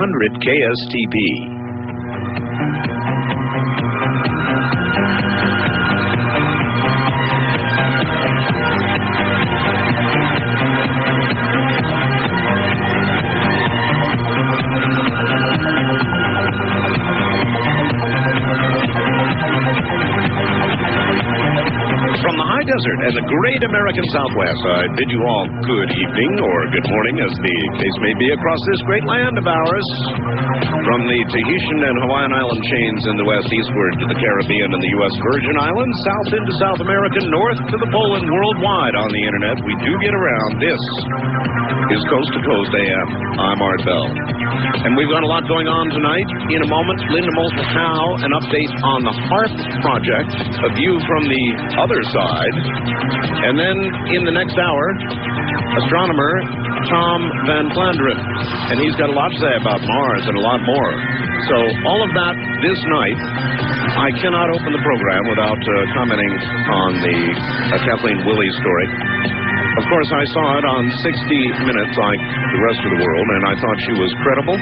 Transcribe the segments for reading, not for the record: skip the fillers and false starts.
800 KSTP. From the high desert and the great American Southwest, I bid you all good evening or good morning, as the case may be, across this great land of ours. From the Tahitian and Hawaiian island chains in the west eastward to the Caribbean and the U.S. Virgin Islands, south into South America, north to the pole, and worldwide on the internet, we do get around. This is Coast to Coast AM. I'm Art Bell. And we've got a lot going on tonight. In a moment, Linda Moulton Howe, an update on the HAARP project, a view from the other side. And then in the next hour, astronomer Tom Van Flanderen. And he's got a lot to say about Mars and a lot more. So all of that this night. I cannot open the program without commenting on the Kathleen Willey story. Of course, I saw it on 60 Minutes like the rest of the world, and I thought she was credible.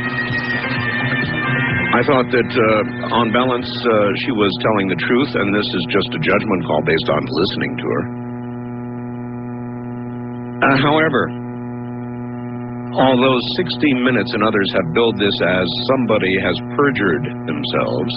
I thought that, on balance, she was telling the truth, and this is just a judgment call based on listening to her. However, although 60 Minutes and others have billed this as somebody has perjured themselves,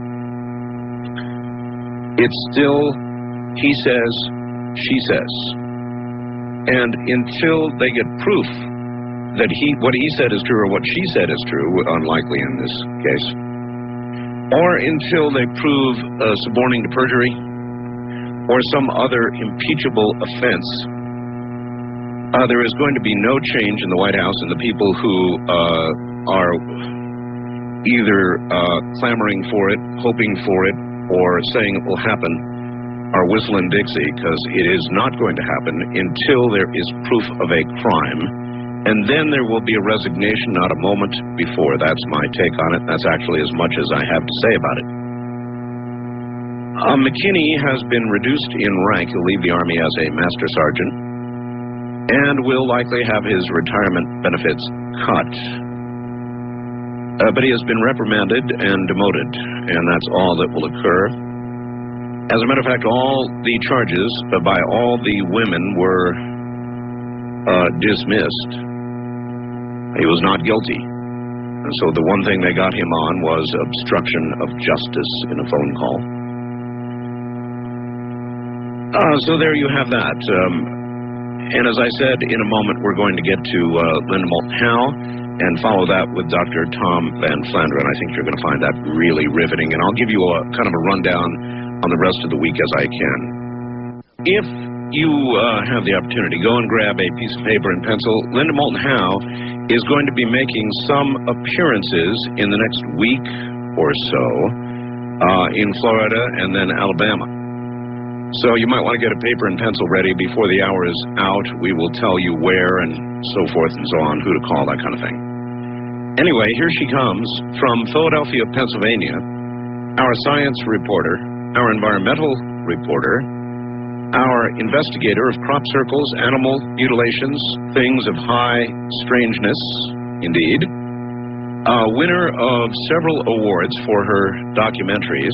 it's still he says, she says. And until they get proof that what he said is true or what she said is true, unlikely in this case, or until they prove suborning to perjury or some other impeachable offense, there is going to be no change in the White House, and the people who are either clamoring for it, hoping for it, or saying it will happen are whistling Dixie, because it is not going to happen until there is proof of a crime. And then there will be a resignation, not a moment before. That's my take on it. That's actually as much as I have to say about it. McKinney has been reduced in rank. He'll leave the Army as a master sergeant and will likely have his retirement benefits cut. But he has been reprimanded and demoted, and that's all that will occur. As a matter of fact, all the charges by all the women were dismissed. He was not guilty. And so the one thing they got him on was obstruction of justice in a phone call. So there you have that. And as I said, in a moment we're going to get to Linda Moulton Howe and follow that with Dr. Tom Van Flanderen. I think you're going to find that really riveting. And I'll give you a kind of a rundown on the rest of the week as I can. If you have the opportunity, go and grab a piece of paper and pencil. Linda Moulton Howe is going to be making some appearances in the next week or so in Florida and then Alabama. So you might want to get a paper and pencil ready before the hour is out. We will tell you where and so forth and so on, who to call, that kind of thing. Anyway, here she comes from Philadelphia, Pennsylvania, our science reporter, our environmental reporter, our investigator of crop circles, animal mutilations, things of high strangeness, indeed, winner of several awards for her documentaries.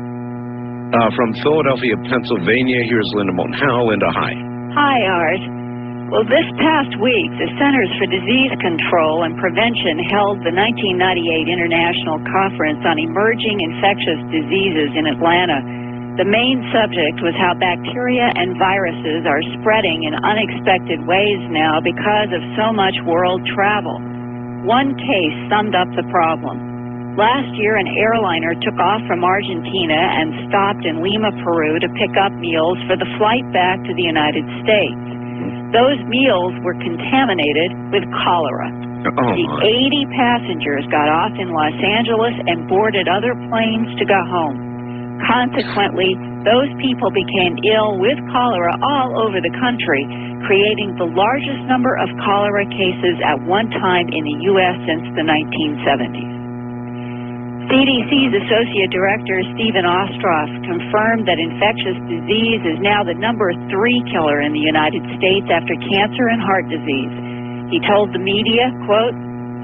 From Philadelphia, Pennsylvania, here's Linda Moulton Howe. Linda, hi. Hi, Art. Well, this past week, the Centers for Disease Control and Prevention held the 1998 International Conference on Emerging Infectious Diseases in Atlanta. The main subject was how bacteria and viruses are spreading in unexpected ways now because of so much world travel. One case summed up the problem. Last year, an airliner took off from Argentina and stopped in Lima, Peru to pick up meals for the flight back to the United States. Those meals were contaminated with cholera. The 80 passengers got off in Los Angeles and boarded other planes to go home. Consequently, those people became ill with cholera all over the country, creating the largest number of cholera cases at one time in the U.S. since the 1970s. CDC's Associate Director Stephen Ostroff confirmed that infectious disease is now the number 3 killer in the United States after cancer and heart disease. He told the media, quote,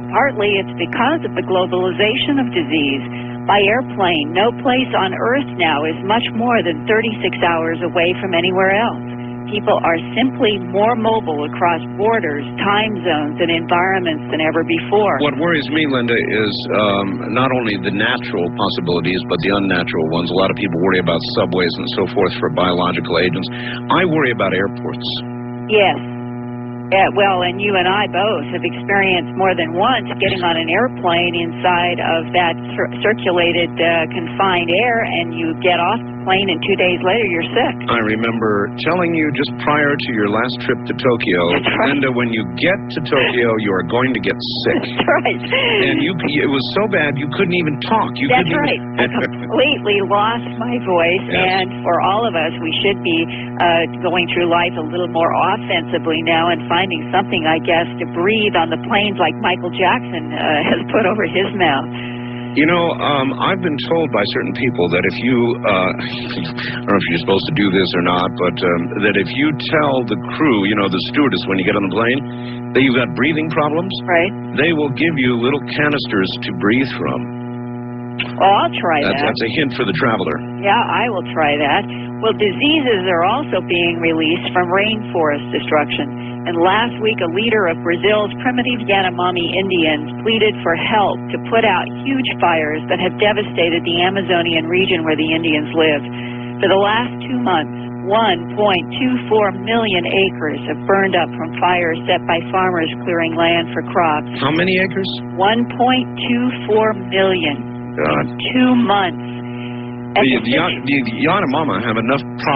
Partly it's because of the globalization of disease. By airplane, no place on Earth now is much more than 36 hours away from anywhere else. People are simply more mobile across borders, time zones, and environments than ever before. What worries me, Linda, is not only the natural possibilities, but the unnatural ones. A lot of people worry about subways and so forth for biological agents. I worry about airports. Yes. Well, and you and I both have experienced more than once getting on an airplane inside of that circulated confined air, and you get off the plane and 2 days later you're sick. I remember telling you just prior to your last trip to Tokyo, That's right. Linda, when you get to Tokyo, you are going to get sick. That's right. And it was so bad you couldn't even talk. That's right. I completely lost my voice, yes. And for all of us, we should be going through life a little more offensively now and finding something, I guess, to breathe on the planes like Michael Jackson has put over his mouth. You know, I've been told by certain people that if you, I don't know if you're supposed to do this or not, but that if you tell the crew, you know, the stewardess when you get on the plane, that you've got breathing problems, right, they will give you little canisters to breathe from. Well, I'll try that. That's a hint for the traveler. Yeah, I will try that. Well, diseases are also being released from rainforest destruction. And last week, a leader of Brazil's primitive Yanomami Indians pleaded for help to put out huge fires that have devastated the Amazonian region where the Indians live. For the last 2 months, 1.24 million acres have burned up from fires set by farmers clearing land for crops. How many acres? 1.24 million in 2 months. The Yanomami have enough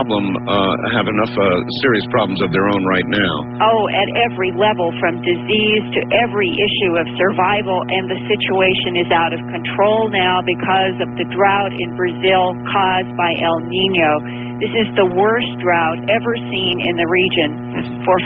serious problems of their own right now. Oh, at every level, from disease to every issue of survival, and the situation is out of control now because of the drought in Brazil caused by El Nino. This is the worst drought ever seen in the region. For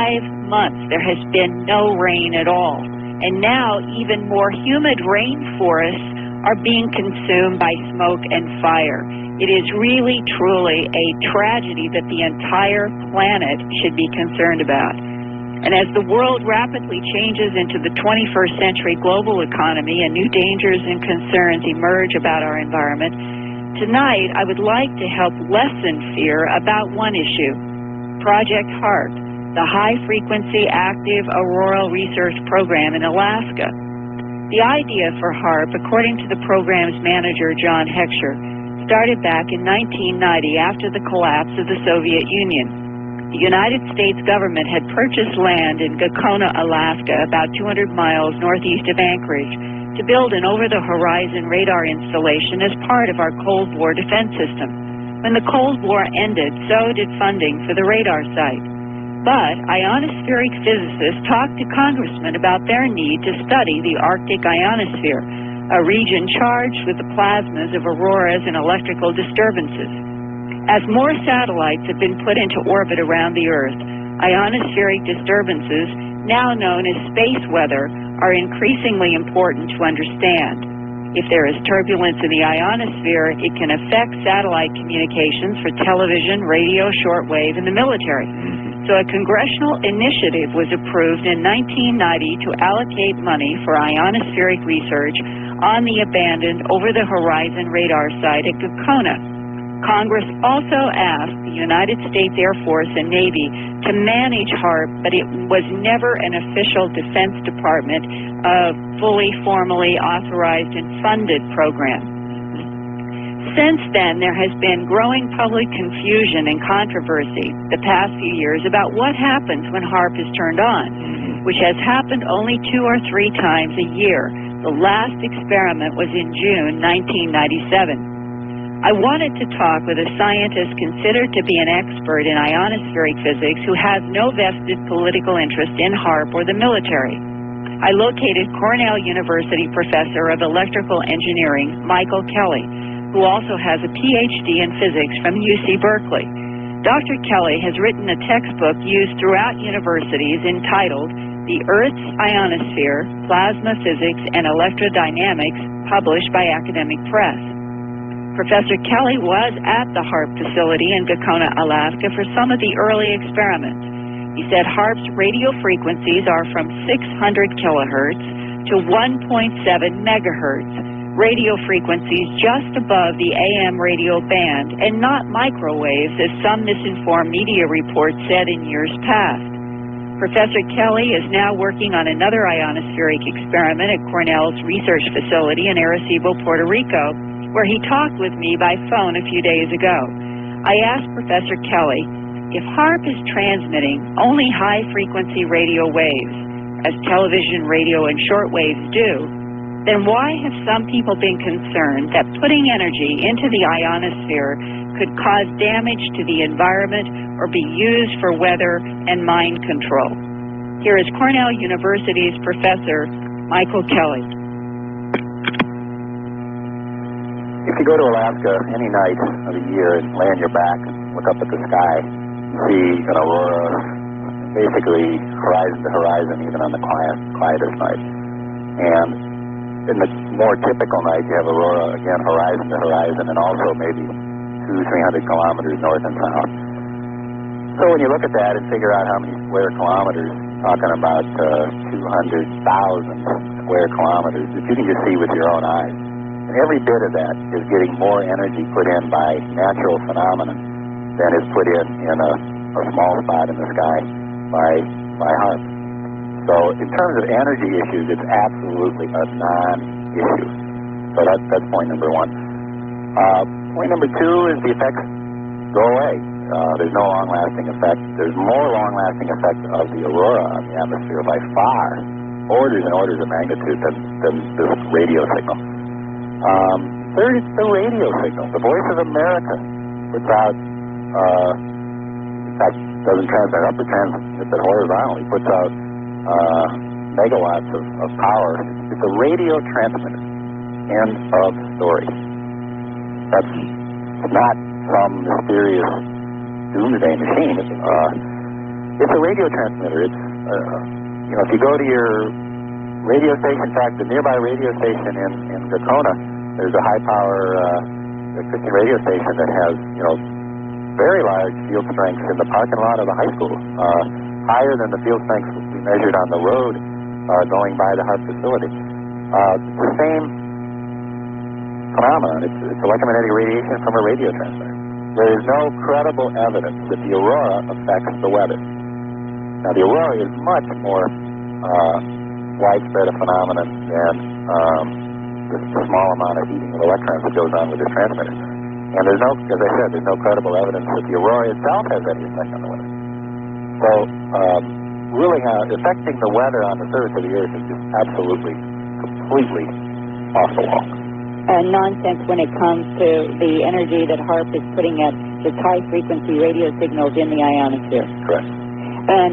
5 months, there has been no rain at all. And now, even more humid rainforests are being consumed by smoke and fire. It is really, truly a tragedy that the entire planet should be concerned about. And as the world rapidly changes into the 21st century global economy and new dangers and concerns emerge about our environment, tonight I would like to help lessen fear about one issue, Project HAARP, the High-Frequency Active Auroral Research Program in Alaska. The idea for HAARP, according to the program's manager, John Heckscher, started back in 1990 after the collapse of the Soviet Union. The United States government had purchased land in Gakona, Alaska, about 200 miles northeast of Anchorage, to build an over-the-horizon radar installation as part of our Cold War defense system. When the Cold War ended, so did funding for the radar site. But ionospheric physicists talked to congressmen about their need to study the Arctic ionosphere, a region charged with the plasmas of auroras and electrical disturbances. As more satellites have been put into orbit around the Earth, ionospheric disturbances, now known as space weather, are increasingly important to understand. If there is turbulence in the ionosphere, it can affect satellite communications for television, radio, shortwave, and the military. So a congressional initiative was approved in 1990 to allocate money for ionospheric research on the abandoned over-the-horizon radar site at Gakona. Congress also asked the United States Air Force and Navy to manage HAARP, but it was never an official Defense Department fully formally authorized and funded program. Since then, there has been growing public confusion and controversy the past few years about what happens when HAARP is turned on, which has happened only 2 or 3 times a year. The last experiment was in June 1997. I wanted to talk with a scientist considered to be an expert in ionospheric physics who has no vested political interest in HAARP or the military. I located Cornell University professor of electrical engineering, Michael Kelly, who also has a PhD in physics from UC Berkeley. Dr. Kelly has written a textbook used throughout universities entitled The Earth's Ionosphere, Plasma Physics and Electrodynamics, published by Academic Press. Professor Kelly was at the HAARP facility in Gakona, Alaska for some of the early experiments. He said HAARP's radio frequencies are from 600 kilohertz to 1.7 megahertz, radio frequencies just above the AM radio band and not microwaves, as some misinformed media reports said in years past. Professor Kelly is now working on another ionospheric experiment at Cornell's research facility in Arecibo, Puerto Rico, where he talked with me by phone a few days ago. I asked Professor Kelly, if HAARP is transmitting only high-frequency radio waves, as television, radio, and shortwaves do, then why have some people been concerned that putting energy into the ionosphere could cause damage to the environment or be used for weather and mind control? Here is Cornell University's Professor Michael Kelly. If you go to Alaska any night of the year and lay on your back and look up at the sky, you see an aurora basically horizon to horizon, even on the quietest night. And in the more typical night, you have aurora, again, horizon to horizon, and also maybe 200-300 kilometers north and south. So when you look at that and figure out how many square kilometers, talking about 200,000 square kilometers that you can just see with your own eyes. And every bit of that is getting more energy put in by natural phenomena than is put in a small spot in the sky by HAARP. So in terms of energy issues, it's absolutely a non-issue. So that's point number one. Point number two is the effects go away. There's no long-lasting effect. There's more long-lasting effect of the aurora on the atmosphere by far, orders and orders of magnitude than this radio signal. Third, it's the radio signal. The Voice of America puts out, in fact, doesn't transmit up, it transmits it horizontally, puts out megawatts of power. It's a radio transmitter. End of story. That's not some mysterious doomsday machine. It's a radio transmitter. It's, if you go to your radio station, in fact, the nearby radio station in Gakona, there's a high-power Christian radio station that has, very large field strengths in the parking lot of the high school, higher than the field strengths we measured on the road going by the HAARP facility. It's the same phenomenon. It's electromagnetic radiation from a radio transmitter. There is no credible evidence that the aurora affects the weather. Now, the aurora is much more widespread a phenomenon than the small amount of heating of electrons that goes on with this transmitter. And there's no, as I said, there's no credible evidence that the aurora itself has any effect on the weather. So, ruling out affecting the weather on the surface of the Earth is just absolutely, completely off the wall. Nonsense when it comes to the energy that HAARP is putting at its high-frequency radio signals in the ionosphere. Correct. And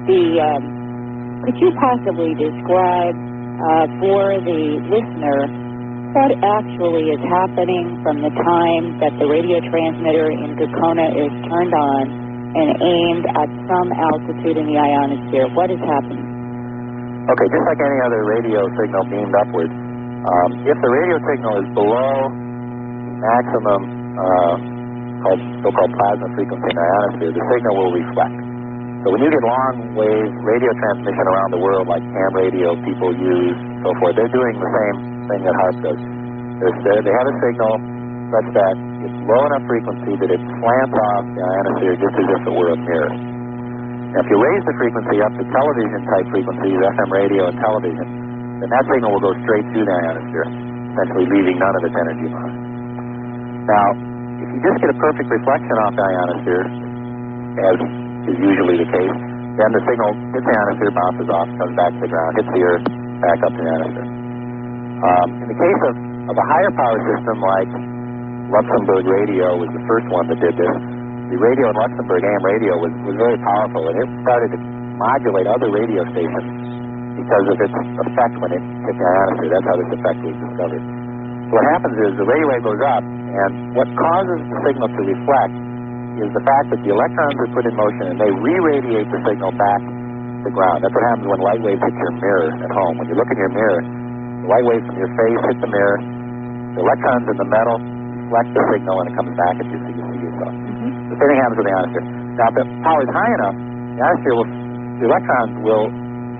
could you possibly describe for the listener what actually is happening from the time that the radio transmitter in Gakona is turned on and aimed at some altitude in the ionosphere? What is happening? Okay, just like any other radio signal beamed upward, if the radio signal is below maximum so-called plasma frequency in the ionosphere, the signal will reflect. So when you get long-wave radio transmission around the world, like ham radio people use, so forth, they're doing the same thing that HAARP does. They have a signal such that it's low enough frequency that it slants off the ionosphere just as if it were a mirror. Now, if you raise the frequency up to television-type frequencies, FM radio and television, then that signal will go straight through the ionosphere, essentially leaving none of its energy behind. Now, if you just get a perfect reflection off the ionosphere, as is usually the case, then the signal hits the ionosphere, bounces off, comes back to the ground, hits the Earth, back up to the ionosphere. In the case of a higher power system like Luxembourg Radio was the first one that did this, the radio in Luxembourg, AM radio, was very powerful, and it started to modulate other radio stations because of its effect when it hit the ionosphere. That's how this effect was discovered. So what happens is the radio wave goes up, and what causes the signal to reflect is the fact that the electrons are put in motion and they re-radiate the signal back to the ground. That's what happens when light waves hit your mirror at home. When you look in your mirror, the light waves from your face hit the mirror, the electrons in the metal reflect the signal and it comes back at you so you see yourself. The same thing happens with the ionosphere. Now, if the power is high enough, the electrons will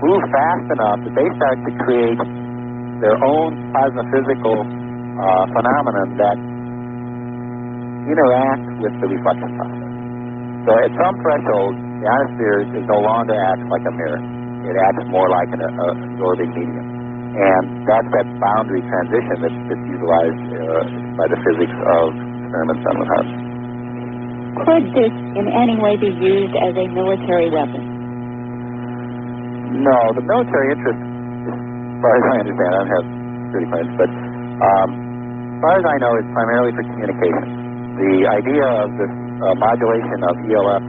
move fast enough that they start to create their own plasmaphysical phenomenon that interact with the reflection process. So at some threshold, the ionosphere is no longer acts like a mirror. It acts more like an absorbing medium. And that's that boundary transition that's utilized by the physics of experiments done with HAARP. Could this in any way be used as a military weapon? No, the military interest, as far as I understand, I don't have security clearance, but as far as I know, it's primarily for communication. The idea of this modulation of ELF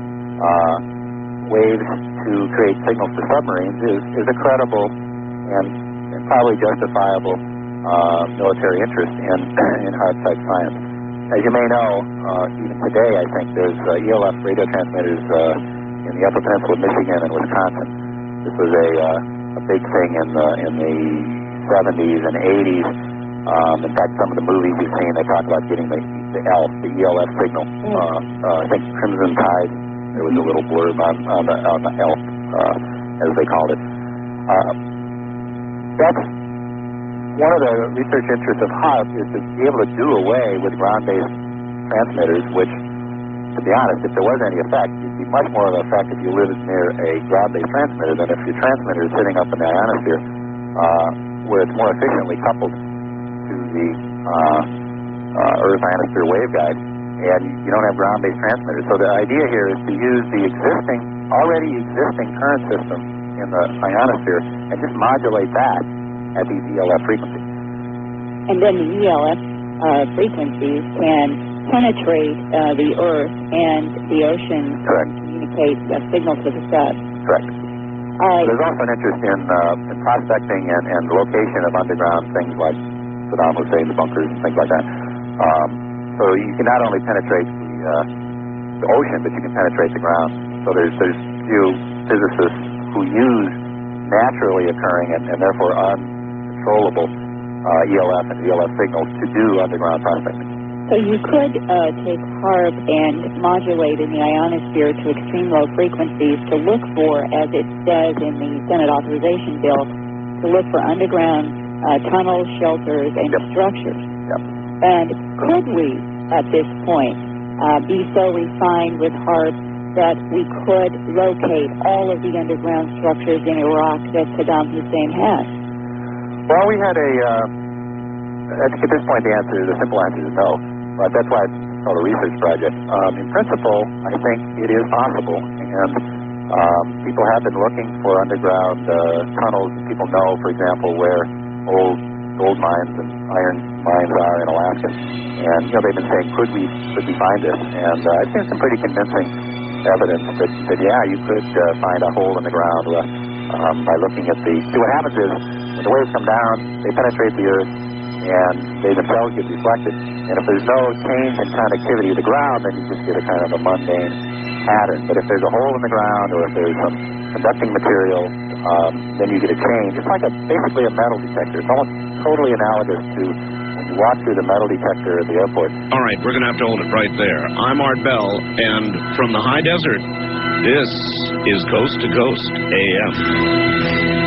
waves to create signals to submarines is a credible and probably justifiable military interest in HAARP-type science. As you may know, even today, I think there's ELF radio transmitters in the Upper Peninsula of Michigan and Wisconsin. This was a big thing in the 70s and 80s. In fact, some of the movies you've seen, they talk about getting the ELF signal. I think Crimson Tide, there was a little blurb on the ELF, as they called it. That's one of the research interests of HAARP, is to be able to do away with ground-based transmitters, which, to be honest, if there was any effect, it'd be much more of an effect if you lived near a ground-based transmitter than if your transmitter is sitting up in the ionosphere, where it's more efficiently coupled to the Earth ionosphere waveguide, and you don't have ground-based transmitters. So the idea here is to use the already existing current system in the ionosphere and just modulate that at these ELF frequencies. And then the ELF frequencies can penetrate the Earth and the ocean. Correct. Communicate a signal to the sub. Correct. All right. There's also an interest in prospecting and location of underground things like Saddam Hussein's bunkers and things like that. So you can not only penetrate the ocean, but you can penetrate the ground. So there's few physicists who use naturally occurring and therefore uncontrollable ELF and ELF signals to do underground prospecting. So you could take HAARP and modulate in the ionosphere to extreme low frequencies to look for, as it says in the Senate authorization bill, to look for underground tunnels, shelters, and structures. Yep. And could we, at this point, be so refined with HAARP that we could locate all of the underground structures in Iraq that Saddam Hussein has? Well, we had I think at this point the simple answer is no, but that's why it's called a research project. In principle, I think it is possible, and people have been looking for underground tunnels. People know, for example, where old gold mines and iron mines are in Alaska, and they've been saying, could we find this? And I've seen some pretty convincing evidence that yeah, you could find a hole in the ground by looking at see what happens is when the waves come down, they penetrate the Earth and they themselves get reflected, and if there's no change in conductivity of the ground, then you just get a kind of a mundane pattern. But if there's a hole in the ground or if there's some conducting material, then you get a change. It's like basically a metal detector. It's almost totally analogous to when you walk through the metal detector at the airport. All right, we're going to have to hold it right there. I'm Art Bell, and from the high desert, this is Coast to Coast AM.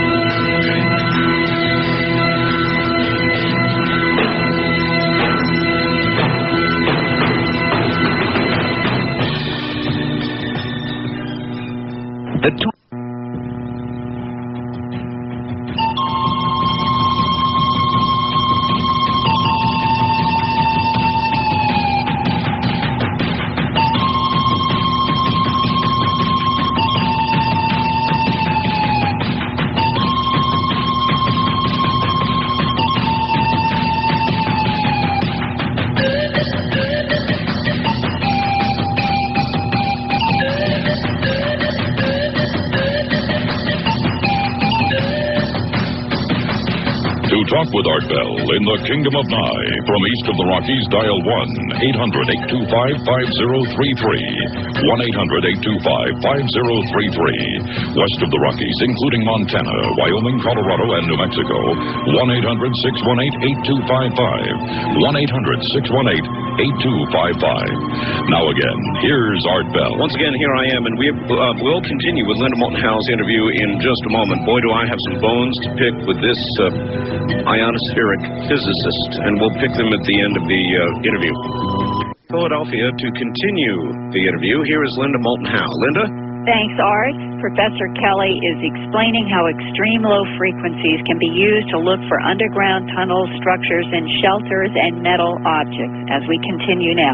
Talk with Art Bell in the Kingdom of Nye. From east of the Rockies, dial 1-800-825-5033. 1-800-825-5033. West of the Rockies, including Montana, Wyoming, Colorado, and New Mexico. 1-800-618-8255. 1-800-618-8255. Now again, here's Art Bell. Once again, here I am, and we'll continue with Linda Moulton Howe's interview in just a moment. Boy, do I have some bones to pick with this ionospheric physicist, and we'll pick them at the end of the interview. Philadelphia, to continue the interview, here is Linda Moulton Howe. Linda? Thanks, Art. Professor Kelly is explaining how extreme low frequencies can be used to look for underground tunnels, structures, and shelters and metal objects, as we continue now.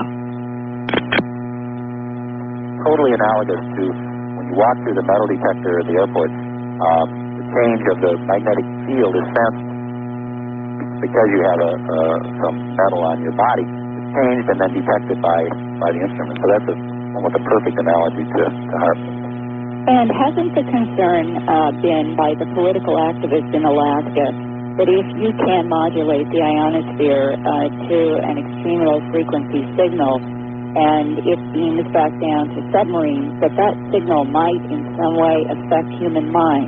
Totally analogous to when you walk through the metal detector at the airport. The change of the magnetic field is sensed because you have some metal on your body. It's changed and then detected by the instrument. So that's almost a perfect analogy to HAARP. And hasn't the concern been by the political activists in Alaska that if you can modulate the ionosphere to an extreme low frequency signal, and it beams back down to submarines, that signal might in some way affect human mind?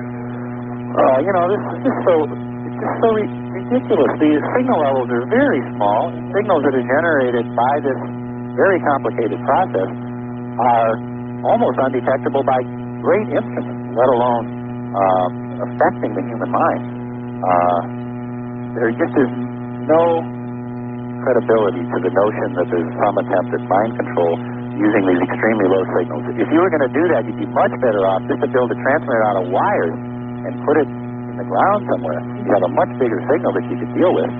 This is so ridiculous. The signal levels are very small. Signals that are generated by this very complicated process are almost undetectable by great instruments, let alone affecting the human mind. There just is no credibility to the notion that there's some attempt at mind control using these extremely low signals. If you were going to do that, you'd be much better off just to build a transmitter out of wires and put it in the ground somewhere. You'd have a much bigger signal that you could deal with.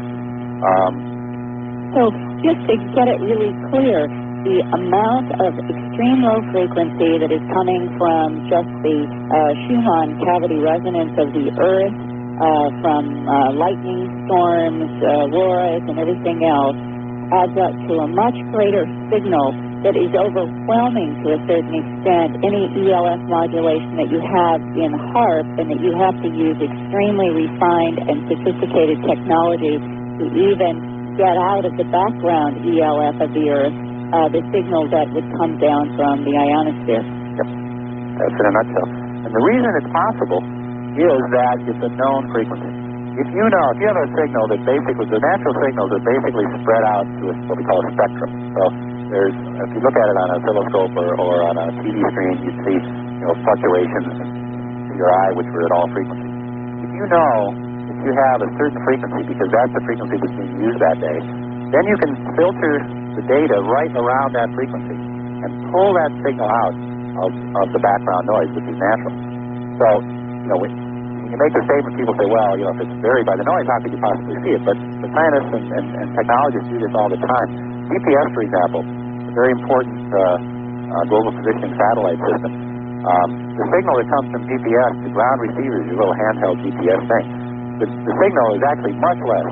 So just to get it really clear, the amount of extreme low frequency that is coming from just the Schumann cavity resonance of the Earth, from lightning storms, auroras, and everything else, adds up to a much greater signal that is overwhelming to a certain extent any ELF modulation that you have in HAARP, and that you have to use extremely refined and sophisticated technology to even get out of the background ELF of the Earth the signal that would come down from the ionosphere. Yep, that's in a nutshell. And the reason it's possible is that it's a known frequency. If you have a signal that basically, the natural signals are basically spread out to what we call a spectrum. So if you look at it on an oscilloscope or on a TV screen, you'd see, fluctuations to your eye, which were at all frequencies. If you know that you have a certain frequency, because that's the frequency that's being used that day, then you can filter the data right around that frequency and pull that signal out of the background noise, which is natural. So, when you make the statement, people say, well, if it's varied by the noise, how could you possibly see it? But the scientists and technologists do this all the time. GPS, for example, a very important global positioning satellite system. The signal that comes from GPS to ground receivers, your little handheld GPS thing, the signal is actually much less,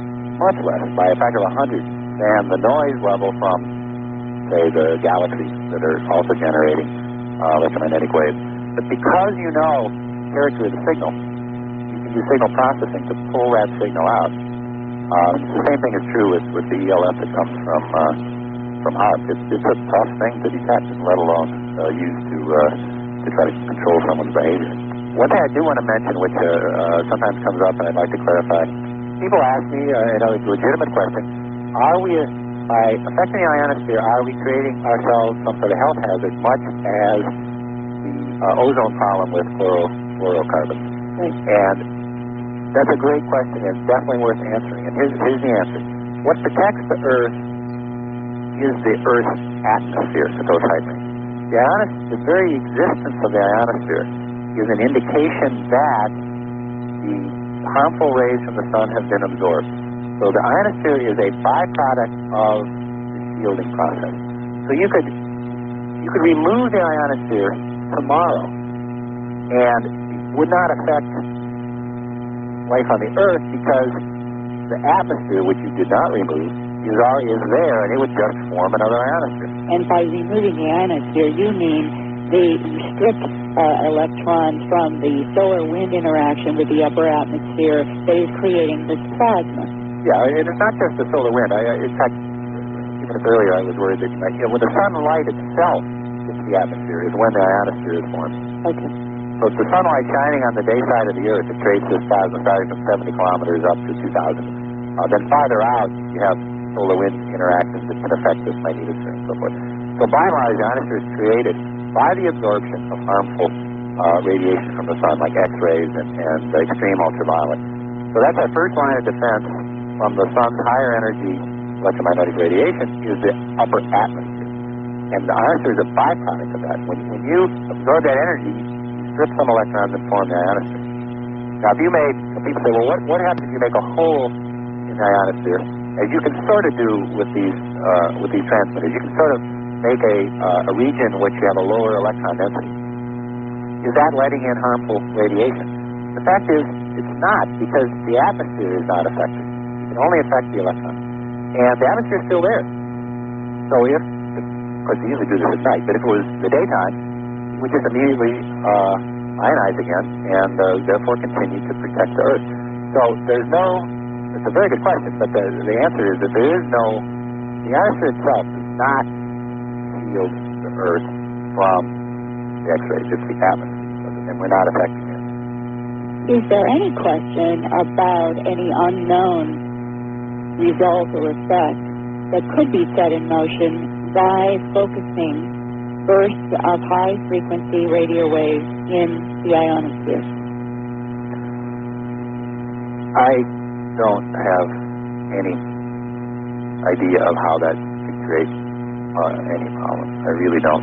by a factor of 100, than the noise level from, say, the galaxies that are also generating electromagnetic waves. But because you know the character of the signal, you can use signal processing to pull that signal out. The same thing is true with the ELF that comes from HAARP. It's a tough thing to detect, let alone use to try to control someone's behavior. One thing I do want to mention, which sometimes comes up and I'd like to clarify, people ask me, it's a legitimate question, are we, by affecting the ionosphere, are we creating ourselves some sort of health hazard, much as the ozone problem with fluorocarbons? Right. And that's a great question, and definitely worth answering. And here's the answer. What protects the Earth is the Earth's atmosphere, supposedly. The very existence of the ionosphere is an indication that the harmful rays from the sun have been absorbed. So the ionosphere is a byproduct of the shielding process. So you could remove the ionosphere tomorrow, and it would not affect life on the Earth because the atmosphere, which you did not remove, is there, and it would just form another ionosphere. And by removing the ionosphere, you mean the stripped electrons from the solar-wind interaction with the upper atmosphere that is creating this plasma. Yeah, and it's not just the solar wind. In fact, even earlier I was worried that when the sunlight itself it's the atmosphere, is when the ionosphere is formed. Okay. So it's the sunlight shining on the day side of the Earth that creates this plasma starting from 70 kilometers up to 2,000. Then farther out, you have solar wind interactions that can affect this magnetosphere and so forth. So by and large, the ionosphere is created by the absorption of harmful radiation from the sun, like X-rays and extreme ultraviolet. So that's our first line of defense from the sun's higher energy electromagnetic radiation is the upper atmosphere. And the ionosphere is a byproduct of that. When you absorb that energy, you strip some electrons and form the ionosphere. Now, if you people say, well, what happens if you make a hole in the ionosphere? As you can sort of do with these transmitters, you can sort of make a region in which you have a lower electron density. Is that letting in harmful radiation? The fact is, it's not, because the atmosphere is not affected. It can only affect the electron. And the atmosphere is still there. So of course, we usually do this at night, but if it was the daytime, we just immediately ionize again and therefore continue to protect the Earth. So it's a very good question, but the answer is that the ionosphere itself does not shield the Earth from the X-rays. It's the atmosphere, and we're not affecting it. Is there any question about any unknown result or effect that could be set in motion by focusing bursts of high-frequency radio waves in the ionosphere? I don't have any idea of how that could create any problem. I really don't.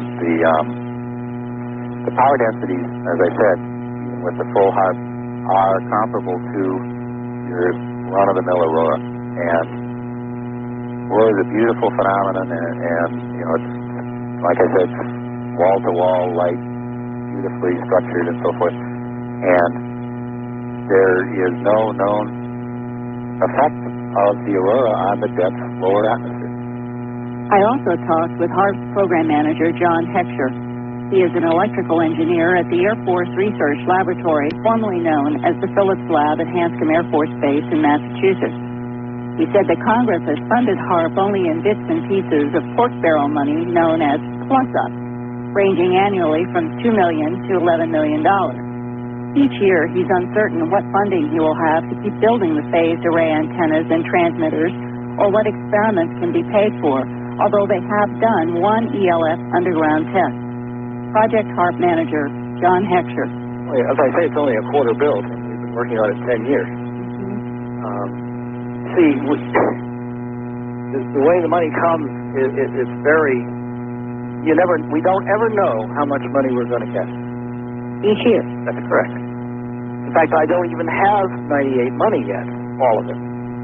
The power densities, as I said, even with the full HAARP, are comparable to your run-of-the-mill aurora. And aurora is a beautiful phenomenon, and it's, like I said, wall-to-wall light, beautifully structured and so forth. And there is no known effect of the aurora on the dense lower atmosphere. I also talked with HAARP program manager John Heckscher. He is an electrical engineer at the Air Force Research Laboratory, formerly known as the Phillips Lab at Hanscom Air Force Base in Massachusetts. He said that Congress has funded HAARP only in bits and pieces of pork barrel money known as plus-up, ranging annually from $2 million to $11 million. Each year, he's uncertain what funding he will have to keep building the phased array antennas and transmitters, or what experiments can be paid for, although they have done one ELF underground test. Project HAARP manager John Heckscher. Well, as I say, it's only a quarter built, and we've been working on it 10 years. The way the money comes, it's very. We don't ever know how much money we're going to get. Each year? That's correct. In fact, I don't even have 98 money yet, all of it.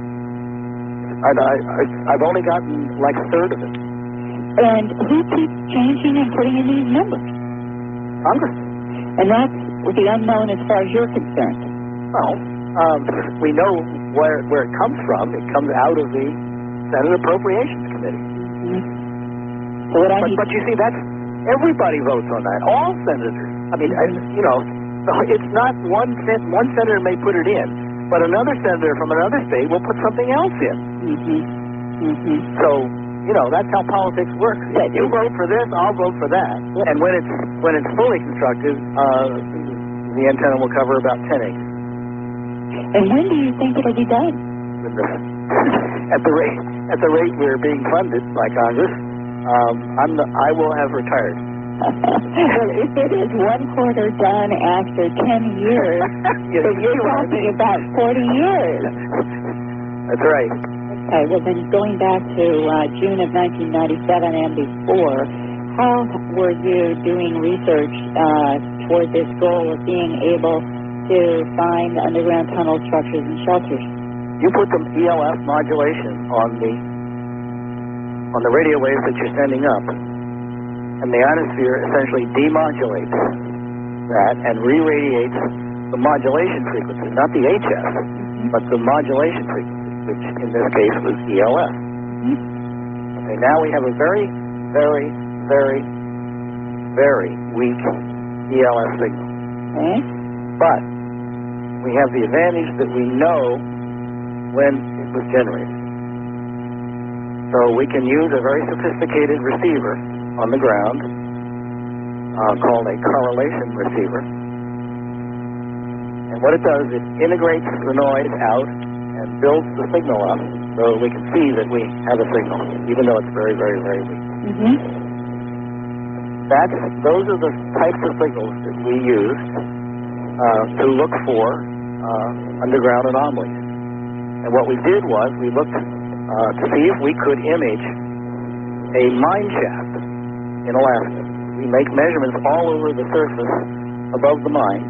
I've only gotten like a third of it. And who keeps changing and putting in these numbers? Congress. And that's the unknown as far as you're concerned. Well, we know where it comes from. It comes out of the Senate Appropriations Committee. So but you see, that's everybody votes on that. All senators. I mean, it's not one senator may put it in, but another senator from another state will put something else in. So, that's how politics works. You vote for this, I'll vote for that. And when it's fully constructed, the antenna will cover about 10 acres. And when do you think it'll be done? At the rate we're being funded by Congress, I will have retired. Well, if it is one quarter done after 10 years, then you're talking about 40 years. That's right. Okay, well then going back to June of 1997 and before, how were you doing research toward this goal of being able to find underground tunnel structures and shelters? You put the ELF modulation on the radio waves that you're sending up, and the ionosphere essentially demodulates that and re-radiates the modulation frequency, not the HS, but the modulation frequency, which in this case was ELF. Okay, now we have a very, very, very, very weak ELF signal. But we have the advantage that we know when it was generated. So we can use a very sophisticated receiver on the ground called a correlation receiver. And what it does, it integrates the noise out and builds the signal up so we can see that we have a signal, even though it's very, very, very weak. Those are the types of signals that we used to look for underground anomalies. And what we did was we looked to see if we could image a mine shaft in Alaska. We make measurements all over the surface above the mine,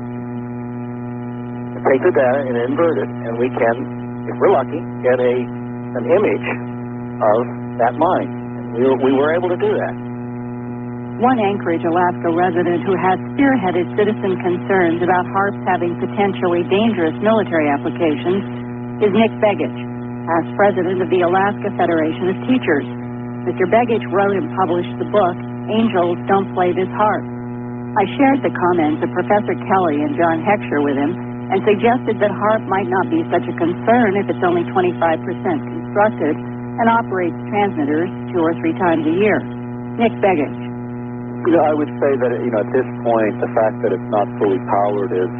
and take the data and invert it, and we can, if we're lucky, get an image of that mine. And we were able to do that. One Anchorage, Alaska resident who has spearheaded citizen concerns about HAARPs having potentially dangerous military applications is Nick Begich, past president of the Alaska Federation of Teachers. Mr. Begich wrote and published the book, Angels Don't Play This HAARP. I shared the comments of Professor Kelly and John Heckscher with him and suggested that HAARP might not be such a concern if it's only 25% constructed and operates transmitters 2 or 3 times a year. Nick Begich. I would say that, at this point, the fact that it's not fully powered is,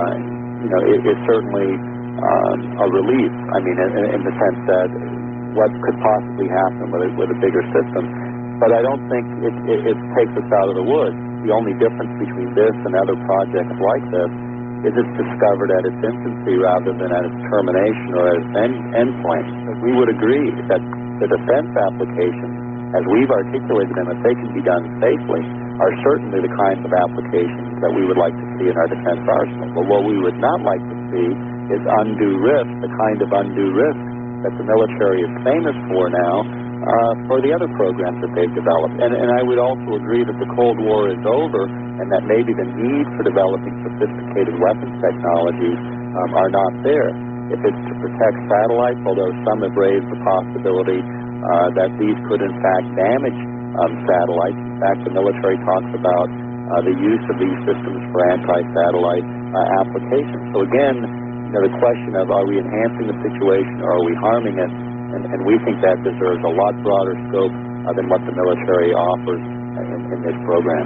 it's certainly a relief. I mean, in the sense that what could possibly happen with a bigger system. But I don't think it takes us out of the woods. The only difference between this and other projects like this is it's discovered at its infancy rather than at its termination or at its endpoint. We would agree that the defense applications, as we've articulated them, if they can be done safely, are certainly the kinds of applications that we would like to see in our defense arsenal. But what we would not like to see is undue risk, the kind of undue risk that the military is famous for now, for the other programs that they've developed. And I would also agree that the Cold War is over and that maybe the need for developing sophisticated weapons technologies are not there. If it's to protect satellites, although some have raised the possibility that these could in fact damage satellites. In fact, the military talks about the use of these systems for anti-satellite applications. So again, the question of are we enhancing the situation or are we harming it? And we think that deserves a lot broader scope than what the military offers in this program.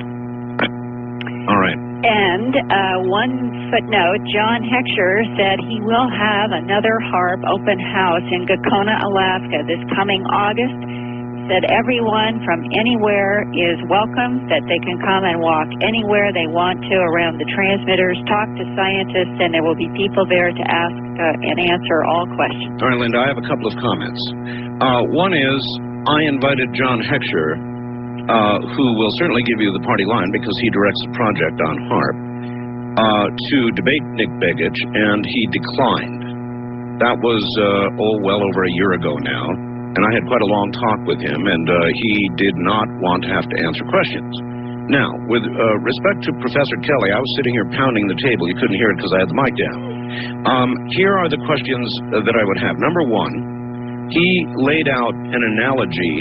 All right. And one footnote, John Heckscher said he will have another HAARP open house in Gakona, Alaska this coming August. He said everyone from anywhere is welcome, that they can come and walk anywhere they want to around the transmitters, talk to scientists, and there will be people there to ask and answer all questions. All right, Linda, I have a couple of comments. One is, I invited John Heckscher, who will certainly give you the party line because he directs the project on HAARP, to debate Nick Begich, and he declined. That was, well over a year ago now, and I had quite a long talk with him, and he did not want to have to answer questions. Now, with respect to Professor Kelly, I was sitting here pounding the table. You couldn't hear it because I had the mic down. Here are the questions that I would have. Number one, he laid out an analogy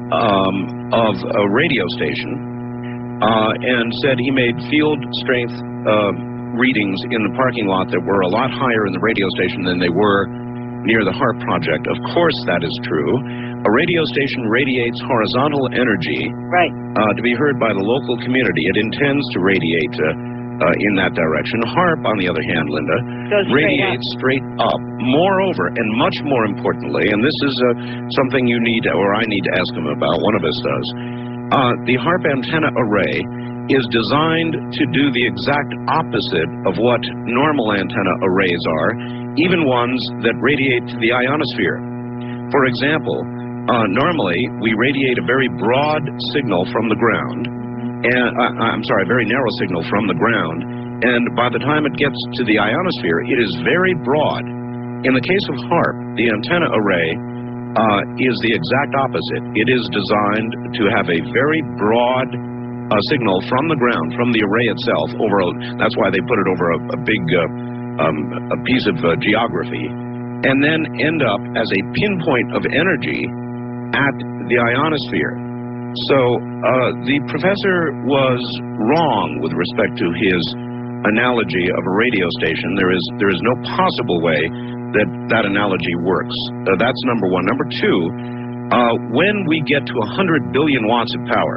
of a radio station and said he made field strength readings in the parking lot that were a lot higher in the radio station than they were near the HAARP project. Of course that is true. A radio station radiates horizontal energy to be heard by the local community. It intends to radiate in that direction. HAARP, on the other hand, Linda, radiates straight up. Moreover, and much more importantly, and this is something you need, or I need to ask him about, one of us does, the HAARP antenna array is designed to do the exact opposite of what normal antenna arrays are, even ones that radiate to the ionosphere. For example, normally we radiate a very broad signal from the ground, and a very narrow signal from the ground, and by the time it gets to the ionosphere, it is very broad. In the case of HAARP, the antenna array is the exact opposite. It is designed to have a very broad signal from the ground, from the array itself, that's why they put it over a big a piece of geography, and then end up as a pinpoint of energy at the ionosphere. So the professor was wrong with respect to his analogy of a radio station. There is no possible way that analogy works. That's number one. Number two, when we get to 100 billion watts of power,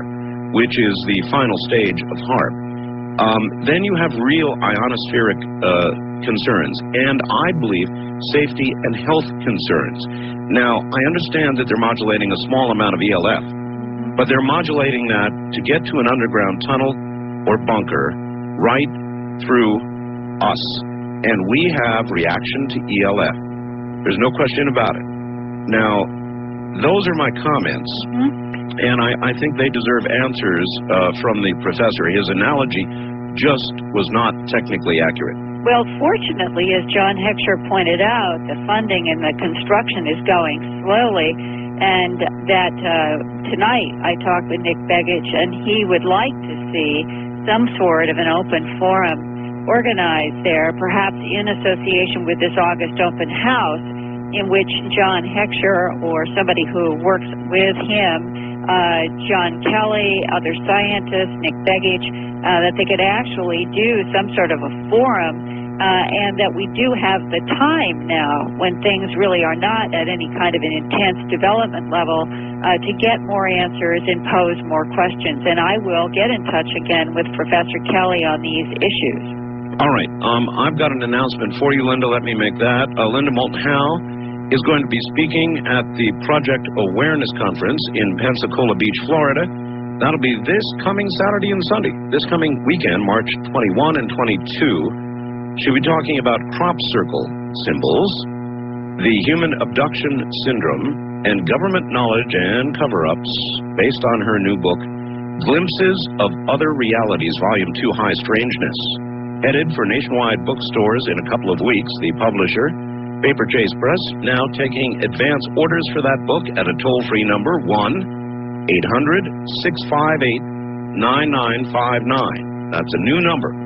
which is the final stage of HAARP. Then you have real ionospheric concerns, and I believe safety and health concerns. Now, I understand that they're modulating a small amount of ELF, but they're modulating that to get to an underground tunnel or bunker right through us, and we have reaction to ELF. There's no question about it. Now, those are my comments, and I think they deserve answers from the professor. His analogy just was not technically accurate. Well, fortunately, as John Heckscher pointed out, the funding and the construction is going slowly, and that tonight I talked with Nick Begich, and he would like to see some sort of an open forum organized there, perhaps in association with this August open house, in which John Heckscher or somebody who works with him, John Kelly, other scientists, Nick Begich, that they could actually do some sort of a forum, and that we do have the time now, when things really are not at any kind of an intense development level, to get more answers and pose more questions. And I will get in touch again with Professor Kelly on these issues. All right. I've got an announcement for you, Linda. Let me make that. Linda Moulton Howe is going to be speaking at the Project Awareness Conference in Pensacola Beach, Florida. That'll be this coming Saturday and Sunday, this coming weekend, March 21 and 22. She'll be talking about crop circle symbols, the human abduction syndrome, and government knowledge and cover-ups based on her new book, Glimpses of Other Realities, Volume 2, High Strangeness. Headed for nationwide bookstores in a couple of weeks, the publisher, Paper Chase Press, now taking advance orders for that book at a toll-free number, 1-800-658-9959. That's a new number,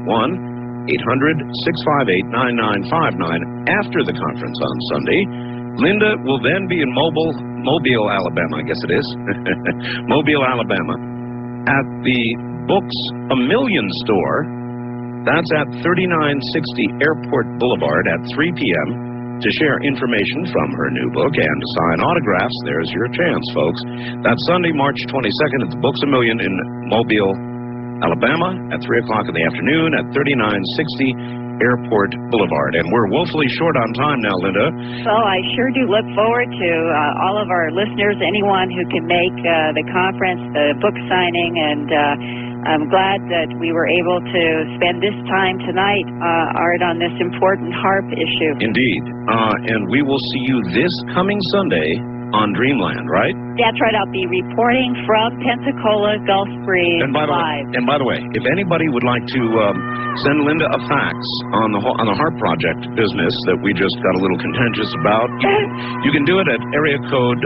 1-800-658-9959. After the conference on Sunday, Linda will then be in Mobile, Alabama, I guess it is, Mobile, Alabama, at the Books A Million store. That's at 3960 Airport Boulevard at 3 p.m. to share information from her new book and to sign autographs. There's your chance, folks. That's Sunday, March 22nd at the Books A Million in Mobile, Alabama at 3 o'clock in the afternoon at 3960 Airport Boulevard. And we're woefully short on time now, Linda. Well, I sure do look forward to all of our listeners, anyone who can make the conference, the book signing, and I'm glad that we were able to spend this time tonight, Art, on this important HAARP issue. Indeed. And we will see you this coming Sunday on Dreamland, right? That's right. I'll be reporting from Pensacola Gulf Breeze live. And by the way, if anybody would like to send Linda a fax on the HAARP project business that we just got a little contentious about, you can do it at area code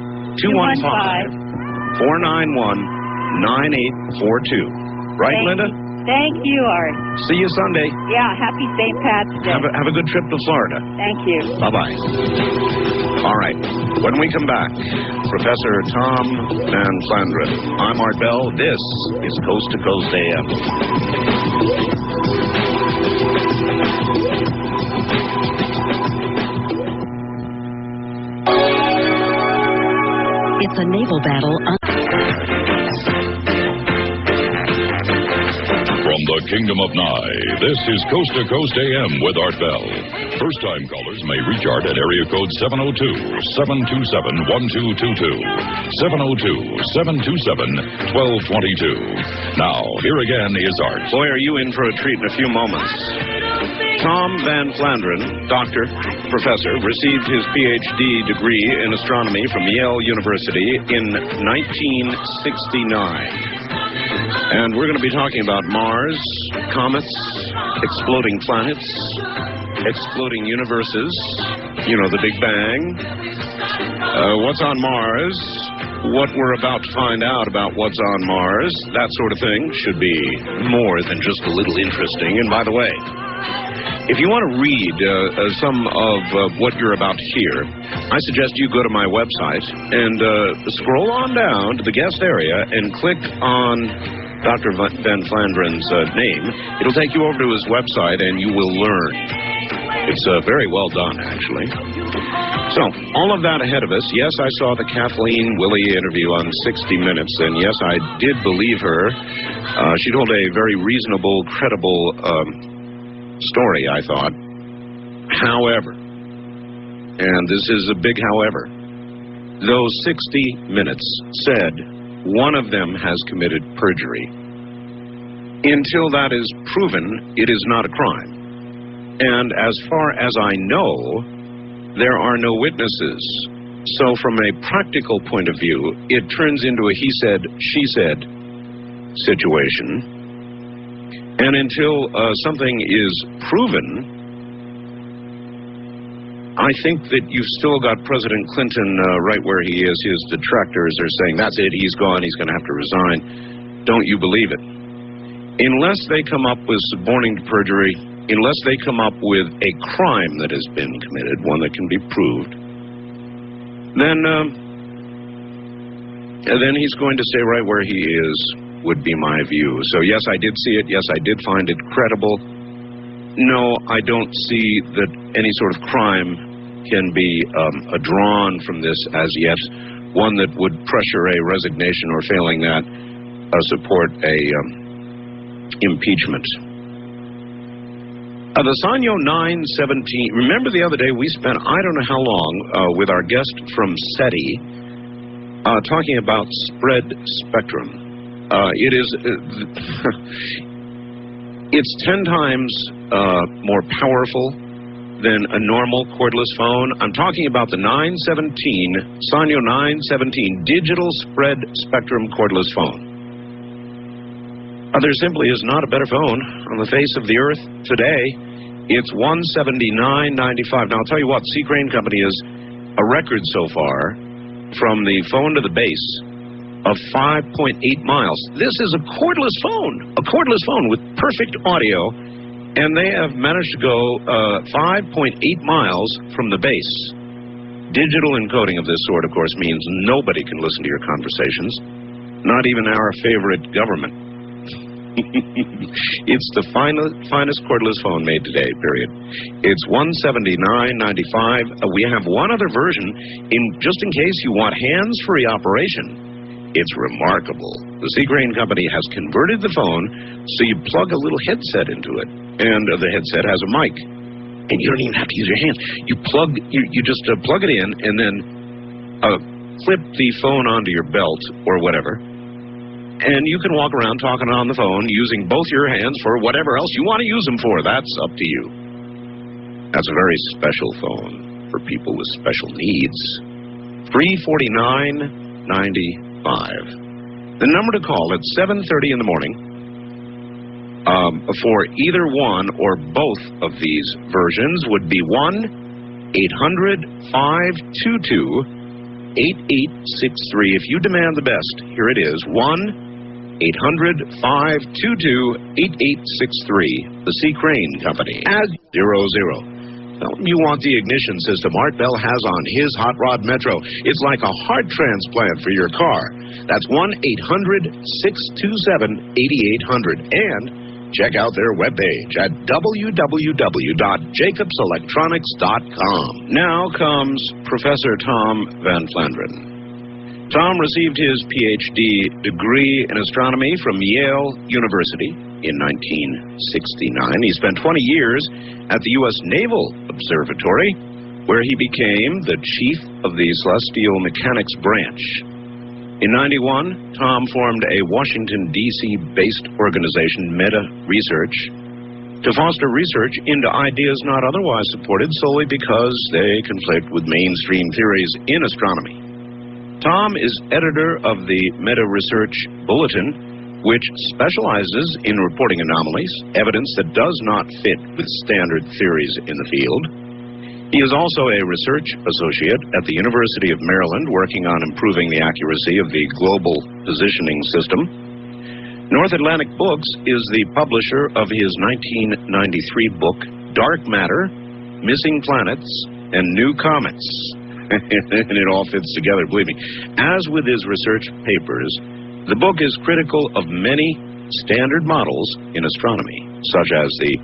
215-491-9842. Right, Linda? Thank you, Art. See you Sunday. Yeah, happy St. Pat's Day. Have a good trip to Florida. Thank you. Bye-bye. All right. When we come back, Professor Tom Van Flandren. I'm Art Bell. This is Coast to Coast AM. It's a naval battle. From the Kingdom of Nye, this is Coast to Coast AM with Art Bell. First-time callers may reach Art at area code 702-727-1222. 702-727-1222. Now, here again is Art. Boy, are you in for a treat in a few moments. Tom Van Flandren, doctor, professor, received his Ph.D. degree in astronomy from Yale University in 1969. And we're going to be talking about Mars, comets, exploding planets, exploding universes, you know, the Big Bang, what's on Mars, what we're about to find out about what's on Mars, that sort of thing should be more than just a little interesting. And by the way, if you want to read some of what you're about to hear, I suggest you go to my website and scroll on down to the guest area and click on Dr. Van Flandren's name. It'll take you over to his website, and you will learn. It's very well done, actually. So, all of that ahead of us. Yes, I saw the Kathleen Willey interview on 60 Minutes, and yes, I did believe her. She told a very reasonable, credible story, I thought. However, and this is a big however, those 60 Minutes said one of them has committed perjury. Until that is proven, it is not a crime. And as far as I know, there are no witnesses. So from a practical point of view, it turns into a he said, she said situation. And until something is proven, I think that you've still got President Clinton right where he is. His detractors are saying, that's it, he's gone, he's going to have to resign. Don't you believe it? Unless they come up with suborning to perjury, unless they come up with a crime that has been committed, one that can be proved, then he's going to stay right where he is, would be my view. So yes, I did see it. Yes, I did find it credible. No, I don't see that any sort of crime can be drawn from this as yet, one that would pressure a resignation or, failing that, support a impeachment. The Sanyo 917, remember the other day we spent I don't know how long with our guest from SETI talking about spread spectrum. It is it's 10 times more powerful than a normal cordless phone. I'm talking about the 917, Sanyo 917 digital spread spectrum cordless phone. There simply is not a better phone on the face of the earth today. It's $179.95. Now, I'll tell you what, C. Crane Company is a record so far from the phone to the base of 5.8 miles. This is a cordless phone with perfect audio, and they have managed to go 5.8 miles from the base. Digital encoding of this sort, of course, means nobody can listen to your conversations, not even our favorite government. It's the finest cordless phone made today, period. It's $179.95. We have one other version, just in case you want hands-free operation. It's remarkable. The C. Crane Company has converted the phone so you plug a little headset into it, and the headset has a mic, and you don't even have to use your hands. You just plug it in, and then clip the phone onto your belt or whatever. And you can walk around talking on the phone using both your hands for whatever else you want to use them for. That's up to you. That's a very special phone for people with special needs. $349.95. The number to call at 7:30 in the morning for either one or both of these versions would be 1-800-522-8863. If you demand the best, here it is, 1-800-522-8863. The C. Crane Company. Add 00. Tell them you want the ignition system Art Bell has on his Hot Rod Metro. It's like a heart transplant for your car. That's 1-800-627-8800. And check out their webpage at www.jacobselectronics.com. Now comes Professor Tom Van Flandren. Tom received his PhD degree in astronomy from Yale University in 1969. He spent 20 years at the U.S. Naval Observatory, where he became the chief of the Celestial Mechanics Branch. In 91, Tom formed a Washington, D.C.-based organization, Meta Research, to foster research into ideas not otherwise supported solely because they conflict with mainstream theories in astronomy. Tom is editor of the Meta Research Bulletin, which specializes in reporting anomalies, evidence that does not fit with standard theories in the field. He is also a research associate at the University of Maryland, working on improving the accuracy of the global positioning system. North Atlantic Books is the publisher of his 1993 book, Dark Matter, Missing Planets, and New Comets. And it all fits together, believe me. As with his research papers, the book is critical of many standard models in astronomy, such as the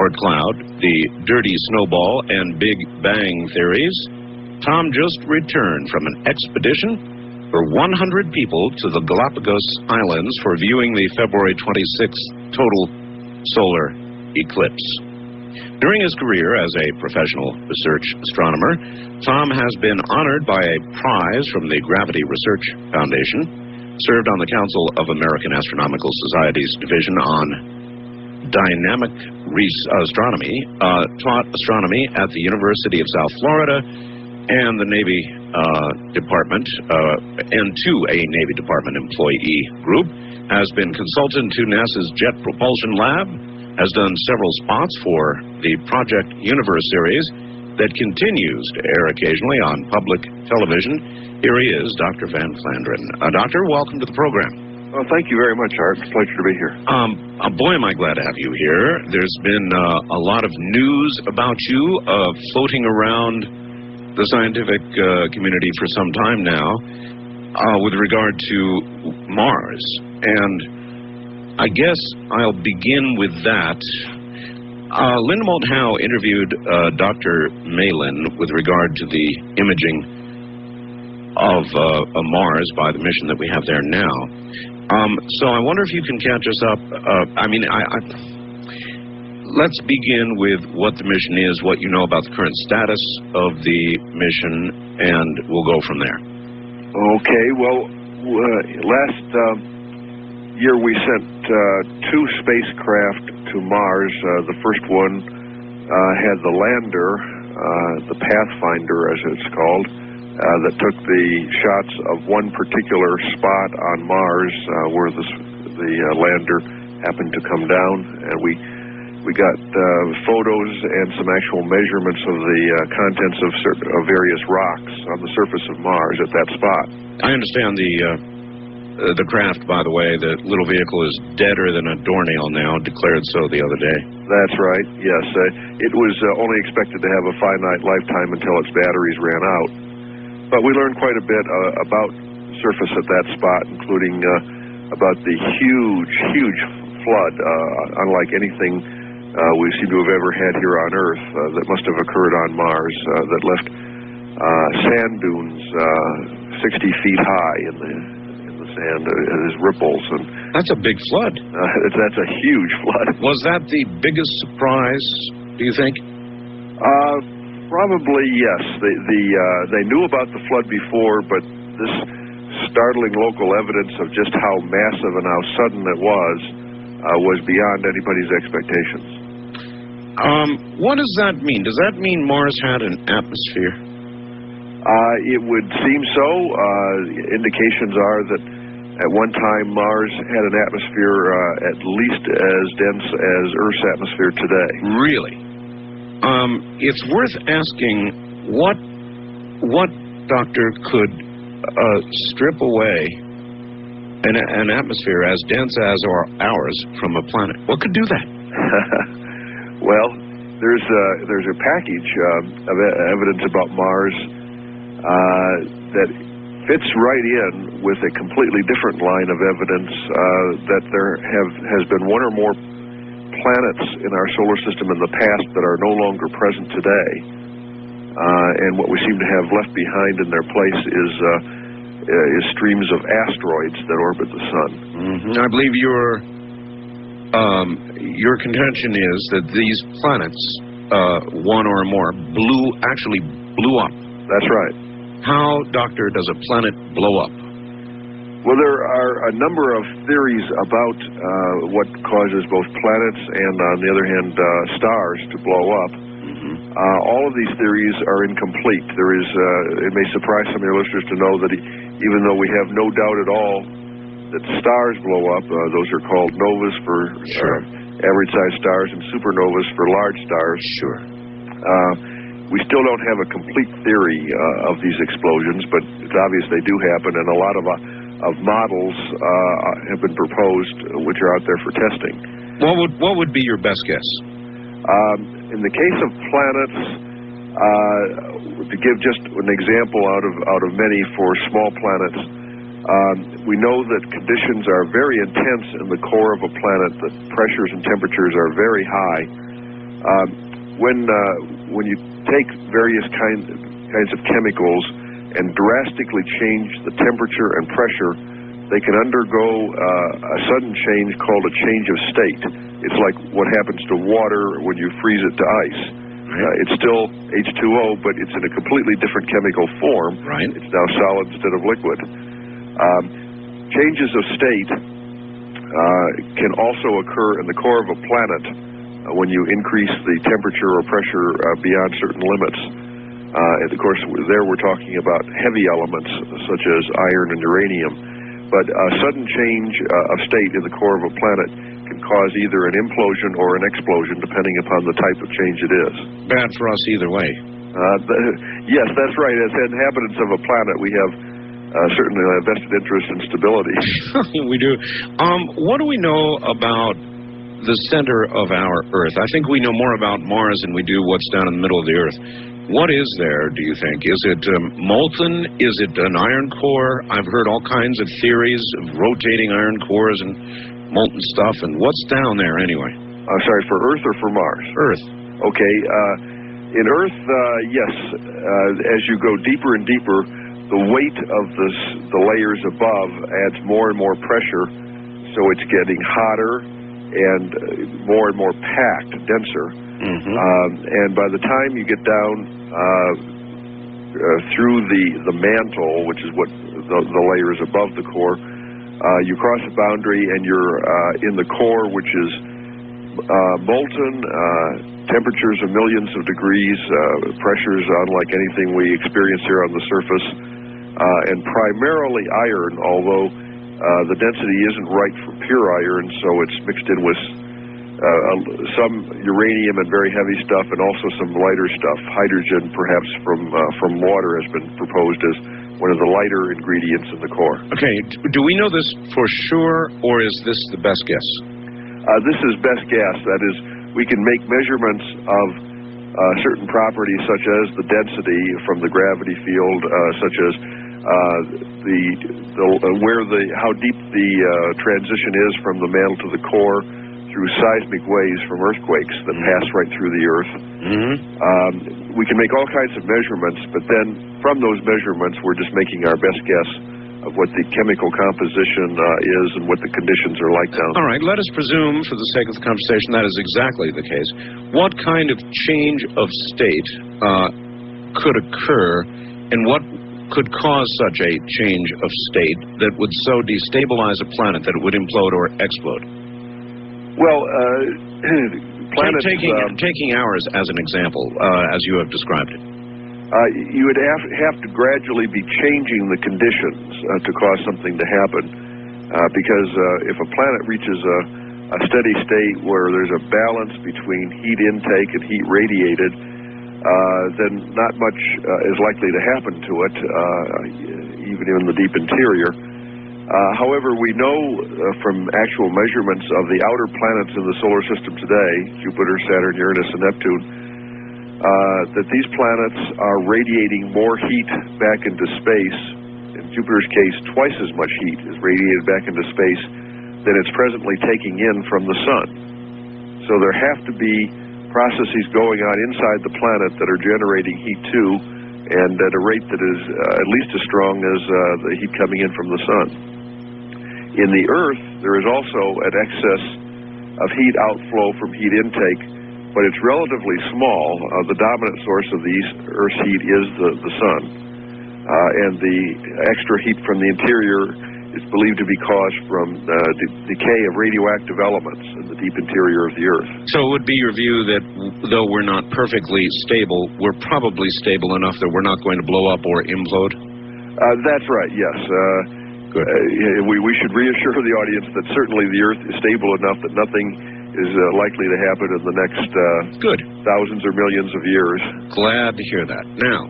or cloud, the dirty snowball, and Big Bang theories, Tom just returned from an expedition for 100 people to the Galapagos Islands for viewing the February 26th total solar eclipse. During his career as a professional research astronomer, Tom has been honored by a prize from the Gravity Research Foundation, served on the Council of American Astronomical Society's Division on Dynamic Astronomy, taught astronomy at the University of South Florida and the Navy Department, and to a Navy Department employee group, has been consultant to NASA's Jet Propulsion Lab, has done several spots for the Project Universe series that continues to air occasionally on public television. Here he is, Dr. Van Flandren. Doctor, welcome to the program. Well, thank you very much, Art. It's a pleasure to be here. Boy, am I glad to have you here. There's been a lot of news about you floating around the scientific community for some time now with regard to Mars. And I guess I'll begin with that. Linda Moulton Howe interviewed Dr. Malin with regard to the imaging of Mars by the mission that we have there now. So I wonder if you can catch us up. Let's begin with what the mission is, what you know about the current status of the mission, and we'll go from there. Okay, well, last year we sent 2 spacecraft to Mars. The first one had the lander, the Pathfinder as it's called, that took the shots of one particular spot on Mars where the lander happened to come down, and we got photos and some actual measurements of the contents of various rocks on the surface of Mars at that spot. I understand the craft, by the way, the little vehicle, is deader than a doornail now, declared so the other day. That's right, yes. It was only expected to have a finite lifetime until its batteries ran out. But we learned quite a bit about the surface at that spot, including about the huge flood, unlike anything we seem to have ever had here on Earth, that must have occurred on Mars, that left sand dunes 60 feet high in the sand as ripples. And that's a big flood. That's a huge flood. Was that the biggest surprise, do you think? Probably yes. They knew about the flood before, but this startling local evidence of just how massive and how sudden it was beyond anybody's expectations. What does that mean? Does that mean Mars had an atmosphere? It would seem so. Indications are that at one time Mars had an atmosphere at least as dense as Earth's atmosphere today. Really? It's worth asking what doctor could strip away an atmosphere as dense as ours from a planet? What could do that? Well, there's a package of evidence about Mars that fits right in with a completely different line of evidence that there has been one or more planets in our solar system in the past that are no longer present today, and what we seem to have left behind in their place is streams of asteroids that orbit the sun. Mm-hmm. I believe your contention is that these planets, one or more, actually blew up. That's right. How, Doctor, does a planet blow up? Well, there are a number of theories about what causes both planets and, on the other hand, stars to blow up. Mm-hmm. All of these theories are incomplete. There is, it may surprise some of your listeners to know that even though we have no doubt at all that stars blow up, those are called novas for average-sized stars and supernovas for large stars. Sure. We still don't have a complete theory of these explosions, but it's obvious they do happen, and a lot of models have been proposed, which are out there for testing. What would be your best guess? In the case of planets, to give just an example out of many for small planets, we know that conditions are very intense in the core of a planet, that pressures and temperatures are very high, When you take various kinds of chemicals and drastically change the temperature and pressure, they can undergo a sudden change called a change of state. It's like what happens to water when you freeze it to ice. It's still H2O, but it's in a completely different chemical form. Right. It's now solid instead of liquid. Changes of state can also occur in the core of a planet when you increase the temperature or pressure beyond certain limits. And of course, there we're talking about heavy elements such as iron and uranium. But a sudden change of state in the core of a planet can cause either an implosion or an explosion, depending upon the type of change it is. Bad for us either way. Yes, that's right. As inhabitants of a planet, we have certainly a vested interest in stability. We do. What do we know about the center of our Earth? I think we know more about Mars than we do what's down in the middle of the Earth. What is there, do you think? Is it molten? Is it an iron core? I've heard all kinds of theories of rotating iron cores and molten stuff. And what's down there anyway? Sorry, for Earth or for Mars? Earth. Okay. In Earth, yes. As you go deeper and deeper, the weight of the layers above adds more and more pressure, so it's getting hotter and more packed, denser. Mm-hmm. And by the time you get down through the mantle, which is what the layers above the core, you cross a boundary and you're in the core, which is molten, temperatures of millions of degrees, pressures unlike anything we experience here on the surface, and primarily iron, although the density isn't right for pure iron, so it's mixed in with some uranium and very heavy stuff, and also some lighter stuff. Hydrogen, perhaps from water, has been proposed as one of the lighter ingredients in the core. Okay, do we know this for sure, or is this the best guess? This is best guess. That is, we can make measurements of certain properties, such as the density from the gravity field, such as how deep the transition is from the mantle to the core, through seismic waves from earthquakes that pass right through the Earth. Mm-hmm. We can make all kinds of measurements, but then from those measurements, we're just making our best guess of what the chemical composition is and what the conditions are like down there. All right, let us presume, for the sake of the conversation, that is exactly the case. What kind of change of state could occur, and what could cause such a change of state that would so destabilize a planet that it would implode or explode? Well, planets... Taking ours as an example, as you have described it. You would have to gradually be changing the conditions to cause something to happen, because if a planet reaches a steady state where there's a balance between heat intake and heat radiated, then not much is likely to happen to it, even in the deep interior. However, we know from actual measurements of the outer planets in the solar system today, Jupiter, Saturn, Uranus, and Neptune, that these planets are radiating more heat back into space. In Jupiter's case, twice as much heat is radiated back into space than it's presently taking in from the sun. So there have to be processes going on inside the planet that are generating heat too, and at a rate that is at least as strong as the heat coming in from the sun. In the Earth, there is also an excess of heat outflow from heat intake, but it's relatively small. The dominant source of the Earth's heat is the sun, and the extra heat from the interior is believed to be caused from the decay of radioactive elements in the deep interior of the Earth. So it would be your view that though we're not perfectly stable, we're probably stable enough that we're not going to blow up or implode? That's right, yes. Good. We should reassure the audience that certainly the Earth is stable enough that nothing is likely to happen in the next thousands or millions of years. Glad to hear that. Now,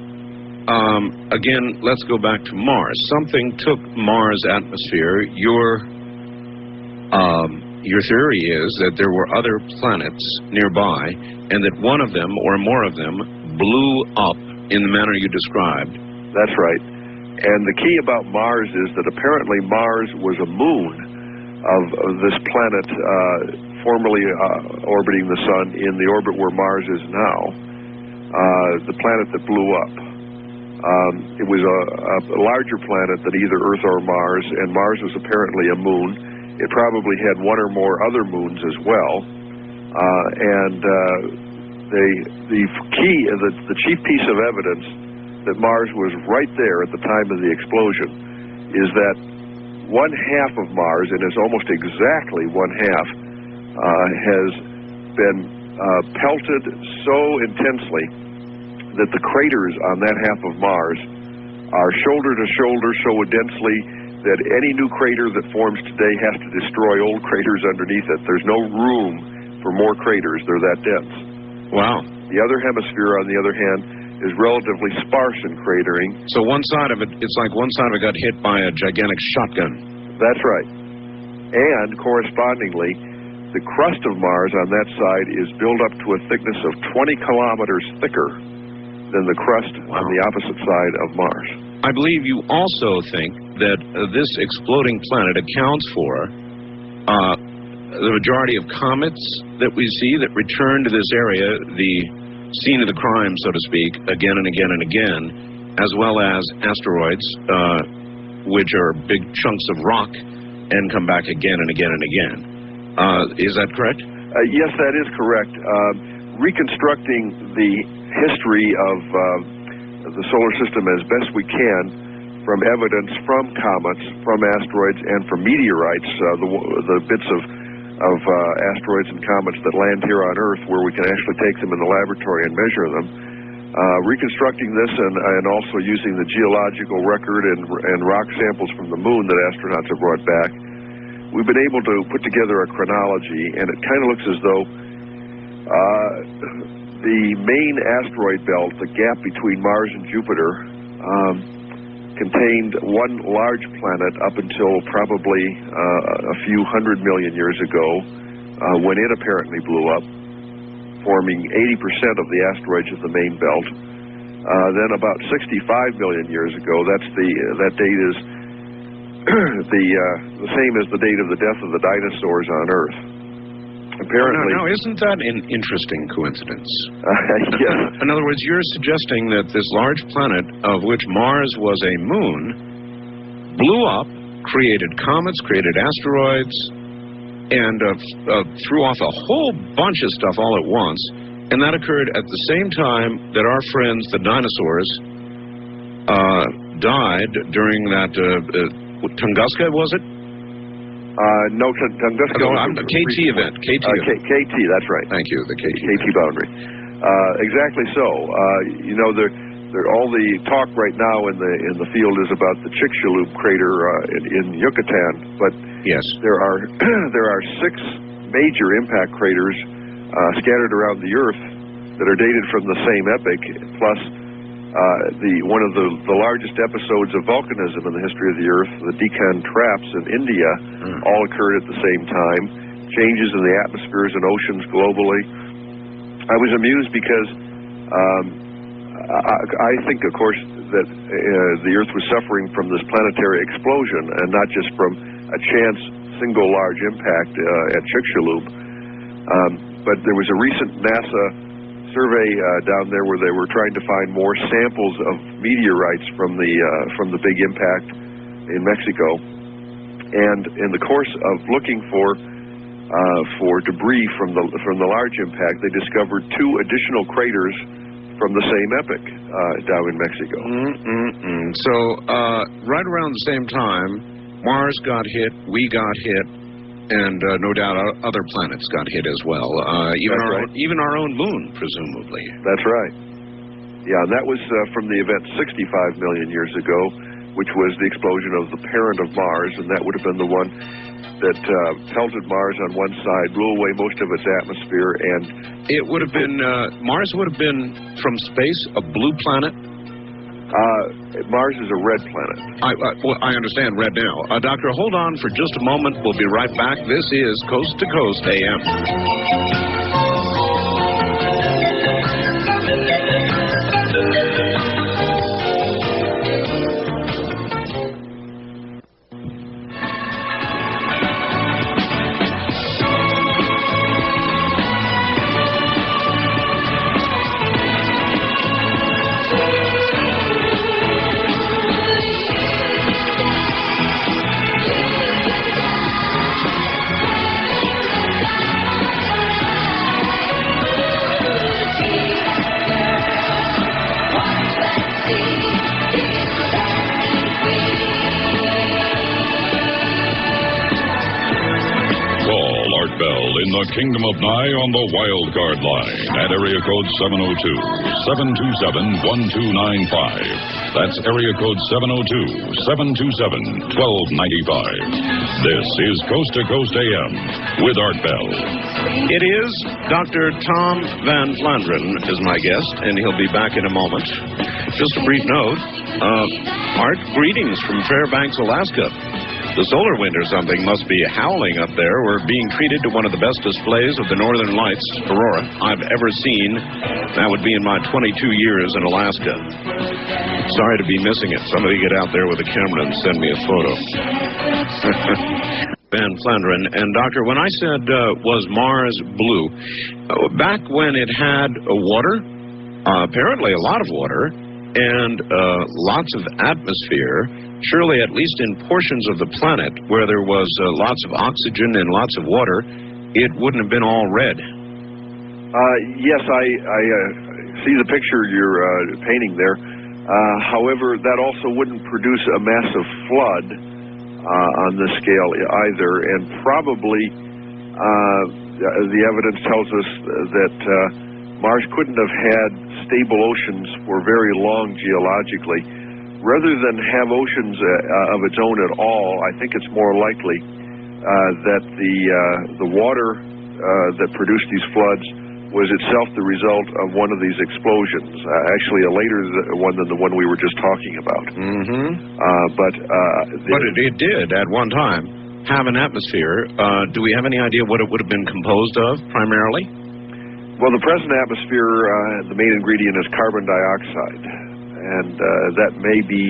again, let's go back to Mars. Something took Mars' atmosphere. Your theory is that there were other planets nearby, and that one of them, or more of them, blew up in the manner you described. That's right. And the key about Mars is that apparently Mars was a moon of this planet formerly orbiting the sun in the orbit where Mars is now, the planet that blew up. It was a larger planet than either Earth or Mars, and Mars was apparently a moon. It probably had one or more other moons as well. The chief piece of evidence that Mars was right there at the time of the explosion is that one half of Mars, and it's almost exactly one half, has been pelted so intensely that the craters on that half of Mars are shoulder to shoulder so densely that any new crater that forms today has to destroy old craters underneath it. There's no room for more craters. They're that dense. Wow. The other hemisphere, on the other hand, is relatively sparse in cratering. So one side of it, it's like one side of it got hit by a gigantic shotgun. That's right. And correspondingly, the crust of Mars on that side is built up to a thickness of 20 kilometers thicker than the crust on the opposite side of Mars. I believe you also think that this exploding planet accounts for the majority of comets that we see that return to this area, the scene of the crime, so to speak, again and again and again, as well as asteroids, which are big chunks of rock and come back again and again and again. Is that correct? Yes, that is correct. Reconstructing the history of the solar system as best we can from evidence from comets, from asteroids, and from meteorites, the bits of asteroids and comets that land here on Earth where we can actually take them in the laboratory and measure them. Reconstructing this and also using the geological record and rock samples from the moon that astronauts have brought back, we've been able to put together a chronology, and it kind of looks as though the main asteroid belt, the gap between Mars and Jupiter, contained one large planet up until probably a few 100 million years ago, when it apparently blew up, forming 80% of the asteroids of the main belt. Then about 65 million years ago, that date is the same as the date of the death of the dinosaurs on Earth. Apparently, now, isn't that an interesting coincidence? Yes. In other words, you're suggesting that this large planet, of which Mars was a moon, blew up, created comets, created asteroids, and threw off a whole bunch of stuff all at once, and that occurred at the same time that our friends, the dinosaurs, died during that Tunguska, was it? No, Tunguska. KT event. KT, that's right. Thank you, the KT boundary. Exactly so. All the talk right now in the field is about the Chicxulub crater in Yucatan, but yes, there are 6 major impact craters scattered around the Earth that are dated from the same epoch, plus one of the largest episodes of volcanism in the history of the Earth, the Deccan Traps in India, all occurred at the same time. Changes in the atmospheres and oceans globally. I was amused because I think, of course, that the Earth was suffering from this planetary explosion and not just from a chance single large impact at Chicxulub. But there was a recent NASA survey down there where they were trying to find more samples of meteorites from the big impact in Mexico, and in the course of looking for debris from the large impact, they discovered 2 additional craters from the same epoch down in Mexico. So right around the same time, Mars got hit, we got hit, and no doubt other planets got hit as well. Even our own moon, presumably. That's right. Yeah, and that was from the event 65 million years ago, which was the explosion of the parent of Mars, and that would have been the one that pelted Mars on one side, blew away most of its atmosphere, and it would have been Mars would have been from space a blue planet. Mars is a red planet. I understand red now. Doctor, hold on for just a moment. We'll be right back. This is Coast to Coast AM. the Kingdom of Nye on the Wild Card line at area code 702-727-1295. That's area code 702-727-1295. This is Coast to Coast AM with Art Bell. It is Dr. Tom Van Flandren is my guest, and he'll be back in a moment. Just a brief note. Art, greetings from Fairbanks, Alaska. The solar wind or something must be howling up there. We're being treated to one of the best displays of the Northern Lights aurora I've ever seen. That would be in my 22 years in Alaska. Sorry to be missing it. Somebody get out there with a camera and send me a photo. Van Flandren. And Doctor, when I said, was Mars blue, back when it had water, apparently a lot of water, and lots of atmosphere, surely at least in portions of the planet where there was lots of oxygen and lots of water, it wouldn't have been all red. Yes, I see the picture you're painting there. However, that also wouldn't produce a massive flood on this scale either, and probably the evidence tells us that Mars couldn't have had stable oceans for very long geologically. Rather than have oceans of its own at all, I think it's more likely that the water that produced these floods was itself the result of one of these explosions, actually a later one than the one we were just talking about. But it did at one time have an atmosphere. Do we have any idea what it would have been composed of primarily? Well, the present atmosphere, the main ingredient is carbon dioxide, and that may be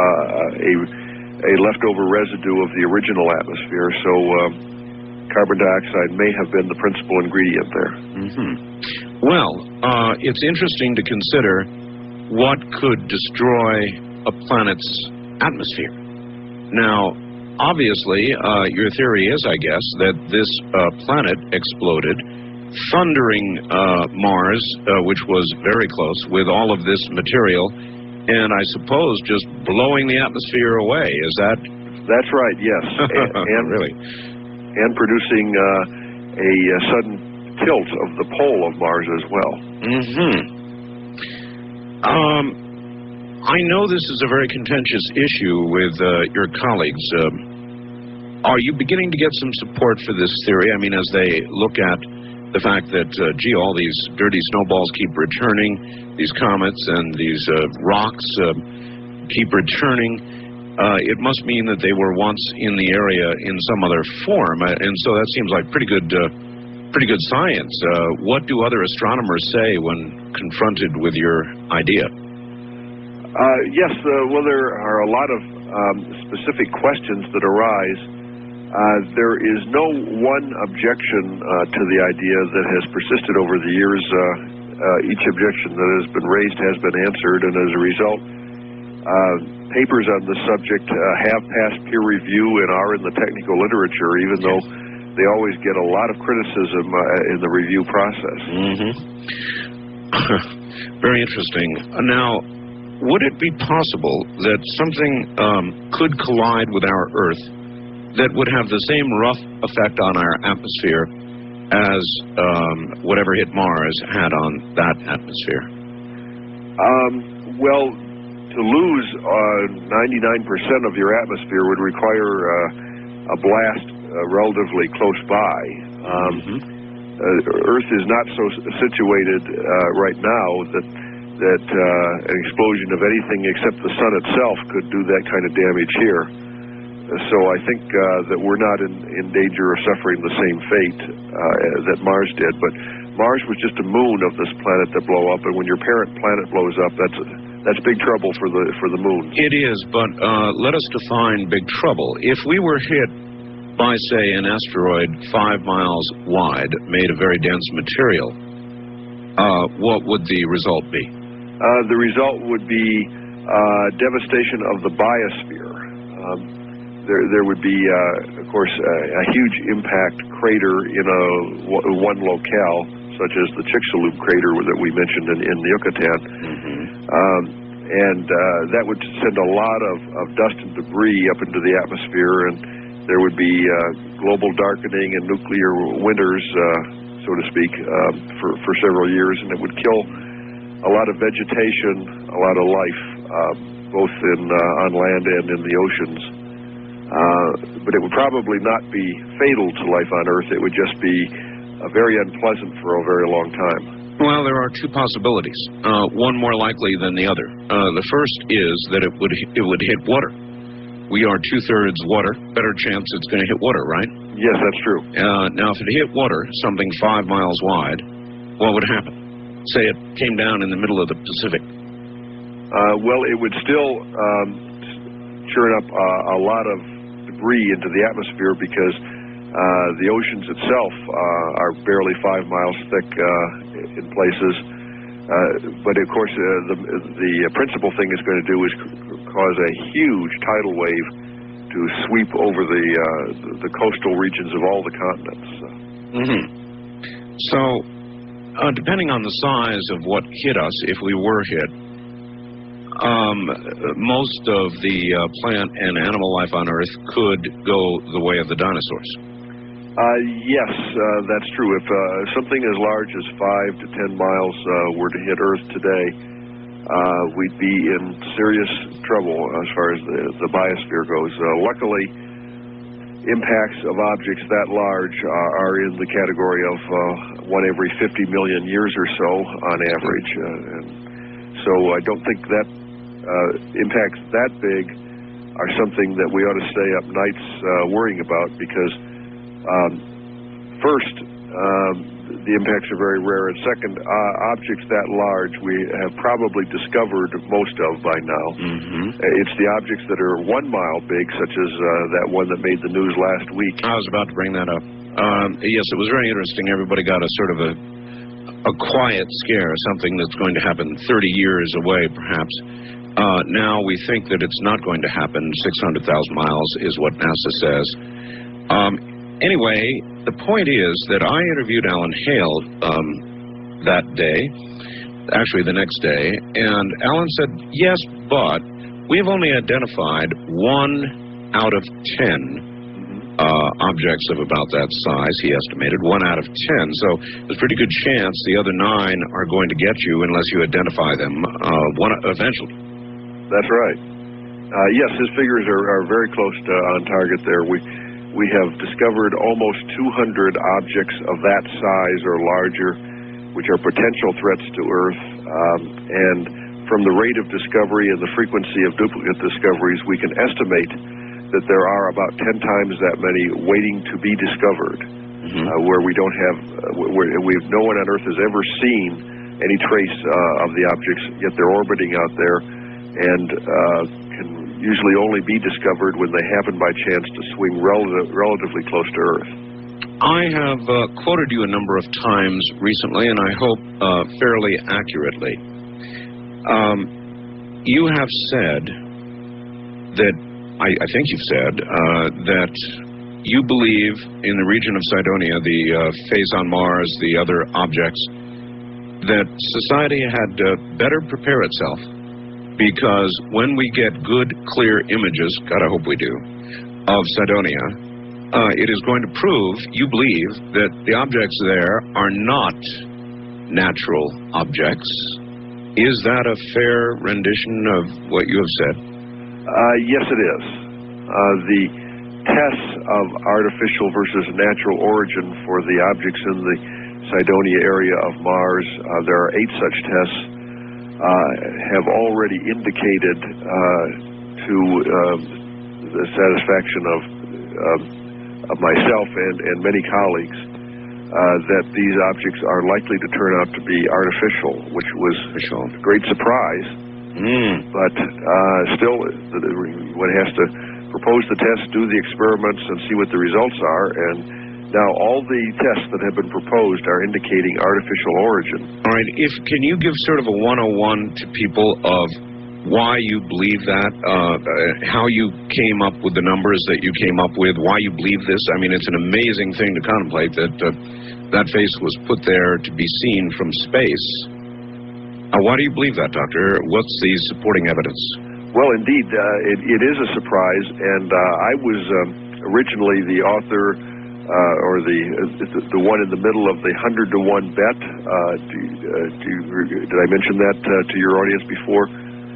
a leftover residue of the original atmosphere, so carbon dioxide may have been the principal ingredient there. Well, it's interesting to consider what could destroy a planet's atmosphere. Now, obviously, your theory is, I guess, that this planet exploded, thundering Mars, which was very close, with all of this material, and I suppose just blowing the atmosphere away. Is that? That's right, yes. And really? And producing a sudden tilt of the pole of Mars as well. I know this is a very contentious issue with your colleagues. Are you beginning to get some support for this theory? I mean, as they look at the fact that, gee, all these dirty snowballs keep returning, these comets and these rocks keep returning, it must mean that they were once in the area in some other form, and so that seems like pretty good science. What do other astronomers say when confronted with your idea? Yes, well, there are a lot of specific questions that arise. There is no one objection to the idea that has persisted over the years. Each objection that has been raised has been answered, and as a result, papers on the subject have passed peer review and are in the technical literature, even though they always get a lot of criticism in the review process. Very interesting. Now, would it be possible that something could collide with our Earth that would have the same rough effect on our atmosphere as whatever hit Mars had on that atmosphere? Well, to lose 99% of your atmosphere would require a blast relatively close by. Earth is not so situated right now that an explosion of anything except the sun itself could do that kind of damage here. So I think that we're not in danger of suffering the same fate that Mars did. But Mars was just a moon of this planet that blew up, and when your parent planet blows up, that's big trouble for the moon. It is, but let us define big trouble. If we were hit by, say, an asteroid 5 miles wide, made of very dense material, what would the result be? The result would be devastation of the biosphere. There would be, of course, a huge impact crater in one locale, such as the Chicxulub crater that we mentioned in the Yucatan. And that would send a lot of dust and debris up into the atmosphere, and there would be global darkening and nuclear winters, so to speak, for several years, and it would kill a lot of vegetation, a lot of life, both on land and in the oceans. But it would probably not be fatal to life on Earth. It would just be very unpleasant for a very long time. Well, there are two possibilities, one more likely than the other. The first is that it would hit water. We are 2/3 water. Better chance it's going to hit water, right? Yes, that's true. Now, if it hit water, something 5 miles wide, what would happen? Say it came down in the middle of the Pacific. Well, it would still churn up a lot of debris into the atmosphere because the oceans itself are barely 5 miles thick in places. But of course, the principal thing it's going to do is cause a huge tidal wave to sweep over the coastal regions of all the continents. So, depending on the size of what hit us, if we were hit, most of the plant and animal life on Earth could go the way of the dinosaurs. Yes, that's true. If something as large as 5 to 10 miles were to hit Earth today, we'd be in serious trouble as far as the biosphere goes. Luckily, impacts of objects that large are in the category of 1 every 50 million years or so on average. And so I don't think that impacts that big are something that we ought to stay up nights worrying about, because first, the impacts are very rare, and second, objects that large we have probably discovered most of by now. It's the objects that are 1 mile big, such as that one that made the news last week. I was about to bring that up. Yes, it was very interesting. Everybody got a sort of a quiet scare, something that's going to happen 30 years away, perhaps. Now we think that it's not going to happen. 600,000 miles is what NASA says. Anyway, the point is that I interviewed Alan Hale that day, actually the next day, and Alan said, yes, but we've only identified 1 out of 10 objects of about that size, he estimated, 1 out of 10. So there's a pretty good chance the other 9 are going to get you unless you identify them eventually. That's right. Yes, his figures are very close to on target there. We have discovered almost 200 objects of that size or larger, which are potential threats to Earth. And from the rate of discovery and the frequency of duplicate discoveries, we can estimate that there are about 10 times that many waiting to be discovered, where we don't have, where no one on Earth has ever seen any trace of the objects, yet they're orbiting out there and can usually only be discovered when they happen by chance to swing relatively close to Earth. I have quoted you a number of times recently, and I hope fairly accurately. You have said that, I think you've said, that you believe in the region of Cydonia, the phase on Mars, the other objects, that society had better prepare itself, because when we get good, clear images, God, I hope we do, of Cydonia, it is going to prove, you believe, that the objects there are not natural objects. Is that a fair rendition of what you have said? Yes, it is. The tests of artificial versus natural origin for the objects in the Cydonia area of Mars, there are 8 such tests, have already indicated to the satisfaction of myself and many colleagues that these objects are likely to turn out to be artificial, which was a great surprise. But still, one has to propose the tests, do the experiments, and see what the results are. And now all the tests that have been proposed are indicating artificial origin. All right. Can you give sort of a 101 to people of why you believe that, how you came up with the numbers that you came up with, why you believe this? I mean, it's an amazing thing to contemplate that that face was put there to be seen from space. Why do you believe that, Doctor? What's the supporting evidence? Well, indeed, it is a surprise, and I was originally the author or the one in the middle of the 100-to-1 bet. Did I mention that to your audience before?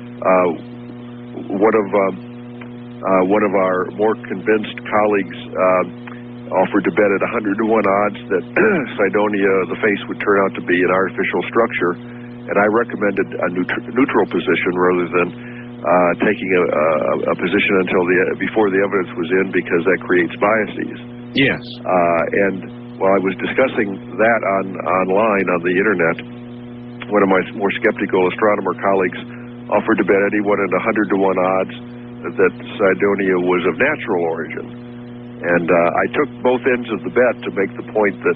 One of our more convinced colleagues offered to bet at 100-to-1 odds that Cydonia, the face, would turn out to be an artificial structure, and I recommended a neutral position rather than taking a position until before the evidence was in, because that creates biases. Yes. And while I was discussing that online on the internet, one of my more skeptical astronomer colleagues offered to bet anyone at 100-to-1 odds that Cydonia was of natural origin. And I took both ends of the bet to make the point that,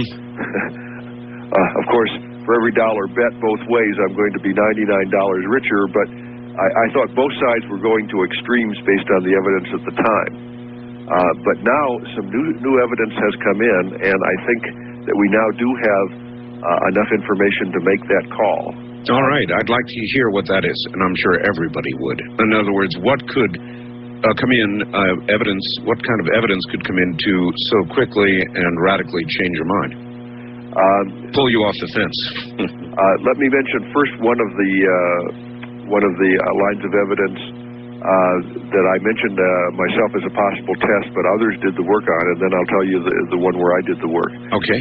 of course, for every dollar bet both ways, I'm going to be $99 richer, but I thought both sides were going to extremes based on the evidence at the time. But now some new evidence has come in, and I think that we now do have enough information to make that call. All right. I'd like to hear what that is, and I'm sure everybody would. In other words, what could come in, evidence, what kind of evidence could come in to so quickly and radically change your mind? Pull you off the fence. Let me mention first one of the lines of evidence that I mentioned myself as a possible test, but others did the work on, and then I'll tell you the one where I did the work. Okay.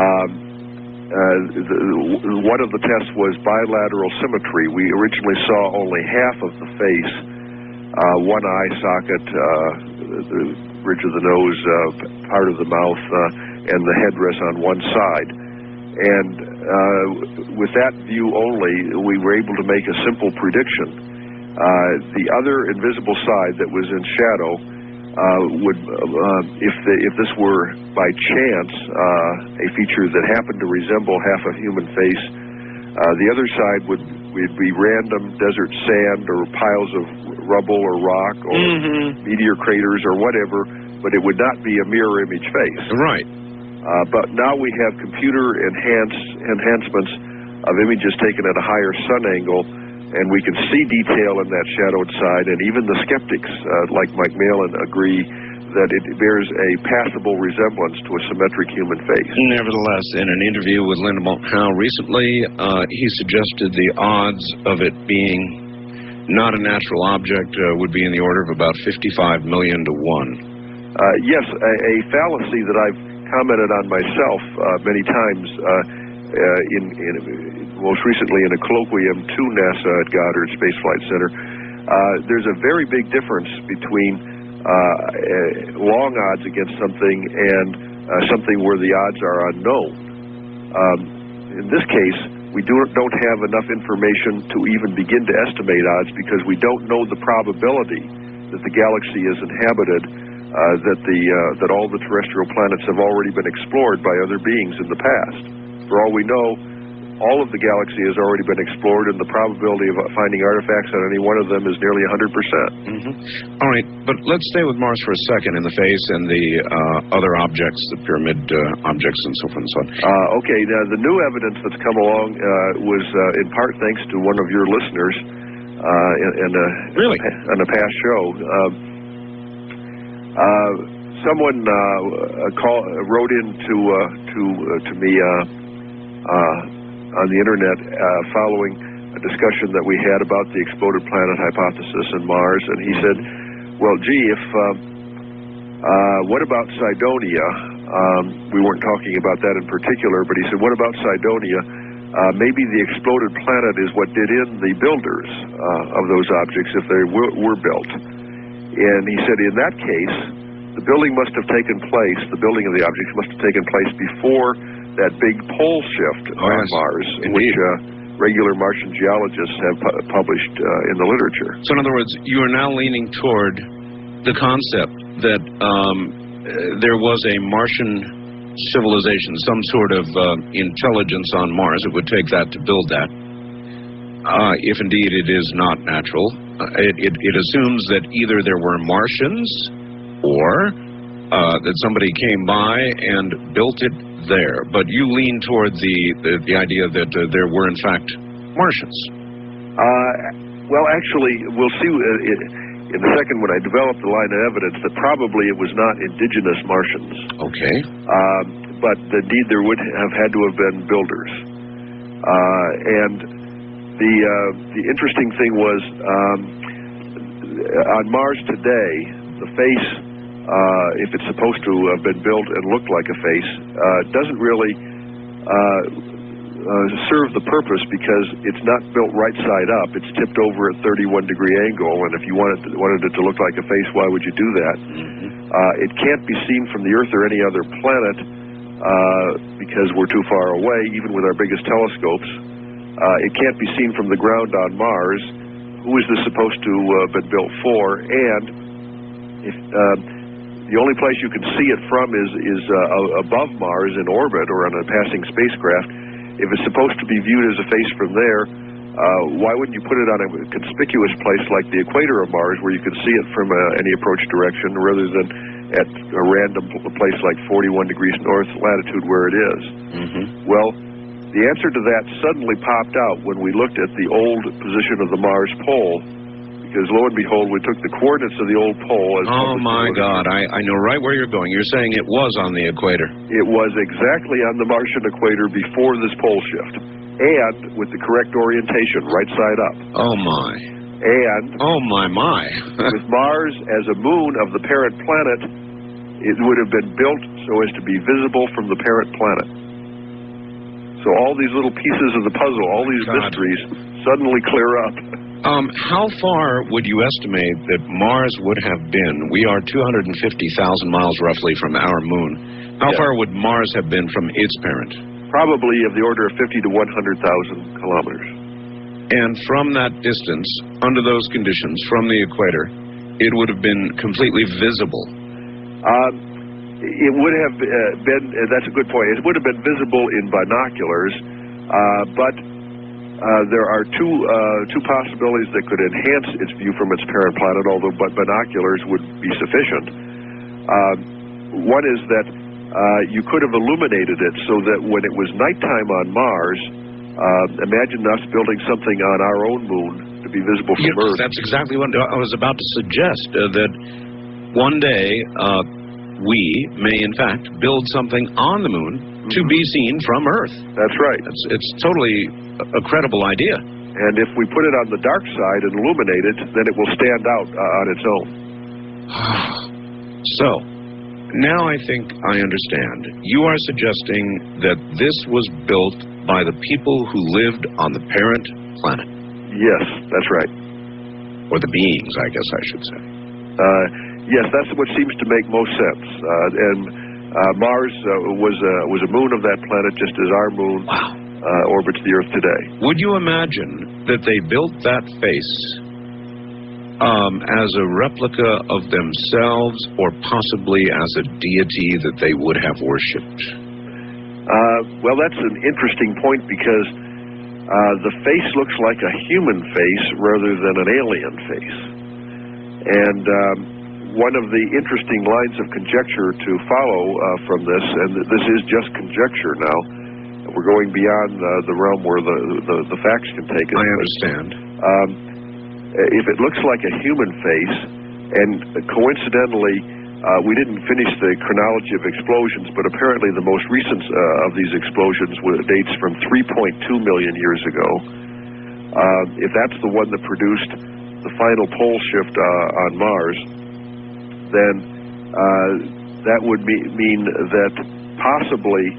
One of the tests was bilateral symmetry. We originally saw only half of the face, one eye socket, the bridge of the nose, part of the mouth, and the headdress on one side. And with that view only, we were able to make a simple prediction. The other invisible side that was in shadow would, if this were by chance a feature that happened to resemble half a human face, the other side would be random desert sand or piles of rubble or rock or meteor craters or whatever, but it would not be a mirror image face. Right. But now we have computer enhancements of images taken at a higher sun angle, and we can see detail in that shadowed side, and even the skeptics, like Mike Malin, agree that it bears a passable resemblance to a symmetric human face. Nevertheless, in an interview with Linda Moulton Howe recently, he suggested the odds of it being not a natural object would be in the order of about 55 million to 1. Yes, a fallacy that I've commented on myself many times, most recently in a colloquium to NASA at Goddard Space Flight Center. There's a very big difference between long odds against something and something where the odds are unknown. In this case, we don't have enough information to even begin to estimate odds, because we don't know the probability that the galaxy is inhabited, that all the terrestrial planets have already been explored by other beings in the past. For all we know, all of the galaxy has already been explored, and the probability of finding artifacts on any one of them is nearly 100%. All right, but let's stay with Mars for a second, in the face and the other objects, the pyramid objects and so forth and so on. Okay, now the new evidence that's come along was in part thanks to one of your listeners in a past show. Someone wrote in to me on the internet following a discussion that we had about the exploded planet hypothesis and Mars, and he said, well, gee, what about Cydonia? We weren't talking about that in particular, but he said, what about Cydonia? Maybe the exploded planet is what did in the builders of those objects if they were built. And he said, in that case, the building must have taken place, the building of the objects must have taken place before that big pole shift on Mars, which regular Martian geologists have published in the literature. So in other words, you are now leaning toward the concept that there was a Martian civilization, some sort of intelligence on Mars. It would take that to build that. If indeed it is not natural, it assumes that either there were Martians or that somebody came by and built it there. But you lean toward the idea that there were in fact Martians. Well, actually, we'll see. In the second one, I developed a line of evidence that probably it was not indigenous Martians. Okay. But indeed there would have had to have been builders. And the interesting thing was, on Mars today, the face, if it's supposed to have been built and look like a face, doesn't really serve the purpose because it's not built right side up. It's tipped over at 31-degree angle, and if you wanted it to look like a face, why would you do that? Mm-hmm. It can't be seen from the Earth or any other planet because we're too far away, even with our biggest telescopes. It can't be seen from the ground on Mars. Who is this supposed to have been built for? And if the only place you can see it from is above Mars in orbit or on a passing spacecraft. If it's supposed to be viewed as a face from there, why wouldn't you put it on a conspicuous place like the equator of Mars where you can see it from any approach direction rather than at a random place like 41 degrees north latitude where it is? Mm-hmm. Well, the answer to that suddenly popped out when we looked at the old position of the Mars pole, because lo and behold, we took the coordinates of the old pole. Oh my God, I know right where you're going. You're saying it was on the equator. It was exactly on the Martian equator before this pole shift, and with the correct orientation, right side up. Oh my. And oh my. With Mars as a moon of the parent planet, it would have been built so as to be visible from the parent planet. So all these little pieces of the puzzle, all these mysteries, suddenly clear up. How far would you estimate that Mars would have been? We are 250,000 miles roughly from our moon. How far would Mars have been from its parent? Probably of the order of 50 to 100,000 kilometers. And from that distance, under those conditions, from the equator, it would have been completely visible. It would have been, that's a good point, it would have been visible in binoculars, but there are two possibilities that could enhance its view from its parent planet, although binoculars would be sufficient. One is that you could have illuminated it so that when it was nighttime on Mars, imagine us building something on our own moon to be visible from Earth. That's exactly what I was about to suggest, that one day we may, in fact, build something on the moon to be seen from Earth. That's right. It's totally a credible idea. And if we put it on the dark side and illuminate it, then it will stand out on its own. So, now I think I understand. You are suggesting that this was built by the people who lived on the parent planet. Yes, that's right. Or the beings, I guess I should say. Yes, that's what seems to make most sense. Mars was a moon of that planet, just as our moon orbits the Earth today. Would you imagine that they built that face as a replica of themselves, or possibly as a deity that they would have worshipped? Well, that's an interesting point, because the face looks like a human face rather than an alien face. And one of the interesting lines of conjecture to follow from this, and this is just conjecture now, we're going beyond the realm where the facts can take us. I understand. If it looks like a human face, and coincidentally, we didn't finish the chronology of explosions, but apparently the most recent of these explosions dates from 3.2 million years ago. If that's the one that produced the final pole shift on Mars, then that would mean that possibly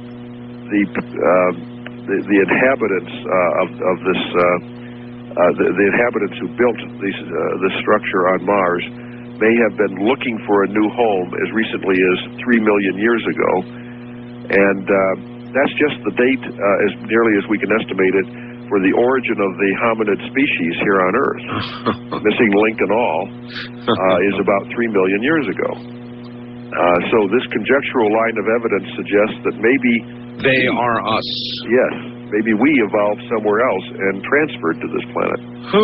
the inhabitants of this the inhabitants who built this structure on Mars may have been looking for a new home as recently as 3 million years ago, and that's just the date, as nearly as we can estimate it, for the origin of the hominid species here on Earth. Missing link and all is about 3 million years ago. So this conjectural line of evidence suggests that maybe they are us. Yes, maybe we evolved somewhere else and transferred to this planet.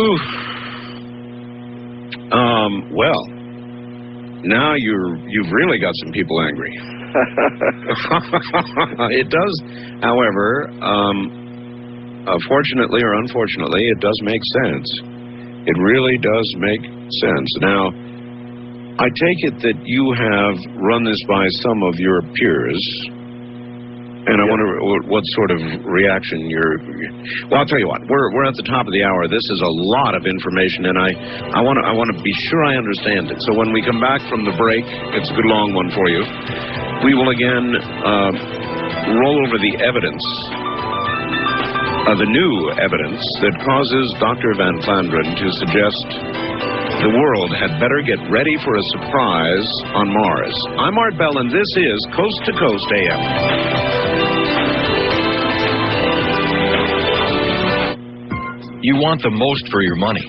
Well, now you've really got some people angry. It does, however, fortunately or unfortunately, it does make sense. It really does make sense. Now, I take it that you have run this by some of your peers, and I wonder what sort of reaction you're... Well, I'll tell you what. We're at the top of the hour. This is a lot of information, and I want to be sure I understand it. So when we come back from the break, it's a good long one for you. We will again roll over the evidence, the new evidence that causes Dr. Van Flandren to suggest the world had better get ready for a surprise on Mars. I'm Art Bell, and this is Coast to Coast AM. You want the most for your money.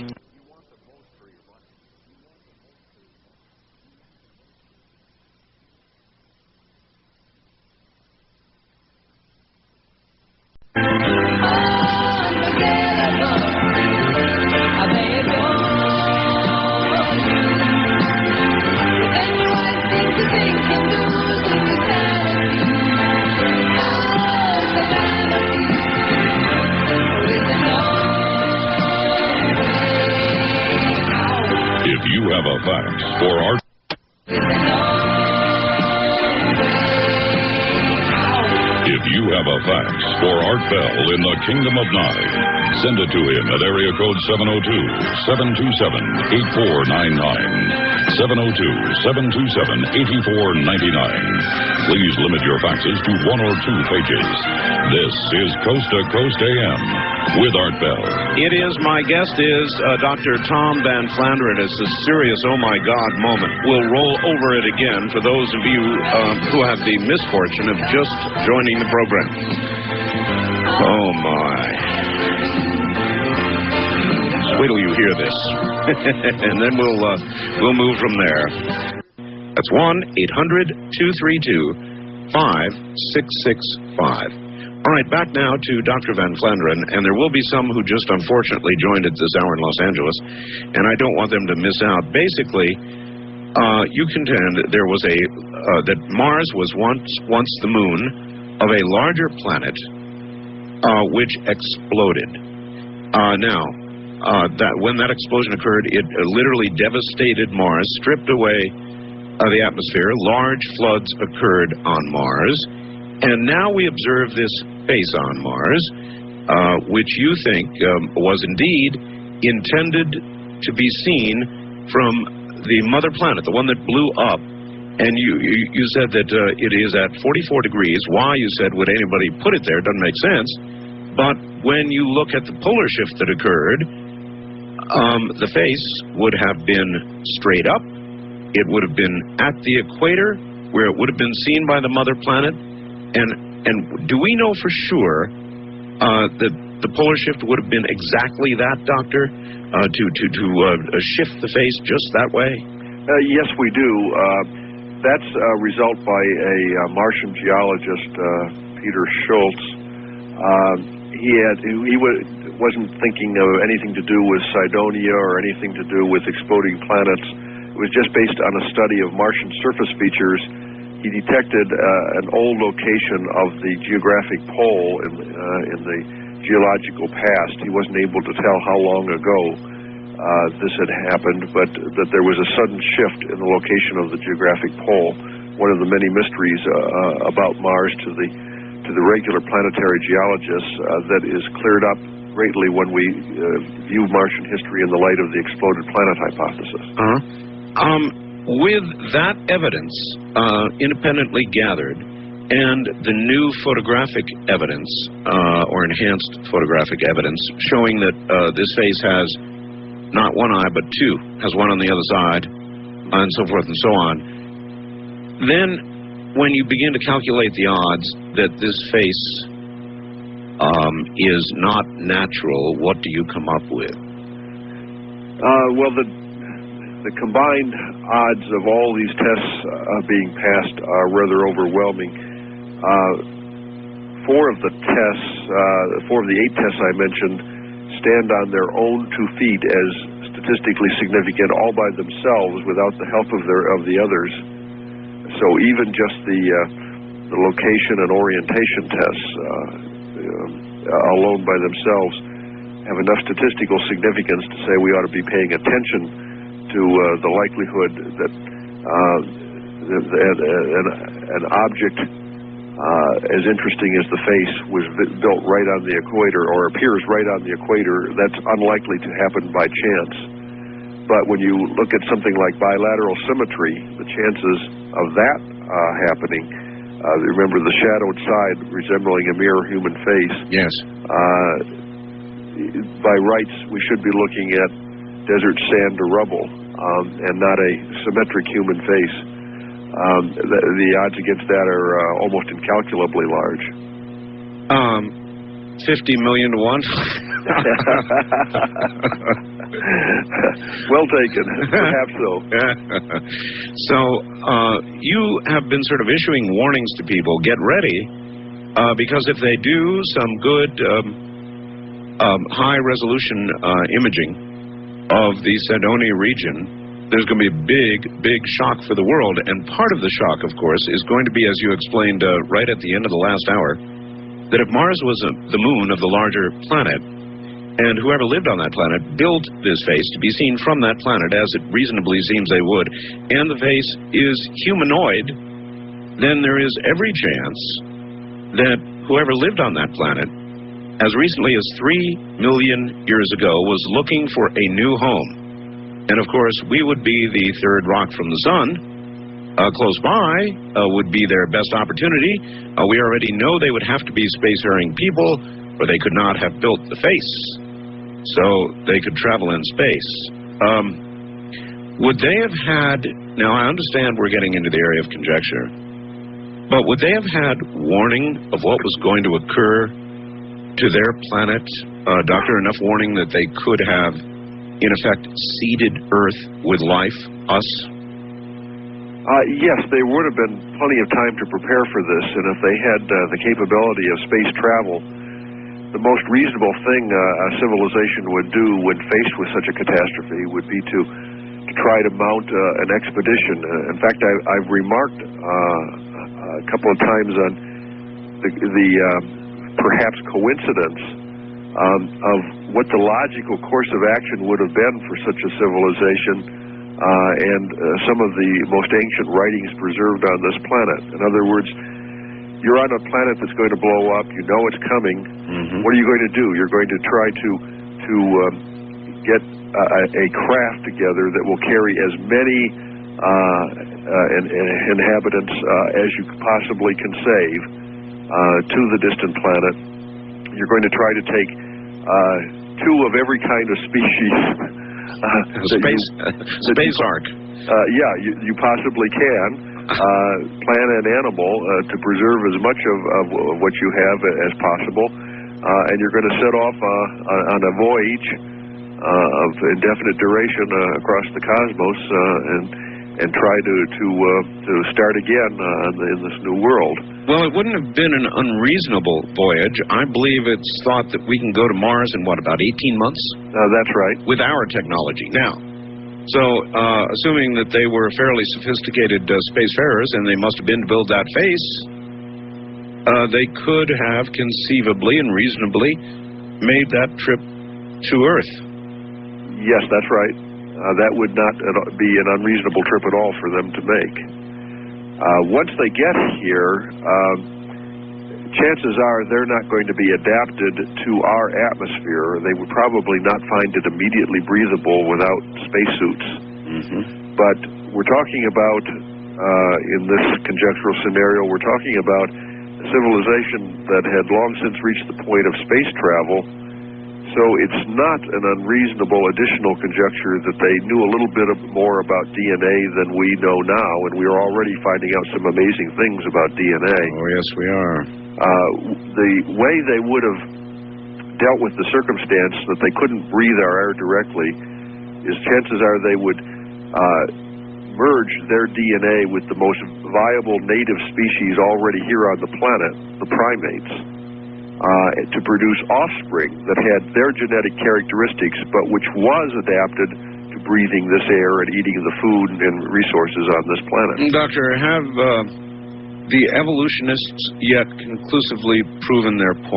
If you have a fax for Art... If you have a fax for Art Bell in the Kingdom of Nye, send it to him at area code 702-727-8499. 702-727-8499. Please limit your faxes to 1 or 2 pages. This is Coast to Coast AM with Art Bell. It is. My guest is Dr. Tom Van Flandren. It's a serious oh my God moment. We'll roll over it again for those of you who have the misfortune of just joining the program. Oh my. Wait till you hear this. And then we'll move from there. That's 1-800-232-5665. All right, back now to Dr. Van Flandren, and there will be some who just unfortunately joined at this hour in Los Angeles, and I don't want them to miss out. Basically, you contend there was that Mars was once the moon of a larger planet, which exploded. That when that explosion occurred, it literally devastated Mars, stripped away the atmosphere. Large floods occurred on Mars. And now we observe this face on Mars, which you think was indeed intended to be seen from the mother planet, the one that blew up. And you said that it is at 44 degrees. Why, you said, would anybody put it there? Doesn't make sense. But when you look at the polar shift that occurred, the face would have been straight up. It would have been at the equator, where it would have been seen by the mother planet. And do we know for sure that the polar shift would have been exactly that, Doctor, to shift the face just that way? Yes, we do. That's a result by a Martian geologist, Peter Schultz. He wasn't thinking of anything to do with Cydonia or anything to do with exploding planets. It was just based on a study of Martian surface features. He detected an old location of the geographic pole in the geological past. He wasn't able to tell how long ago this had happened, but that there was a sudden shift in the location of the geographic pole. One of the many mysteries about Mars to the regular planetary geologists that is cleared up greatly when we view Martian history in the light of the exploded planet hypothesis. With that evidence independently gathered and the new photographic evidence or enhanced photographic evidence showing that this face has not one eye but two, has one on the other side, and so forth and so on, then when you begin to calculate the odds that this face is not natural, what do you come up with? Well, the combined odds of all these tests being passed are rather overwhelming. 4 of the 8 tests I mentioned stand on their own 2 feet as statistically significant all by themselves without the help of the others. So even just the location and orientation tests alone by themselves have enough statistical significance to say we ought to be paying attention to the likelihood that an object as interesting as the face was built right on the equator or appears right on the equator. That's unlikely to happen by chance. But when you look at something like bilateral symmetry, the chances of that happening, remember the shadowed side resembling a mere human face. Yes. By rights, we should be looking at desert sand or rubble, and not a symmetric human face. The odds against that are almost incalculably large. 50 million to 1? Well taken. Perhaps so. So, you have been sort of issuing warnings to people. Get ready, because if they do some good high-resolution imaging of the Cydonia region, there's going to be a big, big shock for the world. And part of the shock, of course, is going to be, as you explained right at the end of the last hour, that if Mars was the moon of the larger planet, and whoever lived on that planet built this face to be seen from that planet, as it reasonably seems they would, and the face is humanoid, then there is every chance that whoever lived on that planet, as recently as 3 million years ago, was looking for a new home. And, of course, we would be the third rock from the sun. Close by would be their best opportunity. We already know they would have to be spacefaring people, or they could not have built the face. So they could travel in space. Would they have had... Now, I understand we're getting into the area of conjecture, but would they have had warning of what was going to occur to their planet, Doctor? Enough warning that they could have, in effect, seeded Earth with life, us? Yes, there would have been plenty of time to prepare for this, and if they had the capability of space travel, the most reasonable thing a civilization would do when faced with such a catastrophe would be to try to mount an expedition. In fact, I've remarked a couple of times on the perhaps coincidence of what the logical course of action would have been for such a civilization, and some of the most ancient writings preserved on this planet. In other words, you're on a planet that's going to blow up. You know it's coming. Mm-hmm. What are you going to do? You're going to try to get a craft together that will carry as many inhabitants as you possibly can save to the distant planet. You're going to try to take 2 of every kind of species. Space ark. Yeah, you possibly can. Plant and animal to preserve as much of what you have as possible, and you're going to set off on a voyage of indefinite duration across the cosmos and try to start again in this new world. Well, it wouldn't have been an unreasonable voyage. I believe it's thought that we can go to Mars in, what, about 18 months? That's right. With our technology. Now, so assuming that they were fairly sophisticated spacefarers, and they must have been to build that face, they could have conceivably and reasonably made that trip to Earth. Yes, that's right. That would not be an unreasonable trip at all for them to make. Once they get here, chances are they're not going to be adapted to our atmosphere. They would probably not find it immediately breathable without spacesuits. Mm-hmm. But we're talking about, in this conjectural scenario, we're talking about a civilization that had long since reached the point of space travel. So it's not an unreasonable additional conjecture that they knew a little bit more about DNA than we know now, and we are already finding out some amazing things about DNA. Oh, yes, we are. The way they would have dealt with the circumstance that they couldn't breathe our air directly is chances are they would merge their DNA with the most viable native species already here on the planet, the primates, to produce offspring that had their genetic characteristics, but which was adapted to breathing this air and eating the food and resources on this planet. Doctor, have the evolutionists yet conclusively proven their point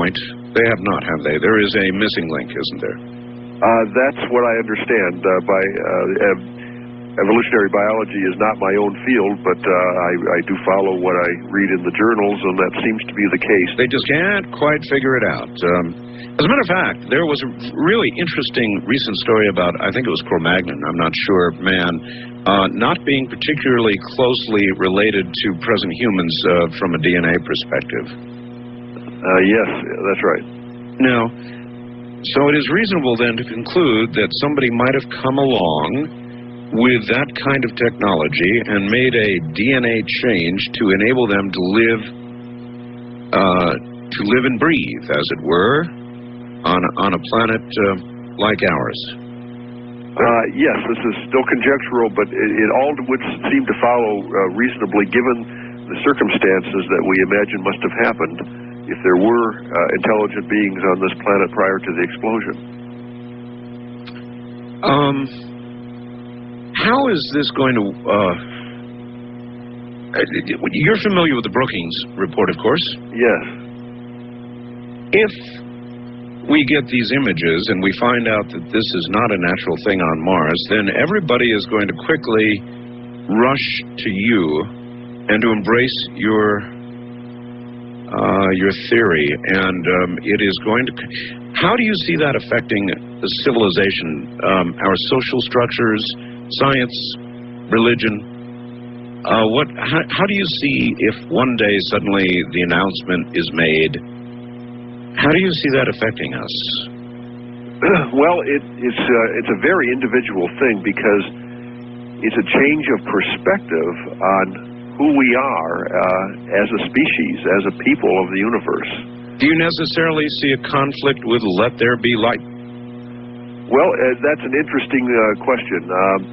They have not, have they? There is a missing link, isn't there? That's what I understand. Evolutionary biology is not my own field, but I do follow what I read in the journals, and that seems to be the case. They just can't quite figure it out. As a matter of fact, there was a really interesting recent story about, I think it was Cro-Magnon, I'm not sure, man, not being particularly closely related to present humans from a DNA perspective. Yes, that's right. Now, so it is reasonable then to conclude that somebody might have come along with that kind of technology and made a DNA change to enable them to live and breathe, as it were, on a planet like ours. Yes, this is still conjectural, but it all would seem to follow reasonably, given the circumstances that we imagine must have happened if there were intelligent beings on this planet prior to the explosion. How is this going to... you're familiar with the Brookings report, of course? Yes. If we get these images and we find out that this is not a natural thing on Mars, then everybody is going to quickly rush to you and to embrace your theory, and it is going to... How do you see that affecting the civilization, our social structures, science, religion? How do you see if one day suddenly the announcement is made? How do you see that affecting us? Well, it's a very individual thing, because it's a change of perspective on who we are as a species, as a people of the universe. Do you necessarily see a conflict with "Let there be light"? Well, that's an interesting question.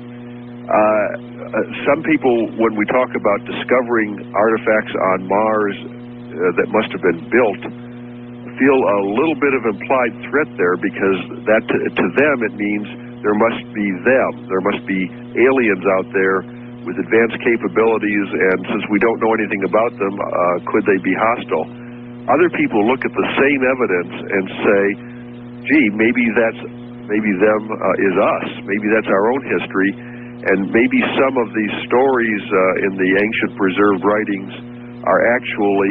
Some people, when we talk about discovering artifacts on Mars that must have been built, feel a little bit of implied threat there, because that to them it means there must be them. There must be aliens out there with advanced capabilities, and since we don't know anything about them, could they be hostile? Other people look at the same evidence and say, gee, maybe them is us. Maybe that's our own history, and maybe some of these stories in the ancient preserved writings are actually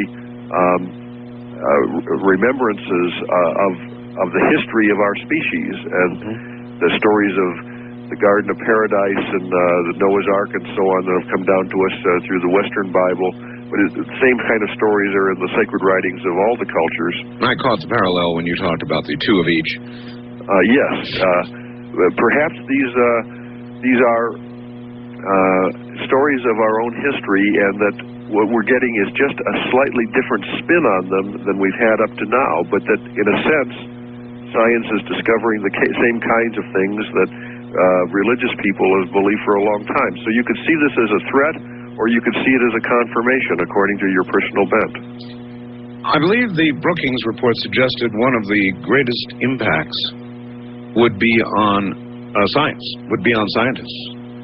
remembrances of the history of our species, and the stories of the Garden of Paradise and the Noah's Ark and so on that have come down to us through the Western Bible. But the same kind of stories are in the sacred writings of all the cultures. I caught the parallel when you talked about the two of each. Yes. Perhaps these are stories of our own history, and that what we're getting is just a slightly different spin on them than we've had up to now, but that, in a sense, science is discovering the same kinds of things that religious people have believed for a long time. So you could see this as a threat, or you could see it as a confirmation, according to your personal bent. I believe the Brookings report suggested one of the greatest impacts would be on science, would be on scientists.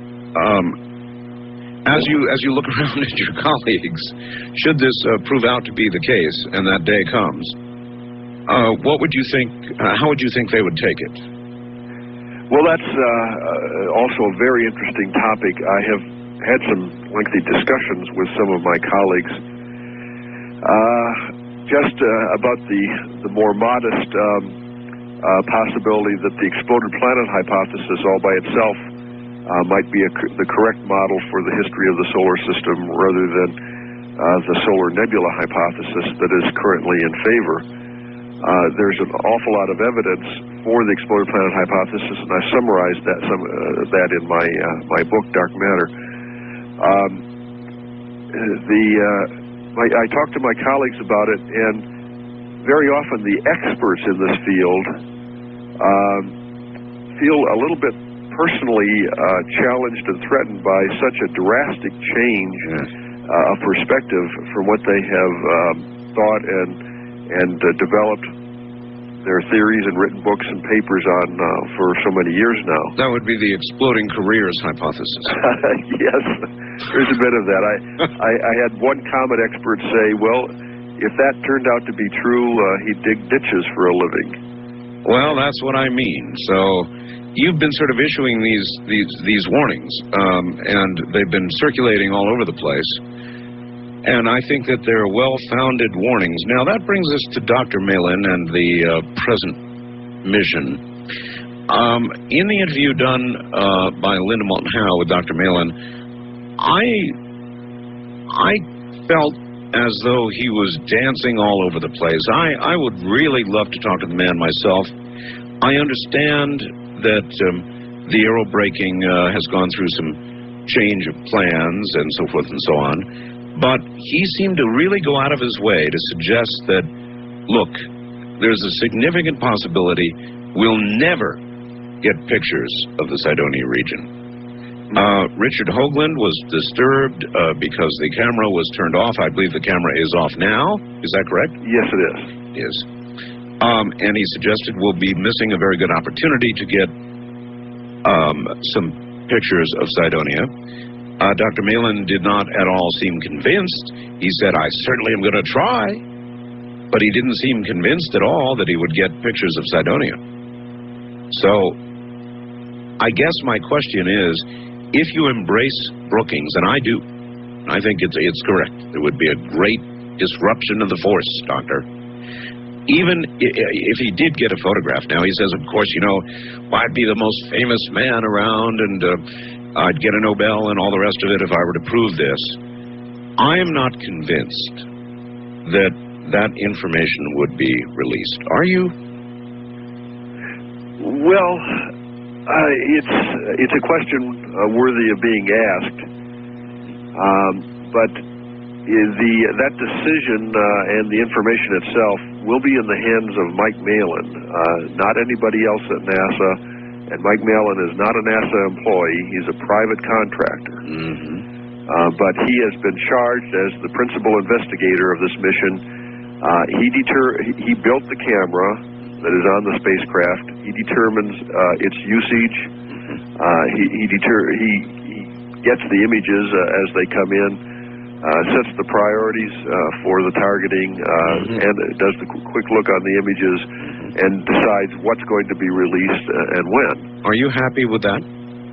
As you look around at your colleagues, should this prove out to be the case, and that day comes, what would you think? How would you think they would take it? Well, that's also a very interesting topic. I have had some lengthy discussions with some of my colleagues just about the more modest possibility that the exploded planet hypothesis all by itself might be the correct model for the history of the solar system, rather than the solar nebula hypothesis that is currently in favor. There's an awful lot of evidence for the exploded planet hypothesis, and I summarized that in my book, Dark Matter. I talked to my colleagues about it, and very often the experts in this field feel a little bit personally challenged and threatened by such a drastic change of perspective from what they have thought and developed their theories and written books and papers on for so many years now. That would be the exploding careers hypothesis. Yes, there's a bit of that. I had one comet expert say, well, if that turned out to be true, he'd dig ditches for a living. Well, that's what I mean. So you've been sort of issuing these warnings, and they've been circulating all over the place. And I think that they're well-founded warnings. Now, that brings us to Dr. Malin and the present mission. In the interview done by Linda Moulton Howe with Dr. Malin, I felt as though he was dancing all over the place. I would really love to talk to the man myself. I understand that the aerobraking has gone through some change of plans and so forth and so on. But he seemed to really go out of his way to suggest that, look, there's a significant possibility we'll never get pictures of the Cydonia region. Richard Hoagland was disturbed because the camera was turned off. I believe the camera is off now. Is that correct? Yes, it is. Yes. And he suggested we'll be missing a very good opportunity to get some pictures of Cydonia. Dr. Malin did not at all seem convinced. He said, I certainly am going to try. But he didn't seem convinced at all that he would get pictures of Cydonia. So I guess my question is, if you embrace Brookings, and I do, I think it's correct, there would be a great disruption of the force, Doctor. Even if he did get a photograph. Now, he says, of course, you know, well, I'd be the most famous man around, and I'd get a Nobel and all the rest of it if I were to prove this. I am not convinced that that information would be released. Are you? Well, it's a question worthy of being asked, but that decision and the information itself will be in the hands of Mike Malin, not anybody else at NASA. And Mike Malin is not a NASA employee. He's a private contractor. Mm-hmm. But he has been charged as the principal investigator of this mission. He built the camera that is on the spacecraft. He determines its usage. He gets the images as they come in, sets the priorities for the targeting, and does the quick look on the images, and decides what's going to be released and when. Are you happy with that?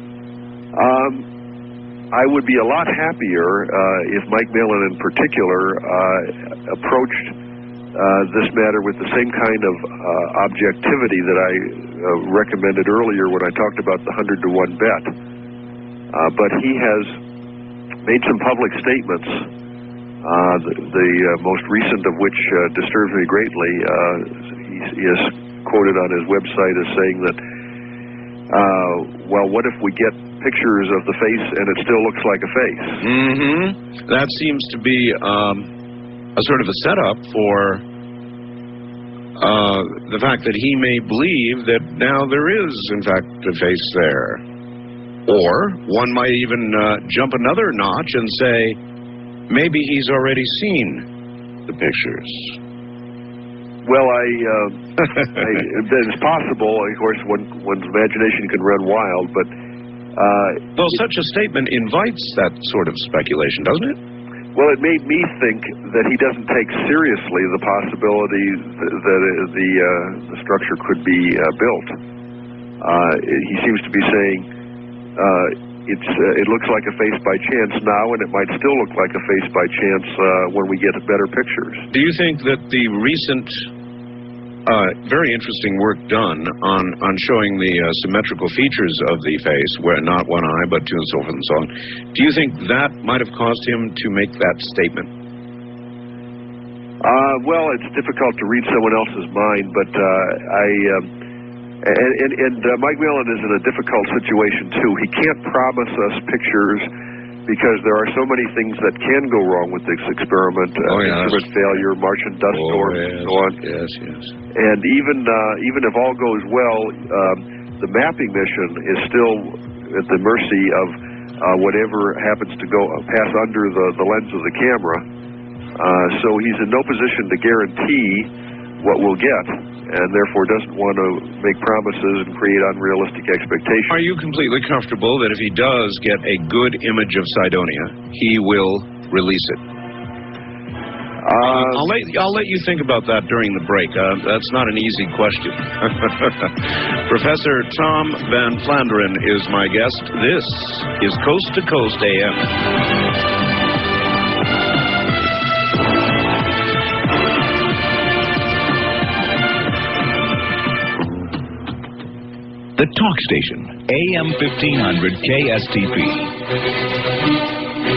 I would be a lot happier if Mike Malin in particular approached this matter with the same kind of objectivity that I recommended earlier when I talked about the 100-to-1 bet. But he has made some public statements, the most recent of which disturbs me greatly. He is quoted on his website as saying that, well, what if we get pictures of the face and it still looks like a face? Mm-hmm. That seems to be a sort of a setup for the fact that he may believe that now there is, in fact, a face there. Or one might even jump another notch and say, maybe he's already seen the pictures. Well, it's possible. Of course, one's imagination can run wild, but... well, such a statement invites that sort of speculation, doesn't it? Well, it made me think that he doesn't take seriously the possibility that the structure could be built. He seems to be saying it looks like a face by chance now, and it might still look like a face by chance when we get better pictures. Do you think that the recent very interesting work done on showing the symmetrical features of the face, where not one eye but two and so forth and so on, do you think that might have caused him to make that statement? Well, it's difficult to read someone else's mind, but Mike Malin is in a difficult situation too. He can't promise us pictures because there are so many things that can go wrong with this experiment. Instrument failure, Martian dust storms, and so on. Yes. And even if all goes well, the mapping mission is still at the mercy of whatever happens to pass under the lens of the camera. So he's in no position to guarantee what we'll get, and therefore doesn't want to make promises and create unrealistic expectations. Are you completely comfortable that if he does get a good image of Cydonia, he will release it? I'll let you think about that during the break. That's not an easy question. Professor Tom Van Flanderen is my guest. This is Coast to Coast AM. The Talk Station, AM 1500 KSTP.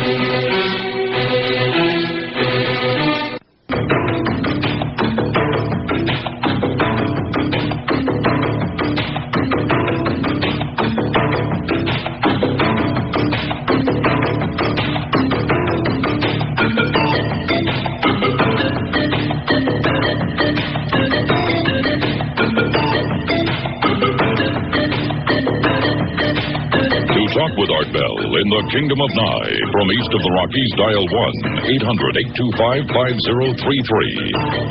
Talk with Art Bell in the Kingdom of Nye. From east of the Rockies, dial 1-800-825-5033.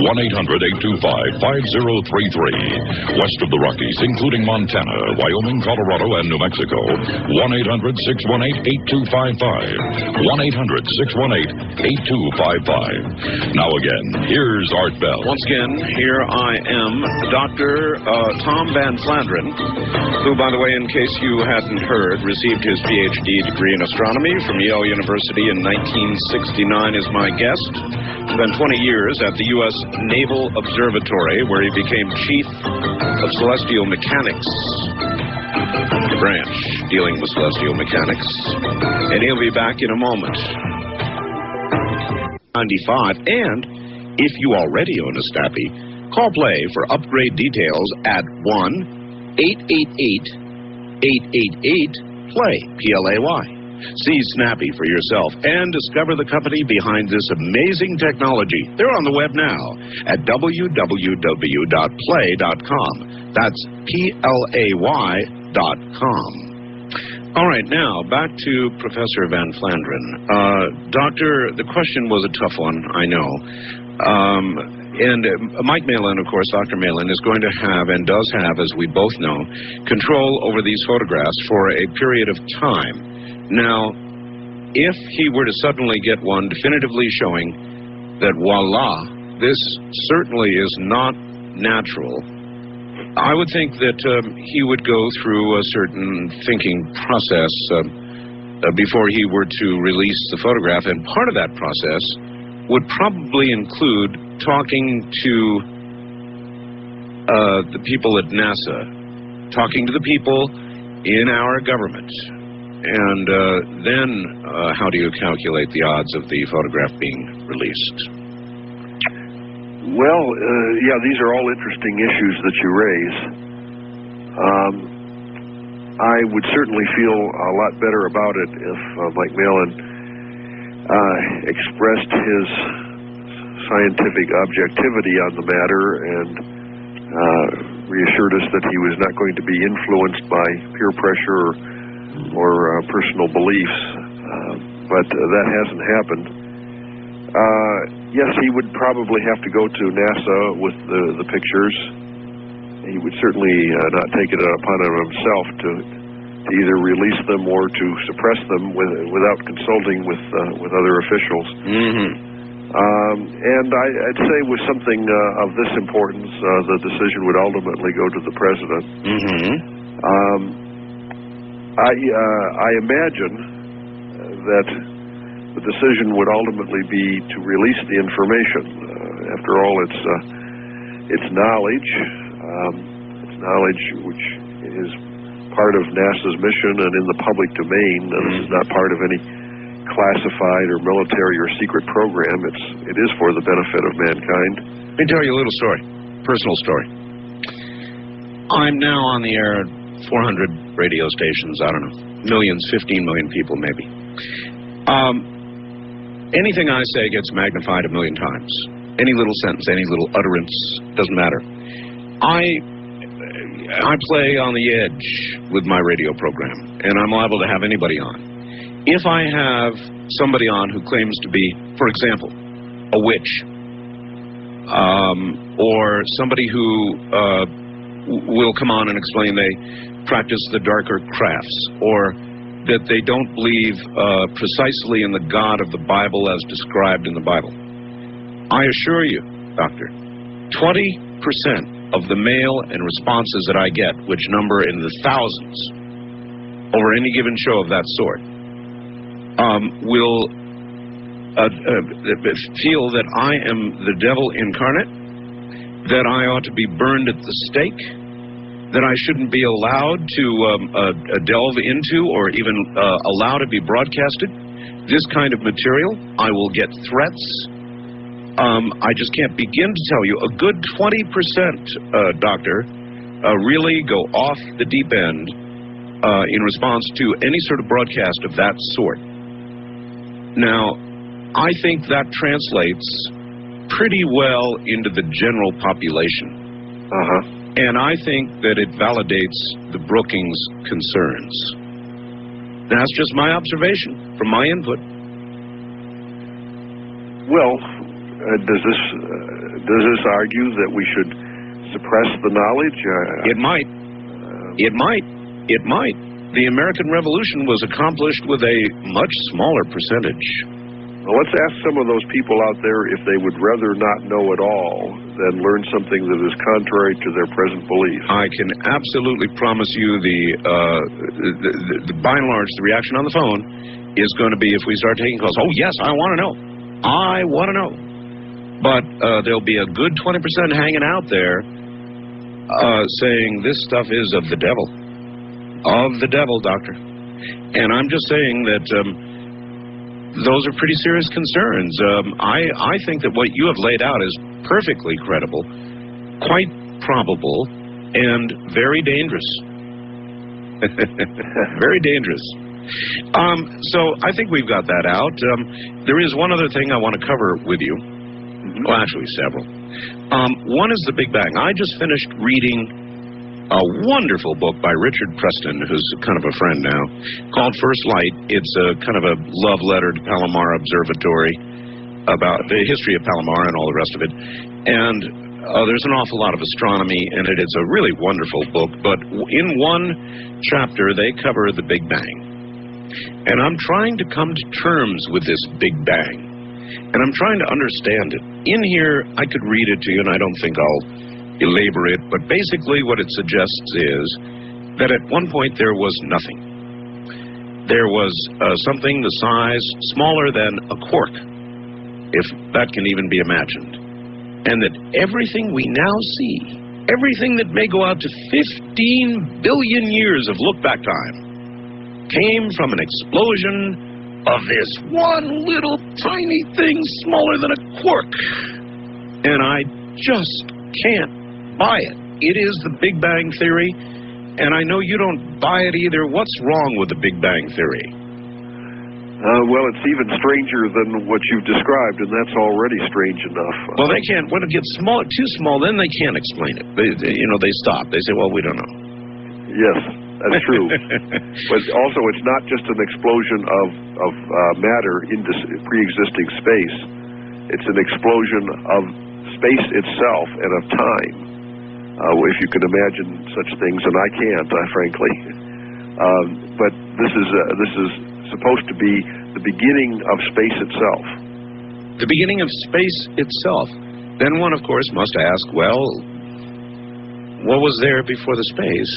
1-800-825-5033. West of the Rockies, including Montana, Wyoming, Colorado, and New Mexico. 1-800-618-8255. 1-800-618-8255. Now again, here's Art Bell. Once again, here I am, Dr. Tom Van Flanderen, who, by the way, in case you hadn't heard, received his Ph.D. degree in astronomy from Yale University in 1969 as my guest. Spent 20 years at the U.S. Naval Observatory, where he became Chief of Celestial Mechanics, the branch dealing with celestial mechanics. And he'll be back in a moment. 95. And if you already own a Snappy, call Play for upgrade details at 1-888-888-PLAY, P-L-A-Y. See Snappy for yourself and discover the company behind this amazing technology. They're on the web now at www.play.com. That's P-L-A-Y.com. All right, now back to Professor Van Flanderen. Doctor, the question was a tough one, I know. And Mike Malin, of course, Dr. Malin, is going to have, and does have, as we both know, control over these photographs for a period of time. Now, if he were to suddenly get one definitively showing that, voila, this certainly is not natural, I would think that he would go through a certain thinking process before he were to release the photograph, and part of that process would probably include talking to the people at NASA, talking to the people in our government, and then how do you calculate the odds of the photograph being released? Well, yeah, these are all interesting issues that you raise. I would certainly feel a lot better about it if Mike Malin expressed his scientific objectivity on the matter and reassured us that he was not going to be influenced by peer pressure or personal beliefs, but that hasn't happened. Yes, he would probably have to go to NASA with the pictures. He would certainly not take it upon himself to either release them or to suppress them without consulting with other officials. And I'd say with something of this importance, the decision would ultimately go to the president. I imagine that the decision would ultimately be to release the information. After all, it's knowledge. It's knowledge which is part of NASA's mission and in the public domain. This is not part of any classified or military or secret program. It is for the benefit of mankind. Let me tell you a little story, personal story. I'm now on the air at 400 radio stations, I don't know, millions, 15 million people maybe. Anything I say gets magnified a million times. Any little sentence, any little utterance, doesn't matter. I play on the edge with my radio program, and I'm liable to have anybody on. If I have somebody on who claims to be, for example, a witch, or somebody who will come on and explain they practice the darker crafts, or that they don't believe precisely in the God of the Bible as described in the Bible, I assure you, Doctor, 20% of the mail and responses that I get, which number in the thousands over any given show of that sort, will feel that I am the devil incarnate, that I ought to be burned at the stake, that I shouldn't be allowed to delve into or even allow to be broadcasted this kind of material. I will get threats. I just can't begin to tell you. A good 20%, Doctor, really go off the deep end in response to any sort of broadcast of that sort. Now, I think that translates pretty well into the general population. And I think that it validates the Brookings concerns. That's just my observation from my input. Well, does this argue that we should suppress the knowledge? It might. It might. It might. The American Revolution was accomplished with a much smaller percentage. Well, let's ask some of those people out there if they would rather not know at all than learn something that is contrary to their present beliefs. I can absolutely promise you by and large, the reaction on the phone is going to be, if we start taking calls, oh, yes, I want to know. I want to know. But there'll be a good 20% hanging out there saying this stuff is of the devil. Of the devil, Doctor. And I'm just saying that those are pretty serious concerns. I think that what you have laid out is perfectly credible, quite probable, and very dangerous. Very dangerous. So I think we've got that out. There is one other thing I want to cover with you. Well, actually, several. One is the Big Bang. I just finished reading a wonderful book by Richard Preston, who's kind of a friend now, called First Light. It's a kind of a love letter to Palomar Observatory about the history of Palomar and all the rest of it. And there's an awful lot of astronomy in it. It's a really wonderful book. But in one chapter, they cover the Big Bang. And I'm trying to come to terms with this Big Bang. And I'm trying to understand it. In here, I could read it to you, and I don't think I'll belabor it, but basically what it suggests is that at one point there was nothing. There was something the size smaller than a quark, if that can even be imagined. And that everything we now see, everything that may go out to 15 billion years of look-back time, came from an explosion of this one little tiny thing smaller than a quark. And I just can't buy it. It is the Big Bang Theory, and I know you don't buy it either. What's wrong with the Big Bang Theory? Well, it's even stranger than what you've described, and that's already strange enough. Well, they can't. When it gets small, too small, then they can't explain it. They stop. They say, well, we don't know. Yes, that's true. But also, it's not just an explosion of matter into pre-existing space. It's an explosion of space itself and of time. If you can imagine such things, and I can't, frankly. But this is supposed to be the beginning of space itself. The beginning of space itself. Then one, of course, must ask, well, what was there before the space?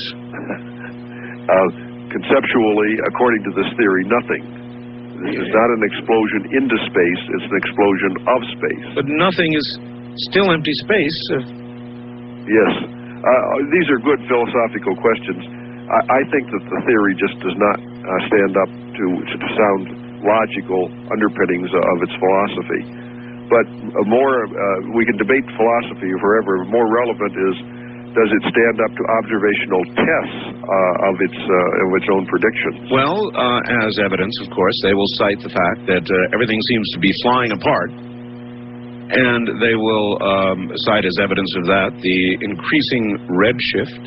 Conceptually, according to this theory, nothing. This is not an explosion into space, it's an explosion of space. But nothing is still empty space. Yes. These are good philosophical questions. I think that the theory just does not stand up to sound logical underpinnings of its philosophy. But we can debate philosophy forever. More relevant is, does it stand up to observational tests of its own predictions? Well, as evidence, of course, they will cite the fact that everything seems to be flying apart. And they will cite as evidence of that the increasing redshift,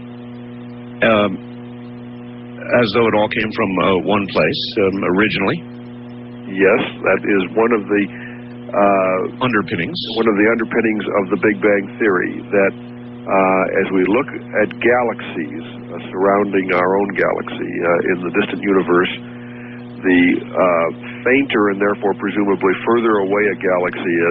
as though it all came from one place originally. Yes, that is one of the underpinnings. One of the underpinnings of the Big Bang Theory, that as we look at galaxies surrounding our own galaxy in the distant universe, the fainter and therefore presumably further away a galaxy is,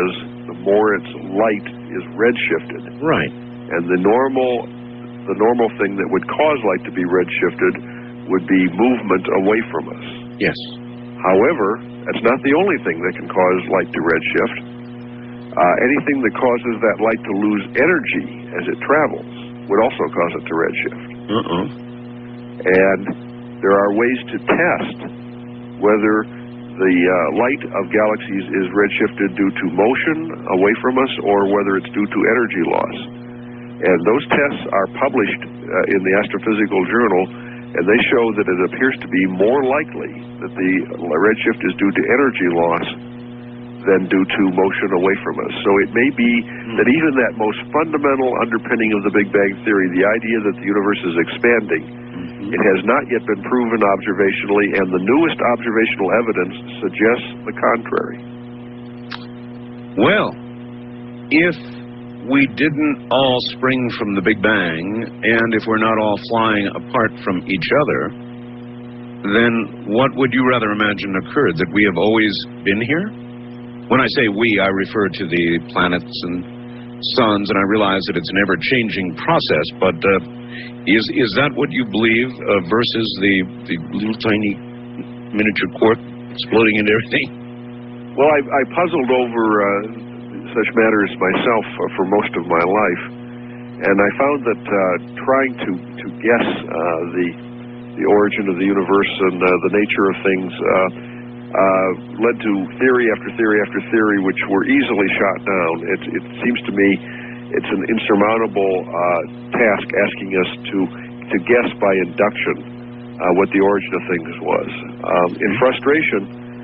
the more its light is redshifted. Right. And the normal thing that would cause light to be redshifted would be movement away from us. Yes. However, that's not the only thing that can cause light to redshift. Anything that causes that light to lose energy as it travels would also cause it to redshift. And there are ways to test whether the light of galaxies is redshifted due to motion away from us or whether it's due to energy loss. And those tests are published in the Astrophysical Journal, and they show that it appears to be more likely that the redshift is due to energy loss than due to motion away from us. So it may be that even that most fundamental underpinning of the Big Bang Theory, the idea that the universe is expanding, it has not yet been proven observationally, and the newest observational evidence suggests the contrary. Well, if we didn't all spring from the Big Bang, and if we're not all flying apart from each other, then what would you rather imagine occurred? That we have always been here? When I say we, I refer to the planets and suns, and I realize that it's an ever-changing process, but is that what you believe versus the little tiny miniature quark exploding into everything? Well, I puzzled over such matters myself for most of my life, and I found that trying to guess the origin of the universe and the nature of things led to theory after theory after theory, which were easily shot down. It seems to me it's an insurmountable task asking us to guess by induction what the origin of things was. In frustration,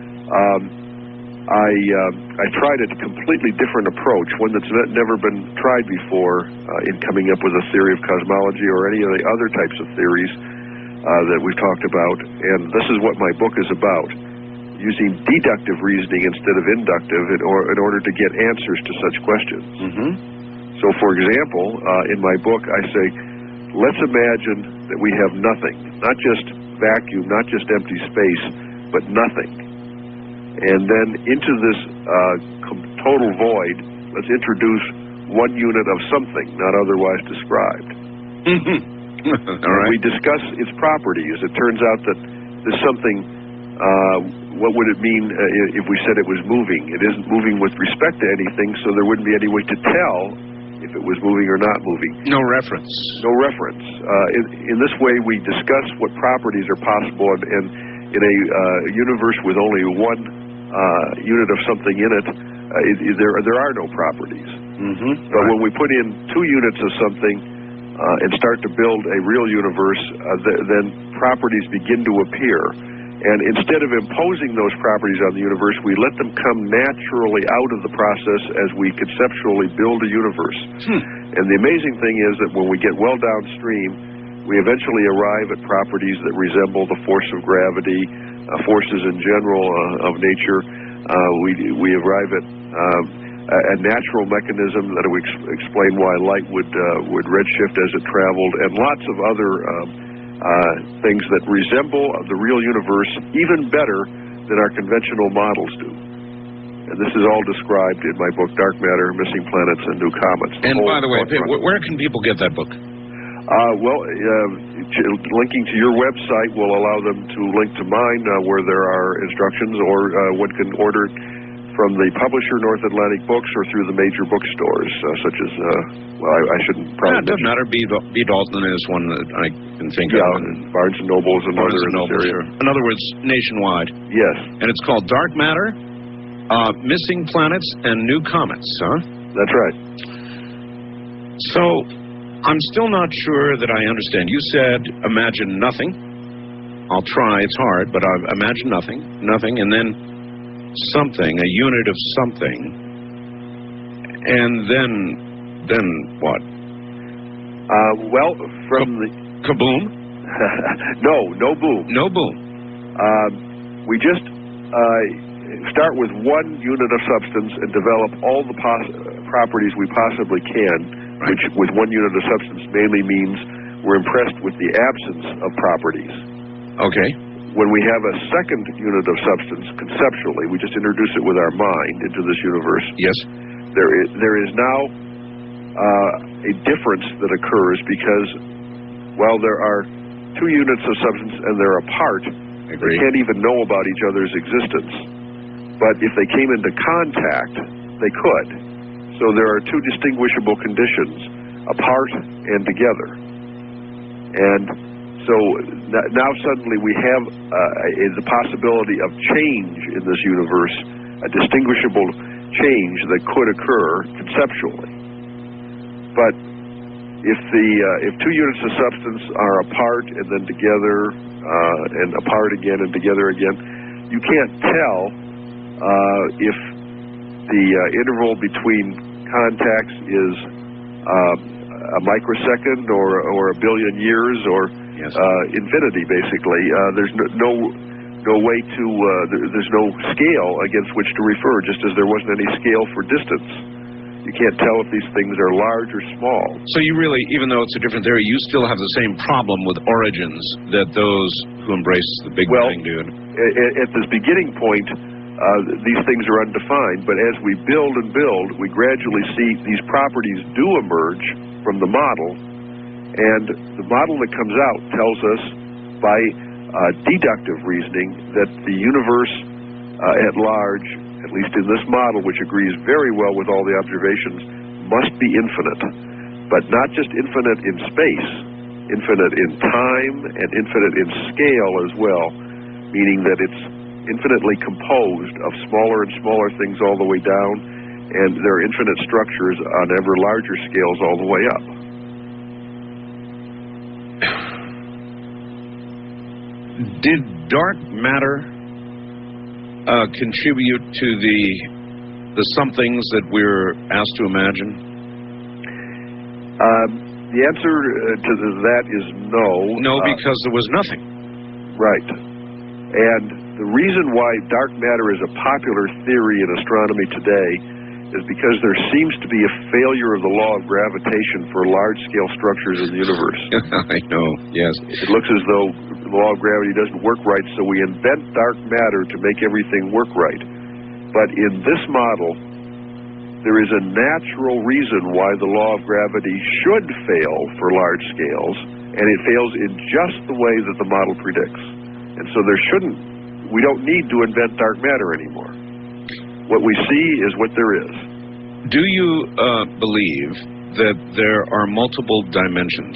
I tried a completely different approach, one that's never been tried before in coming up with a theory of cosmology or any of the other types of theories that we've talked about. And this is what my book is about, using deductive reasoning instead of inductive in order to get answers to such questions. So, for example, in my book, I say, let's imagine that we have nothing, not just vacuum, not just empty space, but nothing. And then into this total void, let's introduce one unit of something not otherwise described. All right. We discuss its properties. It turns out that there's something, what would it mean if we said it was moving? It isn't moving with respect to anything, so there wouldn't be any way to tell if it was moving or not moving. No reference. No reference. In this way, we discuss what properties are possible, and in a universe with only one unit of something in it, there are no properties. But when we put in two units of something and start to build a real universe, then properties begin to appear. And instead of imposing those properties on the universe, we let them come naturally out of the process as we conceptually build a universe. And the amazing thing is that when we get well downstream, we eventually arrive at properties that resemble the force of gravity, forces in general of nature. We arrive at a natural mechanism that would explain why light would redshift as it traveled, and lots of other things that resemble the real universe even better than our conventional models do. And this is all described in my book, Dark Matter, Missing Planets, and New Comets. And by the way, where can people get that book? Linking to your website will allow them to link to mine where there are instructions, or one can order it from the publisher, North Atlantic Books, or through the major bookstores, such as, I shouldn't probably... it doesn't matter. B. Dalton is one that I can think of. And Barnes & Noble is another in this area. Sure. In other words, nationwide. Yes. And it's called Dark Matter, Missing Planets, and New Comets, huh? That's right. So, I'm still not sure that I understand. You said, imagine nothing. I'll try. It's hard, but I imagine nothing, and then something, a unit of something, and then what? From the... Kaboom? No boom. No boom. We just start with one unit of substance and develop all the properties we possibly can, which with one unit of substance mainly means we're impressed with the absence of properties. Okay. When we have a second unit of substance, conceptually, we just introduce it with our mind into this universe. Yes. There is now a difference that occurs because, while there are two units of substance and they're apart, they can't even know about each other's existence. But if they came into contact, they could. So there are two distinguishable conditions, apart and together. And so now suddenly we have the possibility of change in this universe, a distinguishable change that could occur conceptually. But if two units of substance are apart and then together and apart again and together again, you can't tell if the interval between contacts is a microsecond or a billion years or infinity, basically. There's no way to, there's no scale against which to refer, just as there wasn't any scale for distance. You can't tell if these things are large or small. So you really, even though it's a different theory, you still have the same problem with origins that those who embrace the Big Bang do. At this beginning point, these things are undefined, but as we build and build, we gradually see these properties do emerge from the model, and the model that comes out tells us by deductive reasoning that the universe at large, at least in this model, which agrees very well with all the observations, must be infinite. But not just infinite in space, infinite in time and infinite in scale as well, meaning that it's infinitely composed of smaller and smaller things all the way down, and there are infinite structures on ever larger scales all the way up. Did dark matter contribute to the somethings that we're asked to imagine? The answer to that is no. No, because there was nothing. Right. And the reason why dark matter is a popular theory in astronomy today is because there seems to be a failure of the law of gravitation for large-scale structures in the universe. I know, yes. It looks as though the law of gravity doesn't work right, so we invent dark matter to make everything work right. But in this model, there is a natural reason why the law of gravity should fail for large scales, and it fails in just the way that the model predicts. And so we don't need to invent dark matter anymore. What we see is what there is. Do you believe that there are multiple dimensions?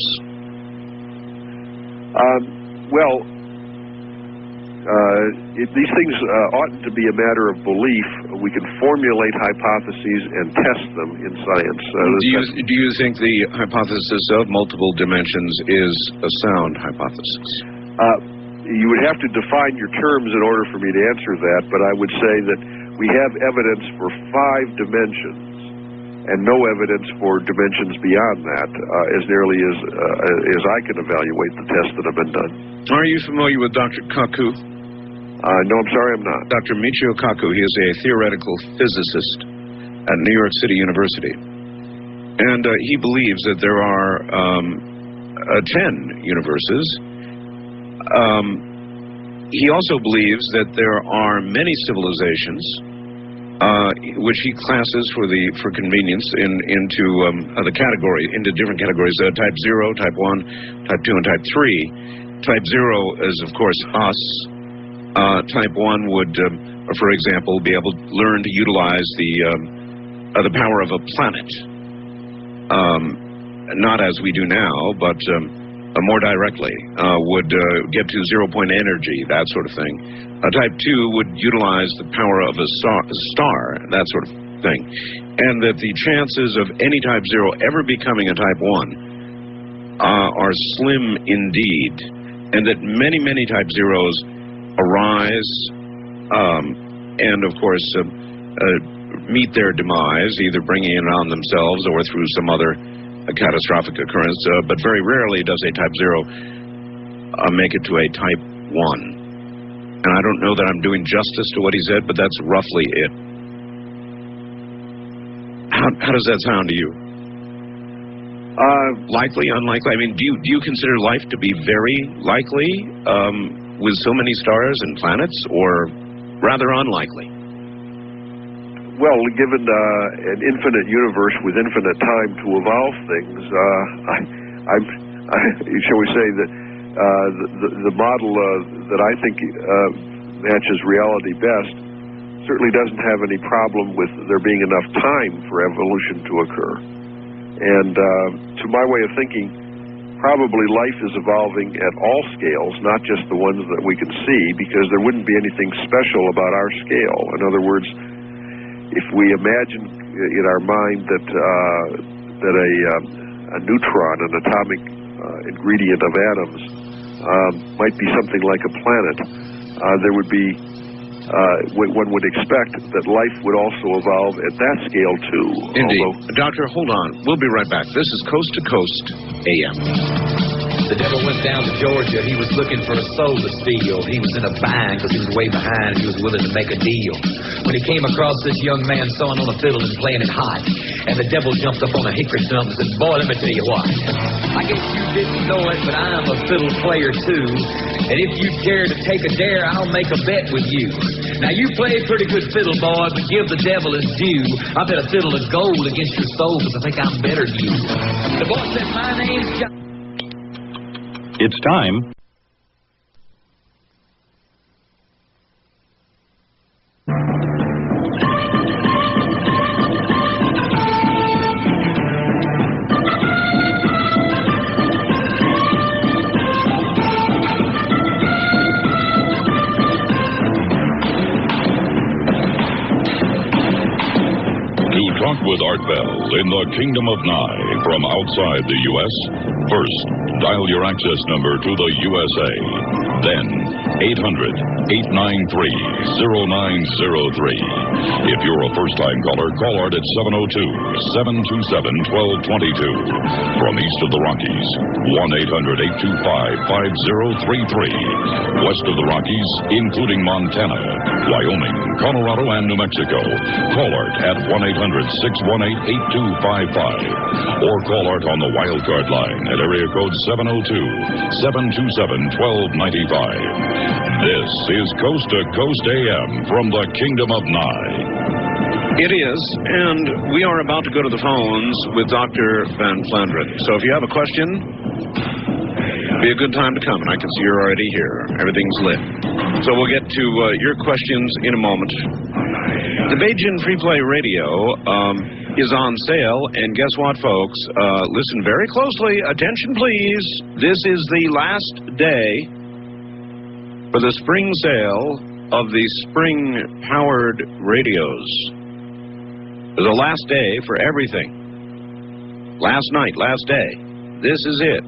These things oughtn't to be a matter of belief. We can formulate hypotheses and test them in science. Do you think the hypothesis of multiple dimensions is a sound hypothesis? You would have to define your terms in order for me to answer that, but I would say that we have evidence for 5 dimensions and no evidence for dimensions beyond that, as nearly as I can evaluate the tests that have been done. Are you familiar with Dr. Kaku? No, I'm sorry, I'm not. Dr. Michio Kaku, he is a theoretical physicist at New York City University. And he believes that there are 10 universes. He also believes that there are many civilizations, which he classes for convenience into different categories: type 0, type 1, type 2, and type 3. Type 0 is, of course, us. Type 1 would, for example, be able to learn to utilize the power of a planet, not as we do now, but more directly, would get to 0-point energy, that sort of thing. Type 2 would utilize the power of a star, that sort of thing. And that the chances of any type 0 ever becoming a type 1 are slim indeed. And that many, many type 0s arise and, of course, meet their demise, either bringing it on themselves or through some other catastrophic occurrence, but very rarely does a type 0 make it to a type 1. And I don't know that I'm doing justice to what he said, but that's roughly it. How does that sound to you? Likely, unlikely? I mean, do you consider life to be very likely with so many stars and planets, or rather unlikely? well, given an infinite universe with infinite time to evolve things, shall we say that the model that I think matches reality best certainly doesn't have any problem with there being enough time for evolution to occur. And to my way of thinking, probably life is evolving at all scales, not just the ones that we can see, because there wouldn't be anything special about our scale. In other words, if we imagine in our mind that a neutron, an atomic ingredient of atoms, might be something like a planet, there would be one would expect that life would also evolve at that scale too. Indeed. Doctor, hold on. We'll be right back. This is Coast to Coast AM. The devil went down to Georgia. He was looking for a soul to steal. He was in a bind because he was way behind. He was willing to make a deal. When he came across this young man sawing on a fiddle and playing it hot, and the devil jumped up on a hickory stump and said, "Boy, let me tell you what. I guess you didn't know it, but I'm a fiddle player too. And if you care to take a dare, I'll make a bet with you. Now, you play a pretty good fiddle, boy, but give the devil his due. I bet a fiddle of gold against your soul because I think I'm better than you." The boy said, "My name's John." It's time. Talk with Art Bell in the Kingdom of Nye from outside the U.S. First, dial your access number to the USA. Then, 800-893-0903. If you're a first-time caller, call Art at 702-727-1222. From east of the Rockies, 1-800-825-5033. West of the Rockies, including Montana, Wyoming, Colorado, and New Mexico, call Art at 1-800-618-8255. Or call Art on the wildcard line at area code 702-727-1295. This is Coast to Coast AM from the Kingdom of Nye. It is, and we are about to go to the phones with Dr. Van Flandren. So if you have a question, be a good time to come, and I can see you're already here. Everything's lit. So we'll get to your questions in a moment. The Beijing Free Play Radio is on sale, and guess what, folks? Listen very closely. Attention, please. This is the last day for the spring sale of the spring-powered radios. It's the last day for everything. Last night, last day. This is it.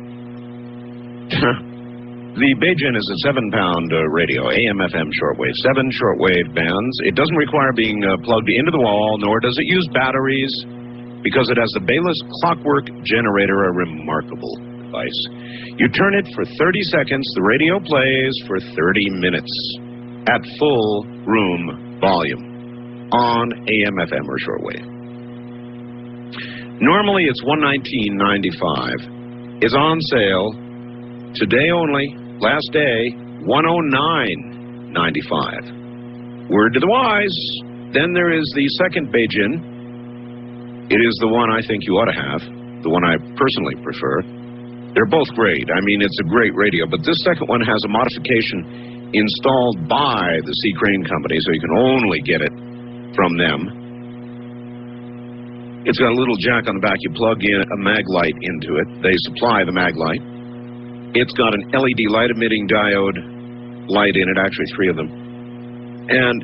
The Beijing is a 7-pound radio, AM/FM shortwave, 7 shortwave bands. It doesn't require being plugged into the wall, nor does it use batteries, because it has the Baylis clockwork generator, a remarkable device. You turn it for 30 seconds, the radio plays for 30 minutes at full room volume on AM/FM or shortwave. Normally it's $119.95. It's on sale today only. Last day, $109.95. Word to the wise. Then there is the second Beijing. It is the one I think you ought to have, the one I personally prefer. They're both great. I mean, it's a great radio, but this second one has a modification installed by the C. Crane Company, so you can only get it from them. It's got a little jack on the back. You plug in a mag light into it. They supply the mag light. It's got an LED light-emitting diode light in it, actually 3 of them. And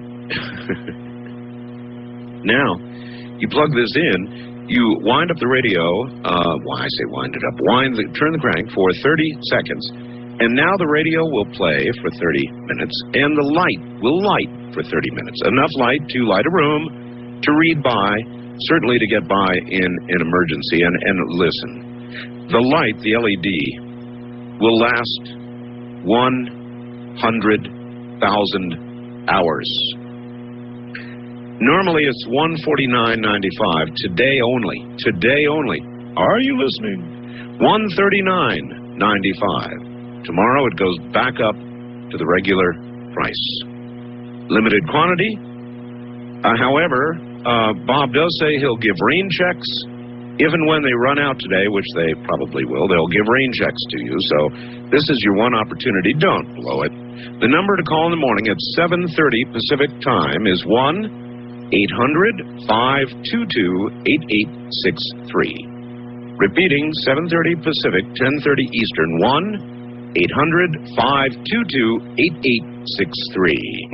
now, you plug this in, you wind up the radio, I say wind it up, turn the crank for 30 seconds, and now the radio will play for 30 minutes, and the light will light for 30 minutes. Enough light to light a room, to read by, certainly to get by in an emergency. And listen, the light, the LED, will last 100,000 hours. Normally it's $149.95. Today only. Today only. Are you listening? $139.95. Tomorrow it goes back up to the regular price. Limited quantity. However, Bob does say he'll give rain checks. If and when they run out today, which they probably will, they'll give rain checks to you. So this is your one opportunity. Don't blow it. The number to call in the morning at 7:30 Pacific time is 1-800-522-8863. Repeating, 7:30 Pacific, 10:30 Eastern, 1-800-522-8863.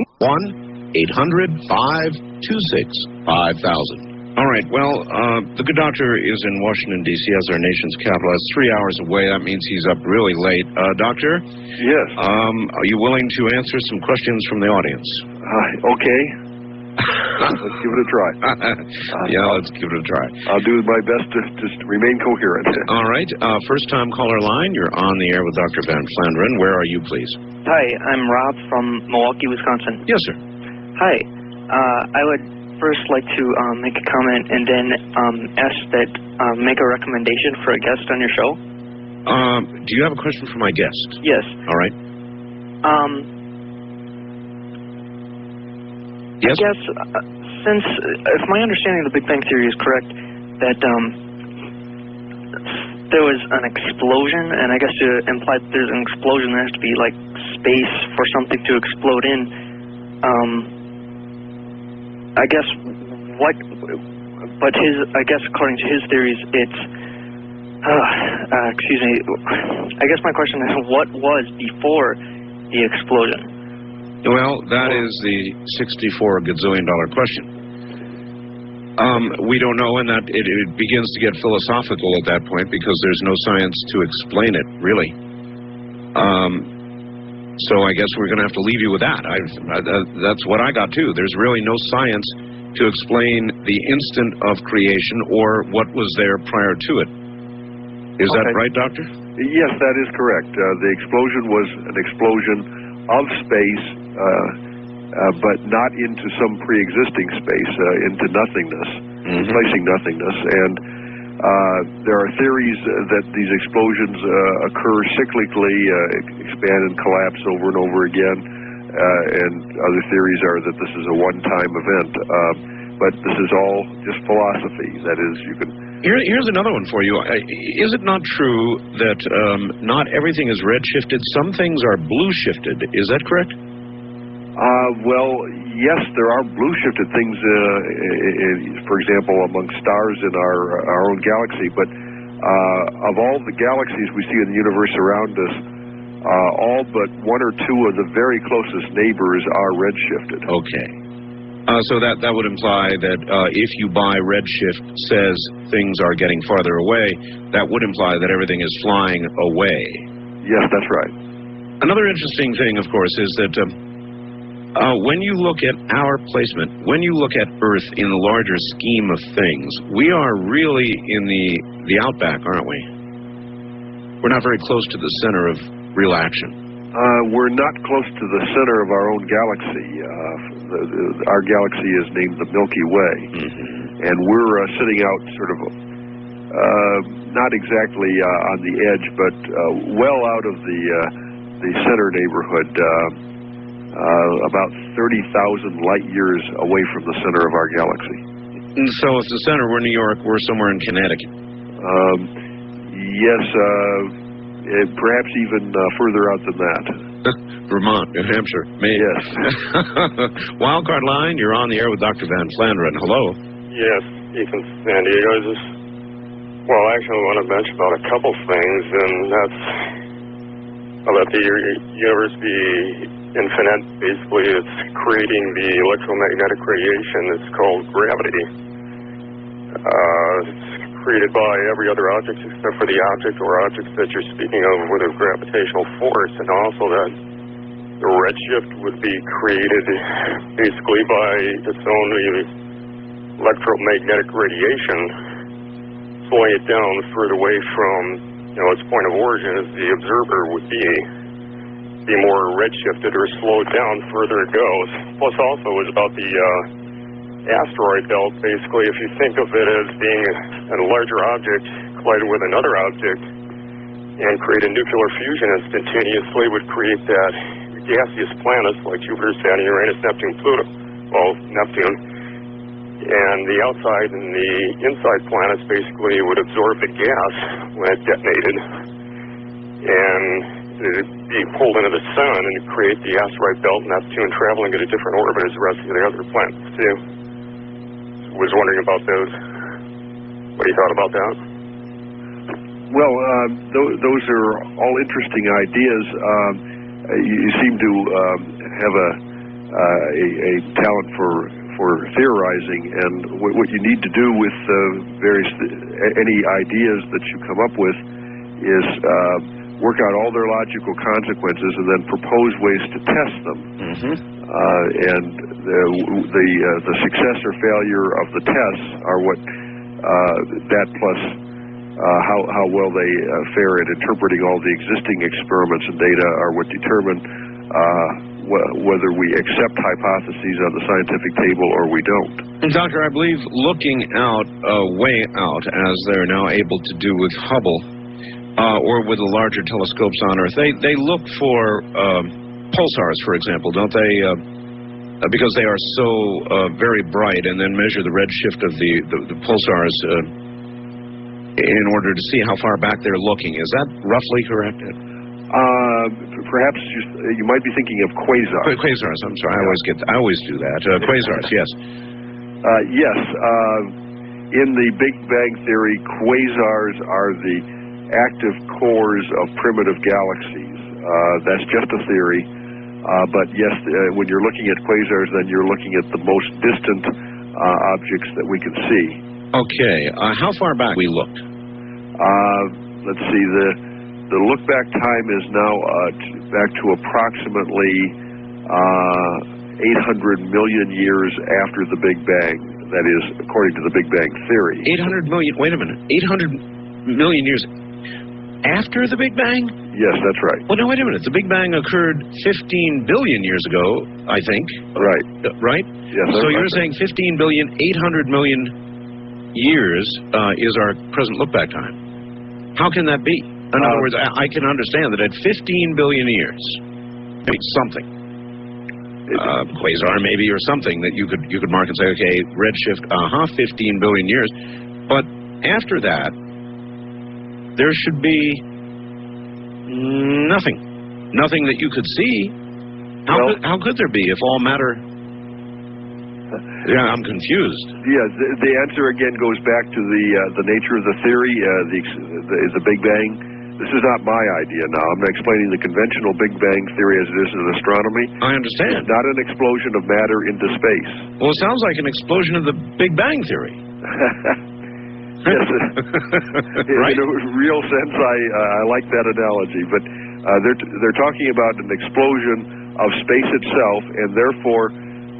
1-800-526-5000. All right, well, the good doctor is in Washington, D.C. as our nation's capital. That's 3 hours away. That means he's up really late. Doctor? Yes. Are you willing to answer some questions from the audience? Okay. Let's give it a try. Yeah, let's give it a try. I'll do my best to remain coherent. All right. First-time caller line. You're on the air with Dr. Van Flandren. Where are you, please? Hi, I'm Rob from Milwaukee, Wisconsin. Yes, sir. Hi. I would first like to make a comment and then ask that make a recommendation for a guest on your show. Do you have a question for my guest? Yes. All right. Yes? I guess since, if my understanding of the Big Bang Theory is correct, that there was an explosion, and I guess to imply that there's an explosion, there has to be like space for something to explode in. I guess according to his theories, it's, excuse me, I guess my question is, what was before the explosion? Well, that is the $64 gazillion question. We don't know, and that it begins to get philosophical at that point because there's no science to explain it, really. So I guess we're going to have to leave you with that. That's what I got, too. There's really no science to explain the instant of creation or what was there prior to it. Is that right, Doctor? Yes, that is correct. The explosion was an explosion of space, but not into some pre-existing space, into nothingness, replacing nothingness. And there are theories that these explosions occur cyclically, expand and collapse over and over again, and other theories are that this is a one-time event. But this is all just philosophy. That is, you can... Here's another one for you. Is it not true that not everything is red-shifted? Some things are blue-shifted. Is that correct? Well, yes, there are blue-shifted things, for example, among stars in our own galaxy. But of all the galaxies we see in the universe around us, all but one or two of the very closest neighbors are red-shifted. Okay. So that would imply that if you buy redshift says things are getting farther away, that would imply that everything is flying away. Yes, that's right. Another interesting thing, of course, is that when you look at our placement, when you look at Earth in the larger scheme of things, we are really in the outback, aren't we? We're not very close to the center of real action. We're not close to the center of our own galaxy. Our galaxy is named the Milky Way, and we're sitting out sort of not exactly on the edge, but well out of the center neighborhood, about 30,000 light years away from the center of our galaxy. And so if the center were New York, we're somewhere in Connecticut. Yes, perhaps even further out than that. Vermont, New Hampshire, Maine. Yes. Wildcard line, you're on the air with Dr. Van Flandren. Hello. Yes, Ethan, San Diego. Well, actually, I want to mention about a couple things, and that's about the universe be infinite. Basically, it's creating the electromagnetic radiation that's called gravity. It's created by every other object except for the object or objects that you're speaking of with a gravitational force, and also that the redshift would be created basically by its own electromagnetic radiation, slowing it down further away from, its point of origin as the observer would be more redshifted or slowed down further it goes. Plus also is about the asteroid belt. Basically, if you think of it as being a larger object colliding with another object and create a nuclear fusion instantaneously, would create that gaseous planets like Jupiter, Saturn, Uranus, Neptune, Pluto. Well, Neptune. and the outside and the inside planets basically would absorb the gas when it detonated, and it'd be pulled into the sun and create the asteroid belt Neptune traveling at a different orbit as the rest of the other planets too. Was wondering about those. What do you thought about that? Well, those are all interesting ideas. You seem to have a talent for theorizing, and what you need to do with any ideas that you come up with is work out all their logical consequences and then propose ways to test them. And the success or failure of the tests are what that plus how well they fare at interpreting all the existing experiments and data are what determine whether we accept hypotheses on the scientific table or we don't. Doctor, I believe looking out, way out, as they're now able to do with Hubble, or with the larger telescopes on Earth, they look for pulsars, for example, don't they? Because they are so very bright, and then measure the redshift of the pulsars in order to see how far back they're looking. Is that roughly correct? Perhaps you might be thinking of quasars. Quasars, I'm sorry. I always do that. Quasars, yes. Yes. In the Big Bang Theory, quasars are the active cores of primitive galaxies. That's just a theory. But yes, when you're looking at quasars, then you're looking at the most distant objects that we can see. Okay. How far back we looked? Let's see. The look-back time is now back to approximately 800 million years after the Big Bang. That is, according to the Big Bang Theory. 800 million? Wait a minute. 800 million years after the Big Bang? Yes, that's right. Well, no, wait a minute. The Big Bang occurred 15 billion years ago, I think. Right. Right? Yes. So you're saying 15 billion, 800 million years is our present look-back time. How can that be? In other words, I can understand that at 15 billion years, maybe something, quasar maybe, or something that you could mark and say, okay, redshift, 15 billion years. But after that, there should be nothing that you could see. How could there be if all matter? Yeah, I'm confused. Yeah, the answer again goes back to the nature of the theory, the Big Bang. This is not my idea now. I'm explaining the conventional Big Bang theory as it is in astronomy. I understand. It's not an explosion of matter into space. Well, it sounds like an explosion of the Big Bang theory. Yes, right? In a real sense, I like that analogy. But they're talking about an explosion of space itself, and therefore,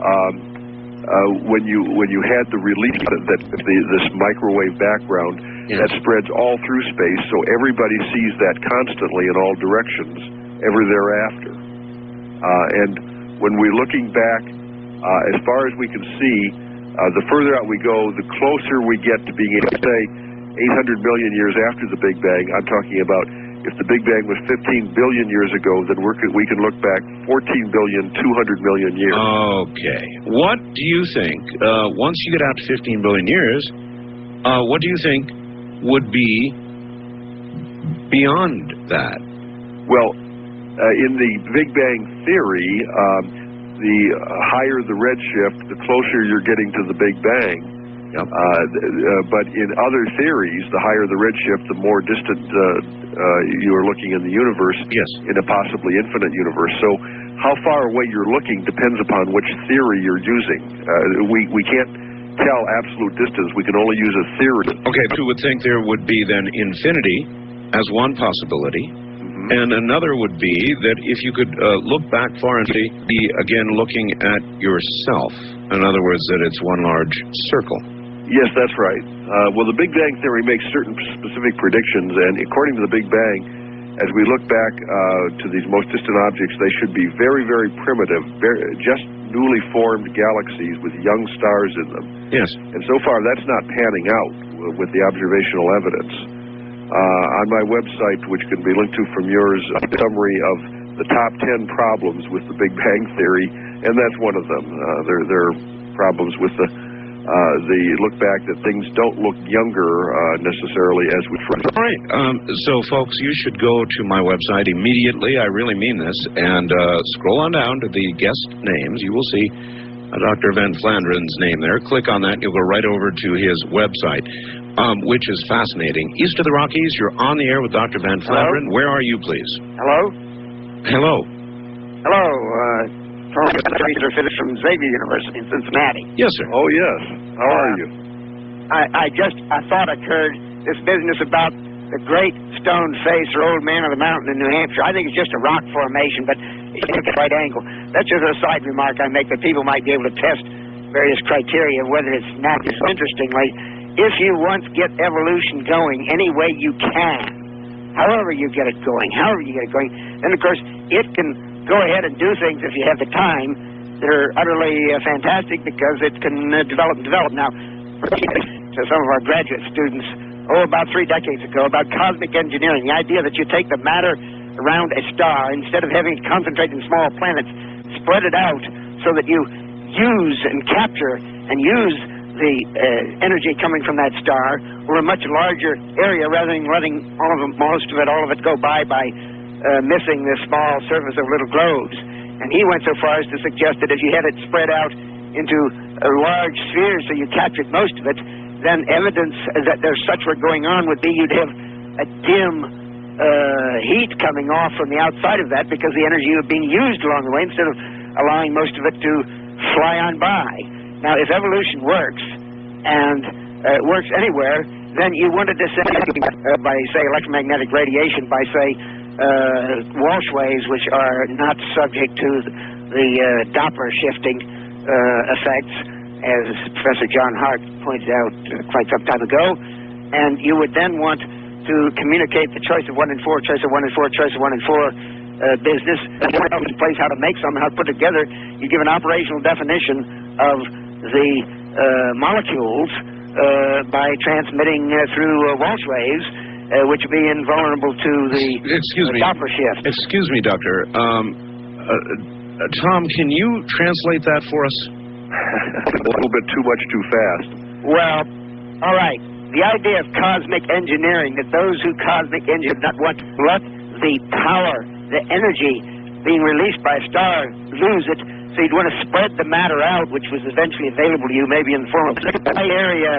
when you had the release this microwave background, yes, that spreads all through space, so everybody sees that constantly in all directions ever thereafter. And when we're looking back, as far as we can see, the further out we go, the closer we get to being able to say 800 million years after the Big Bang. I'm talking about if the Big Bang was 15 billion years ago, then we can look back 14 billion, 200 million years. Okay. What do you think, once you get out to 15 billion years, what do you think would be beyond that? Well, in the Big Bang theory, the higher the redshift, the closer you're getting to the Big Bang. Yep. But in other theories, the higher the redshift, the more distant you are looking in the universe. Yes. In a possibly infinite universe. So how far away you're looking depends upon which theory you're using. We can't tell absolute distance. We can only use a theory. Okay, but you would think there would be then infinity as one possibility. And another would be that if you could look back far and be again looking at yourself. In other words, that it's one large circle. Yes, that's right. Well, the Big Bang theory makes certain specific predictions, and according to the Big Bang, as we look back to these most distant objects, they should be very, very primitive, just newly formed galaxies with young stars in them. Yes. And so far, that's not panning out with the observational evidence. On my website, which can be linked to from yours, a summary of the top 10 problems with the Big Bang theory, and that's one of them. There are problems with the look back that things don't look younger necessarily as we first. All right. So, folks, you should go to my website immediately. I really mean this. And scroll on down to the guest names. You will see Dr. Van Flandren's name there. Click on that. You'll go right over to his website, which is fascinating. East of the Rockies, you're on the air with Dr. Van Flandren. Where are you, please? Hello? Hello. Hello. From Xavier University in Cincinnati. Yes, sir. Oh, yes. How are you? I thought occurred this business about the Great Stone Face or Old Man of the Mountain in New Hampshire. I think it's just a rock formation, but it's at the right angle. That's just a side remark I make that people might be able to test various criteria of whether it's natural. Interestingly, if you once get evolution going any way you can, however you get it going, then of course it can go ahead and do things if you have the time that are utterly fantastic because it can develop. Now, to some of our graduate students, about 3 decades ago, about cosmic engineering, the idea that you take the matter around a star, instead of having it concentrate in small planets, spread it out so that you use and capture and use the energy coming from that star over a much larger area rather than letting all of it go by missing the small surface of little globes. And he went so far as to suggest that if you had it spread out into a large sphere so you captured most of it, then evidence that there's such work going on would be you'd have a dim heat coming off from the outside of that because the energy was being used along the way instead of allowing most of it to fly on by. Now, if evolution works, and it works anywhere, then you want to descend by, say, electromagnetic radiation, by, say, Walsh waves, which are not subject to the Doppler shifting effects, as Professor John Hart pointed out quite some time ago. And you would then want to communicate the choice of 1 in 4, choice of 1 in 4, choice of 1 in 4 business, and place how to make some, how to put it together. You give an operational definition of the molecules by transmitting through Walsh waves, which would be invulnerable to the Doppler shift. Excuse me, Doctor. Tom, can you translate that for us? A little bit too much too fast. Well, all right. The idea of cosmic engineering, that those who cosmic engineer not want to let the power, the energy being released by a star, lose it. So you'd want to spread the matter out, which was eventually available to you, maybe in the form of high area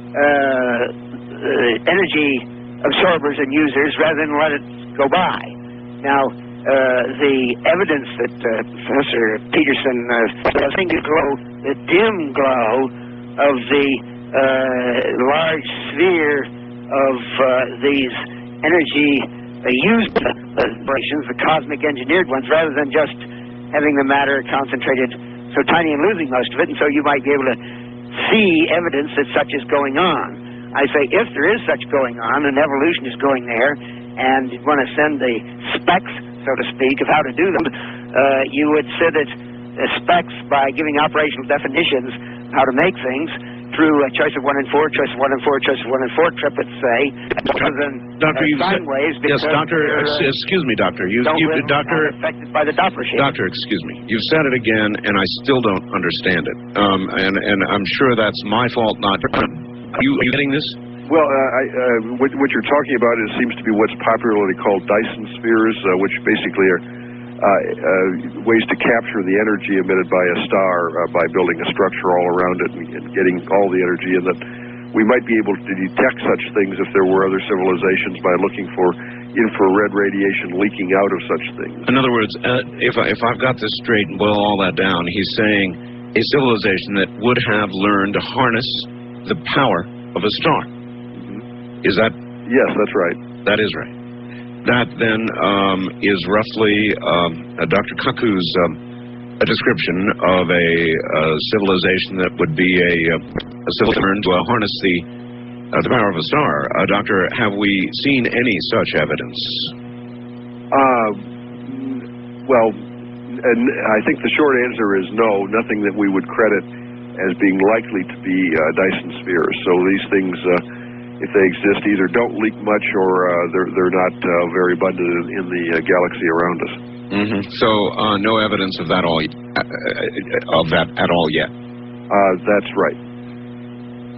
energy absorbers and users, rather than let it go by. Now, the evidence that Professor Peterson the dim glow of the large sphere of these energy used vibrations, the cosmic engineered ones, rather than just having the matter concentrated so tiny and losing most of it, and so you might be able to see evidence that such is going on. I say, if there is such going on, and evolution is going there, and you want to send the specs, so to speak, of how to do them, you would send it specs by giving operational definitions of how to make things through a choice of 1 in 4, choice of 1 in 4, choice of 1 in 4 triplets, say, rather than sine waves. Yes, Doctor, excuse me, Doctor. Doctor, affected by the Doppler shift. Doctor, excuse me. You've said it again, and I still don't understand it. And I'm sure that's my fault, not. Are you getting this? Well, what you're talking about seems to be what's popularly called Dyson spheres, which basically are ways to capture the energy emitted by a star by building a structure all around it and getting all the energy, and that we might be able to detect such things if there were other civilizations by looking for infrared radiation leaking out of such things. In other words, if I've got this straight and boil all that down, he's saying a civilization that would have learned to harness the power of a star. Mm-hmm. Is that? Yes, that's right. That is right. That then is roughly Dr. Kaku's a description of a civilization that would be a civilization to harness the power of a star. Doctor, have we seen any such evidence? Well, I think the short answer is no. Nothing that we would credit as being likely to be Dyson spheres. So these things, if they exist, either don't leak much or they're not very abundant in the galaxy around us. Mm-hmm. So no evidence of that at all yet. That's right.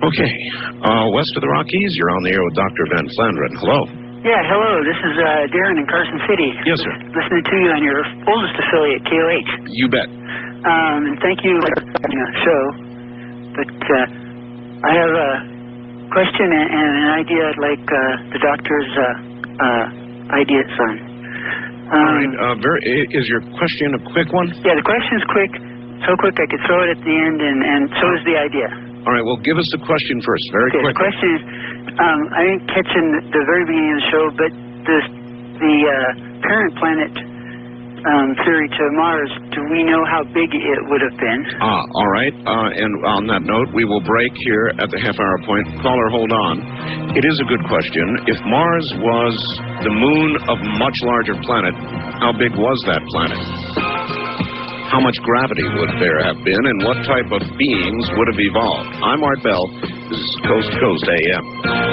Okay. West of the Rockies, you're on the air with Dr. Van Flandren. Hello. Yeah, hello. This is Darren in Carson City. Yes, sir. Listening to you on your oldest affiliate, KOH. You bet. And thank you for the show. But I have a question and an idea I'd like the doctor's ideas on. All right. Is your question a quick one? Yeah, the question's quick. So quick I could throw it at the end, and so is the idea. All right. Well, give us the question first, very quick. The question is, I didn't catch in the very beginning of the show, but the parent planet theory to Mars, do we know how big it would have been? All right. And on that note, we will break here at the half-hour point. Caller, hold on. It is a good question. If Mars was the moon of a much larger planet, how big was that planet? How much gravity would there have been, and what type of beings would have evolved? I'm Art Bell. This is Coast to Coast AM.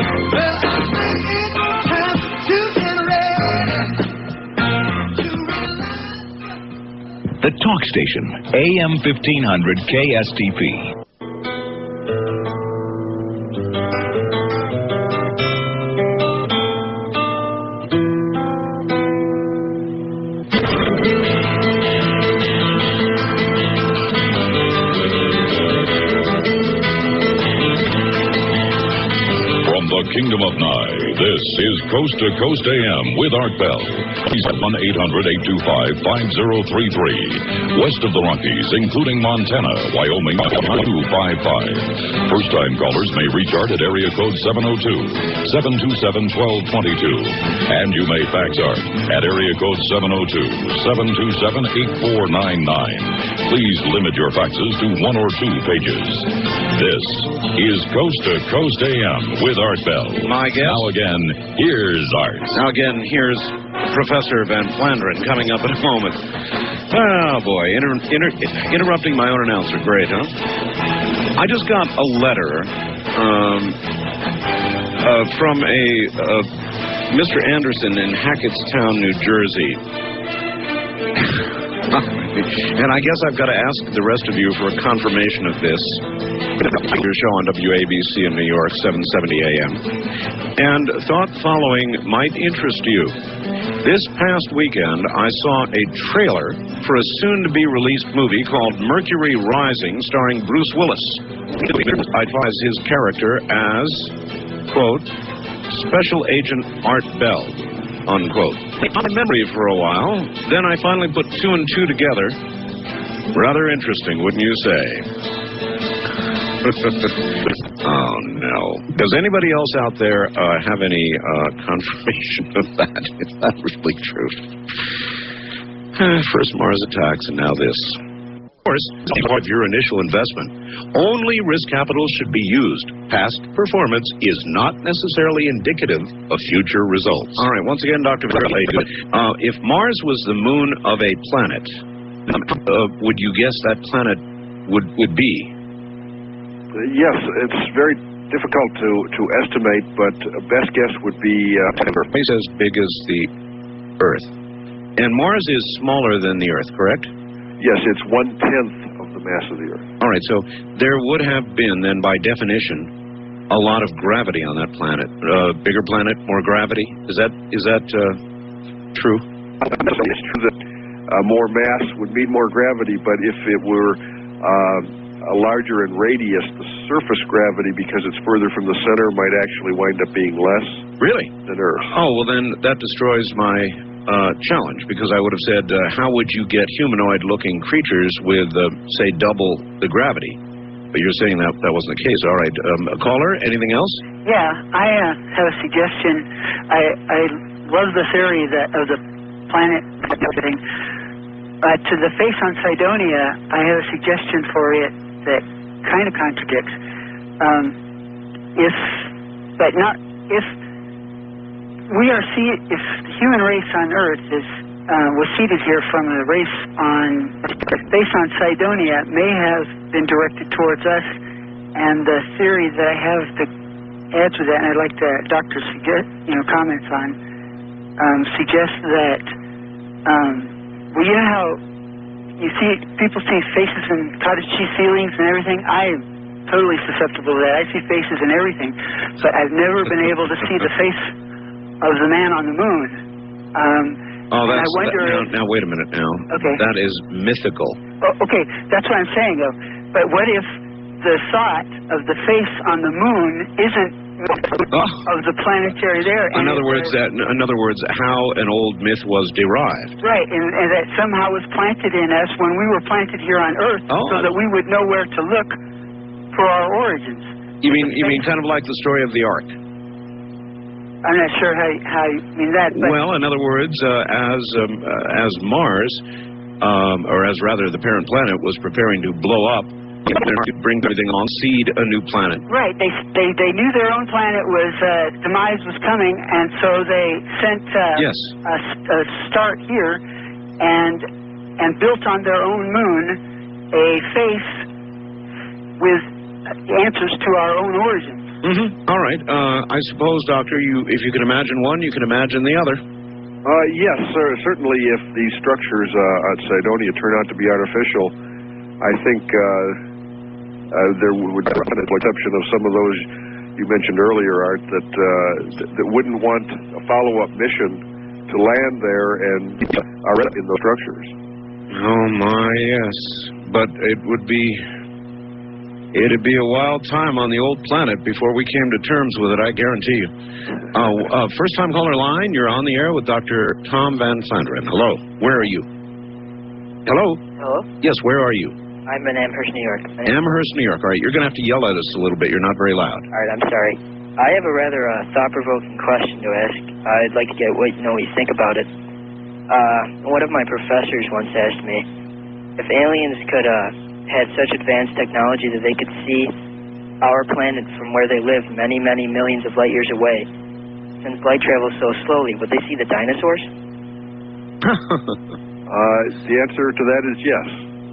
The Talk Station, AM 1500 KSTP. Kingdom of Nye. This is Coast to Coast AM with Art Bell. He's at 1-800-825-5033. West of the Rockies, including Montana, Wyoming, 255. First-time callers may reach Art at area code 702-727-1222. And you may fax Art at area code 702-727-8499. Please limit your faxes to 1 or 2 pages. This is Coast to Coast AM with Art Bell. My guest. Now again, here's Art. Now again, here's Professor Van Flandren coming up in a moment. Oh, boy. Interrupting my own announcer. Great, huh? I just got a letter from a Mr. Anderson in Hackettstown, New Jersey. And I guess I've got to ask the rest of you for a confirmation of this. Your show on WABC in New York, 770 AM. And thought following might interest you. This past weekend, I saw a trailer for a soon-to-be-released movie called Mercury Rising, starring Bruce Willis. Identifies his character as, quote, Special Agent Art Bell, unquote. My memory for a while, then I finally put 2 and 2 together. Rather interesting, wouldn't you say? Oh, no. Does anybody else out there have any confirmation of that? Is that really true? First Mars attacks and now this. Of course, of your initial investment. Only risk capital should be used. Past performance is not necessarily indicative of future results. All right, once again, Dr. Verley, if Mars was the moon of a planet, would you guess that planet would be? Yes, it's very difficult to estimate, but best guess would be twice as big as the Earth. And Mars is smaller than the Earth, correct? Yes, it's 1/10 of the mass of the Earth. All right, so there would have been, then, by definition, a lot of gravity on that planet. Bigger planet, more gravity. Is that true? It's true that more mass would mean more gravity, but if it were a larger in radius, the surface gravity, because it's further from the center, might actually wind up being less. Really? Than Earth. Oh, well then that destroys my challenge, because I would have said, how would you get humanoid-looking creatures with, say, double the gravity? But you're saying that wasn't the case. All right. A caller, anything else? Yeah, I have a suggestion. I love the theory of the planet and everything. To the face on Cydonia, I have a suggestion for it that kind of contradicts. If the human race on Earth was seeded here from a race on face on Cydonia, may have been directed towards us, and the theory that I have to add to that, and I'd like the doctor's comments on, suggests that. Well, you know how you see people see faces in cottage cheese ceilings and everything? I totally susceptible to that. I see faces and everything, but I've never been able to see the face of the man on the moon. That's, I wonder now wait a minute now. Okay. That is mythical. Oh, okay, that's what I'm saying, though. But what if the thought of the face on the moon isn't of the planetary there? In other words, how an old myth was derived. Right, and that somehow was planted in us when we were planted here on Earth, so that we would know where to look for our origins. You mean kind of like the story of the Ark? I'm not sure how you mean that. But well, in other words, as Mars, or as rather the parent planet, was preparing to blow up, to bring everything on, seed a new planet. Right. They knew their own planet was demise was coming, and so they sent a start here, and built on their own moon a face with answers to our own origins. Mm-hmm. All right. I suppose, Doctor, if you can imagine one, you can imagine the other. Yes, sir. Certainly, if these structures at Cydonia turn out to be artificial, I think there would be an exception of some of those you mentioned earlier, Art, that wouldn't want a follow-up mission to land there and are in those structures. Oh my, yes. But it'd be a wild time on the old planet before we came to terms with it, I guarantee you. First-time caller line, you're on the air with Dr. Tom Van Flanderen. Hello, where are you? Hello? Hello? Yes, where are you? I'm in Amherst, New York. Amherst, New York. All right, you're going to have to yell at us a little bit. You're not very loud. All right, I'm sorry. I have a rather thought-provoking question to ask. I'd like to get what you think about it. One of my professors once asked me if aliens could had such advanced technology that they could see our planet from where they live many, many millions of light years away. Since light travels so slowly, would they see the dinosaurs? The answer to that is yes.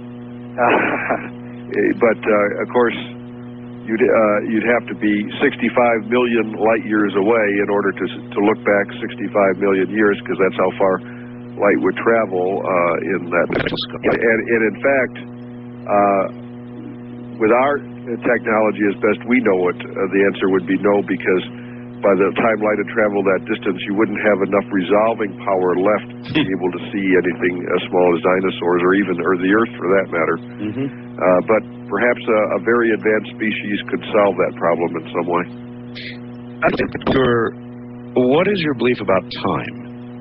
But of course, you'd have to be 65 million light years away in order to look back 65 million years, because that's how far light would travel in that telescope. And in fact, with our technology, as best we know it, the answer would be no, because by the time light had traveled that distance, you wouldn't have enough resolving power left to be able to see anything as small as dinosaurs, or the Earth for that matter. Mm-hmm. But perhaps a very advanced species could solve that problem in some way. What is your belief about time?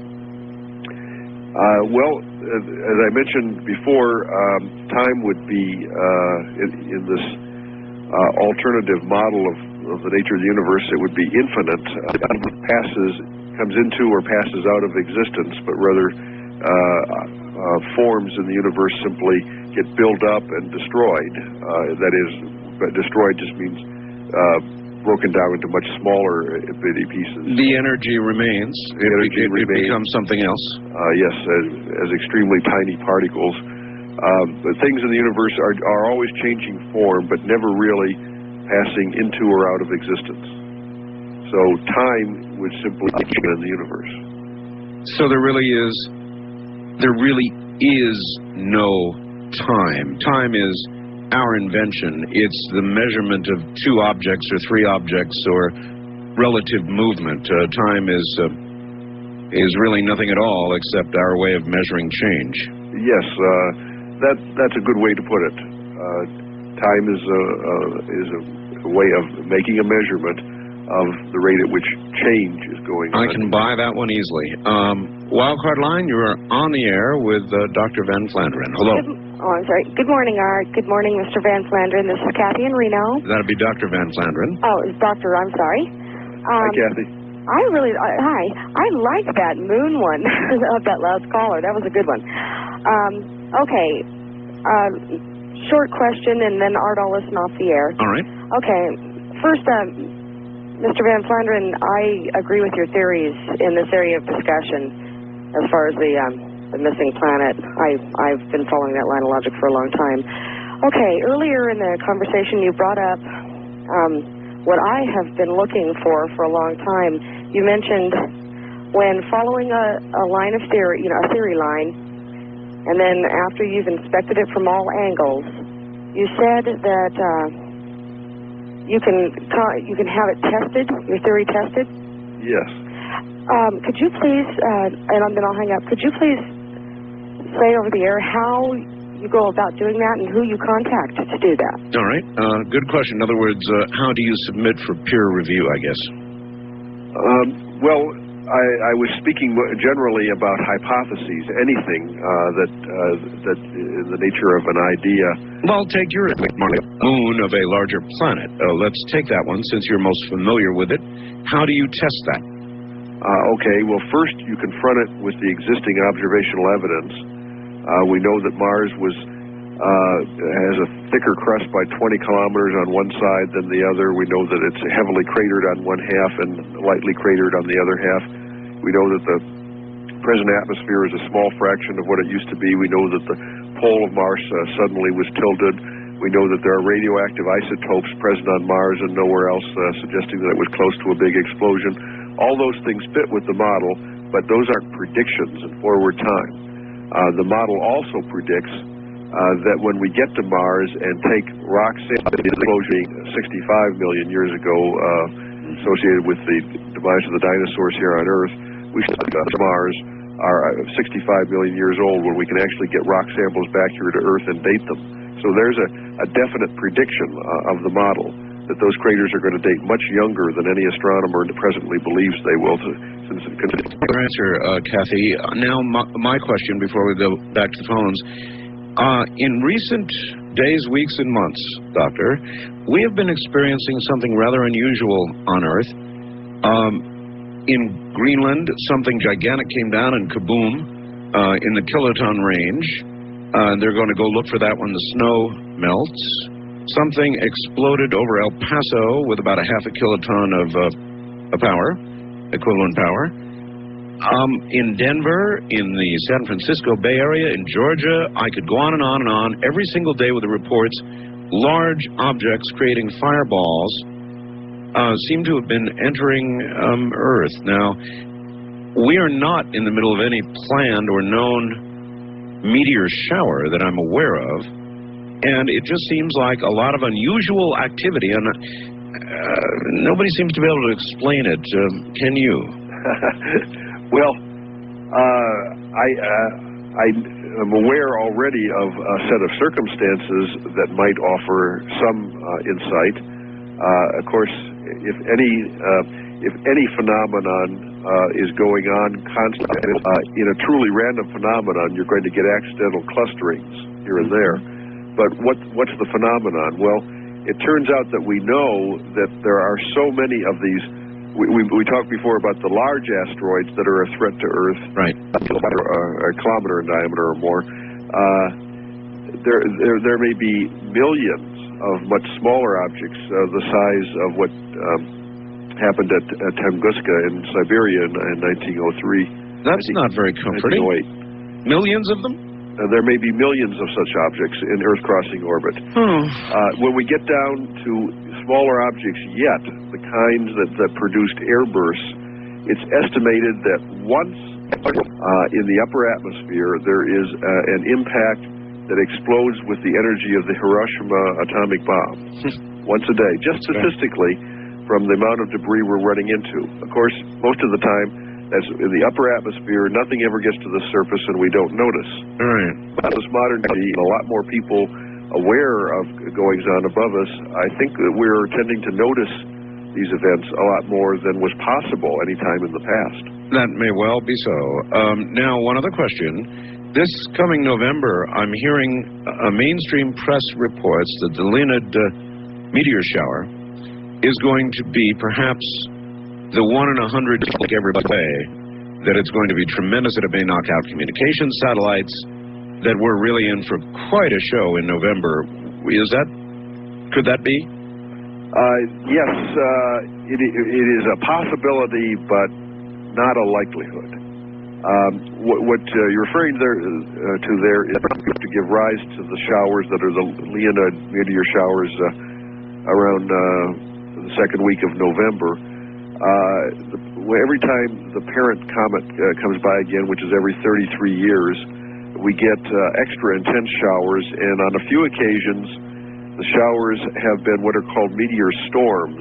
Well, as I mentioned before, time would be in this alternative model of the nature of the universe, it would be infinite. Comes into or passes out of existence, but rather forms in the universe simply get built up and destroyed. That is, destroyed just means broken down into much smaller bitty pieces. The energy remains. It becomes something else. Yes, as extremely tiny particles. But things in the universe are always changing form, but never really passing into or out of existence. So time would simply be in the universe. So there really is no time. Time is our invention. It's the measurement of two objects or three objects or relative movement. Time is really nothing at all except our way of measuring change. Yes, that's a good way to put it. Time is a way of making a measurement of the rate at which change is going on. I can buy that one easily. Wildcard line, you're on the air with Dr. Van Flanderen. Hello. I'm sorry. Good morning, Art. Good morning, Mr. Van Flanderen. This is Kathy in Reno. That'd be Dr. Van Flanderen. Oh, it's Doctor. I'm sorry. Hi, Kathy. Hi. I like that moon one of that last caller. That was a good one. Okay. Short question, and then Art, I'll listen off the air. All right. Okay. First, Mr. Van Flanderen, I agree with your theories in this area of discussion as far as the missing planet. I've been following that line of logic for a long time. Okay, earlier in the conversation you brought up what I have been looking for a long time. You mentioned when following a line of theory, a theory line, and then after you've inspected it from all angles, you said that you can have it tested, your theory tested? Yes. Could you please, and then I'll hang up, could you please say over the air how you go about doing that and who you contact to do that? All right. Good question. In other words, how do you submit for peer review, I guess? Well, I was speaking generally about hypotheses, anything that in the nature of an idea. Well, take your moon of a larger planet. Let's take that one since you're most familiar with it. How do you test that? Okay, well, first you confront it with the existing observational evidence. We know that Mars has a thicker crust by 20 kilometers on one side than the other. We know that it's heavily cratered on one half and lightly cratered on the other half. We know that the present atmosphere is a small fraction of what it used to be. We know that the pole of Mars suddenly was tilted. We know that there are radioactive isotopes present on Mars and nowhere else, suggesting that it was close to a big explosion. All those things fit with the model, but those aren't predictions in forward time. The model also predicts that when we get to Mars and take rock samples, explosion 65 million years ago, associated with the demise of the dinosaurs here on Earth, we should to Mars are 65 million years old when we can actually get rock samples back here to Earth and date them. So there's a definite prediction of the model that those craters are going to date much younger than any astronomer presently believes they will. Your answer, Kathy. Now, my question before we go back to the phones. In recent days, weeks, and months, Doctor, we have been experiencing something rather unusual on Earth. In Greenland, something gigantic came down and kaboom in the kiloton range. They're going to go look for that when the snow melts. Something exploded over El Paso with about a half a kiloton of power, equivalent power. In Denver, in the San Francisco Bay Area, in Georgia, I could go on and on and on. Every single day with the reports, large objects creating fireballs seem to have been entering Earth. Now, we are not in the middle of any planned or known meteor shower that I'm aware of, and it just seems like a lot of unusual activity, and nobody seems to be able to explain it. Can you? Well, I am aware already of a set of circumstances that might offer some insight. Of course, if any phenomenon is going on constantly in a truly random phenomenon, you're going to get accidental clusterings here and there. But what's the phenomenon? Well, it turns out that we know that there are so many of these. We talked before about the large asteroids that are a threat to Earth, right? A kilometer in diameter or more. There may be millions of much smaller objects the size of what happened at Tunguska in Siberia in 1903. That's not very comforting. Millions of them? There may be millions of such objects in Earth-crossing orbit. When we get down to smaller objects yet, the kinds that produced airbursts, it's estimated that once in the upper atmosphere there is an impact that explodes with the energy of the Hiroshima atomic bomb. Once a day, just statistically, from the amount of debris we're running into. Of course, most of the time, as in the upper atmosphere, nothing ever gets to the surface and we don't notice. Right. But this modern day, a lot more people aware of goings-on above us, I think that we're tending to notice these events a lot more than was possible any time in the past. That may well be so. Now, one other question. This coming November, I'm hearing mainstream press reports that the Leonid meteor shower is going to be perhaps the 1 in 100, like everybody say, that it's going to be tremendous, that it may knock out communication satellites, that we're really in for quite a show in November. Could that be? Yes, it is a possibility, but not a likelihood. What you're referring to there is to give rise to the showers that are the Leonid meteor showers around the second week of November. Every time the parent comet comes by again, which is every 33 years, we get extra intense showers, and on a few occasions The showers have been what are called meteor storms.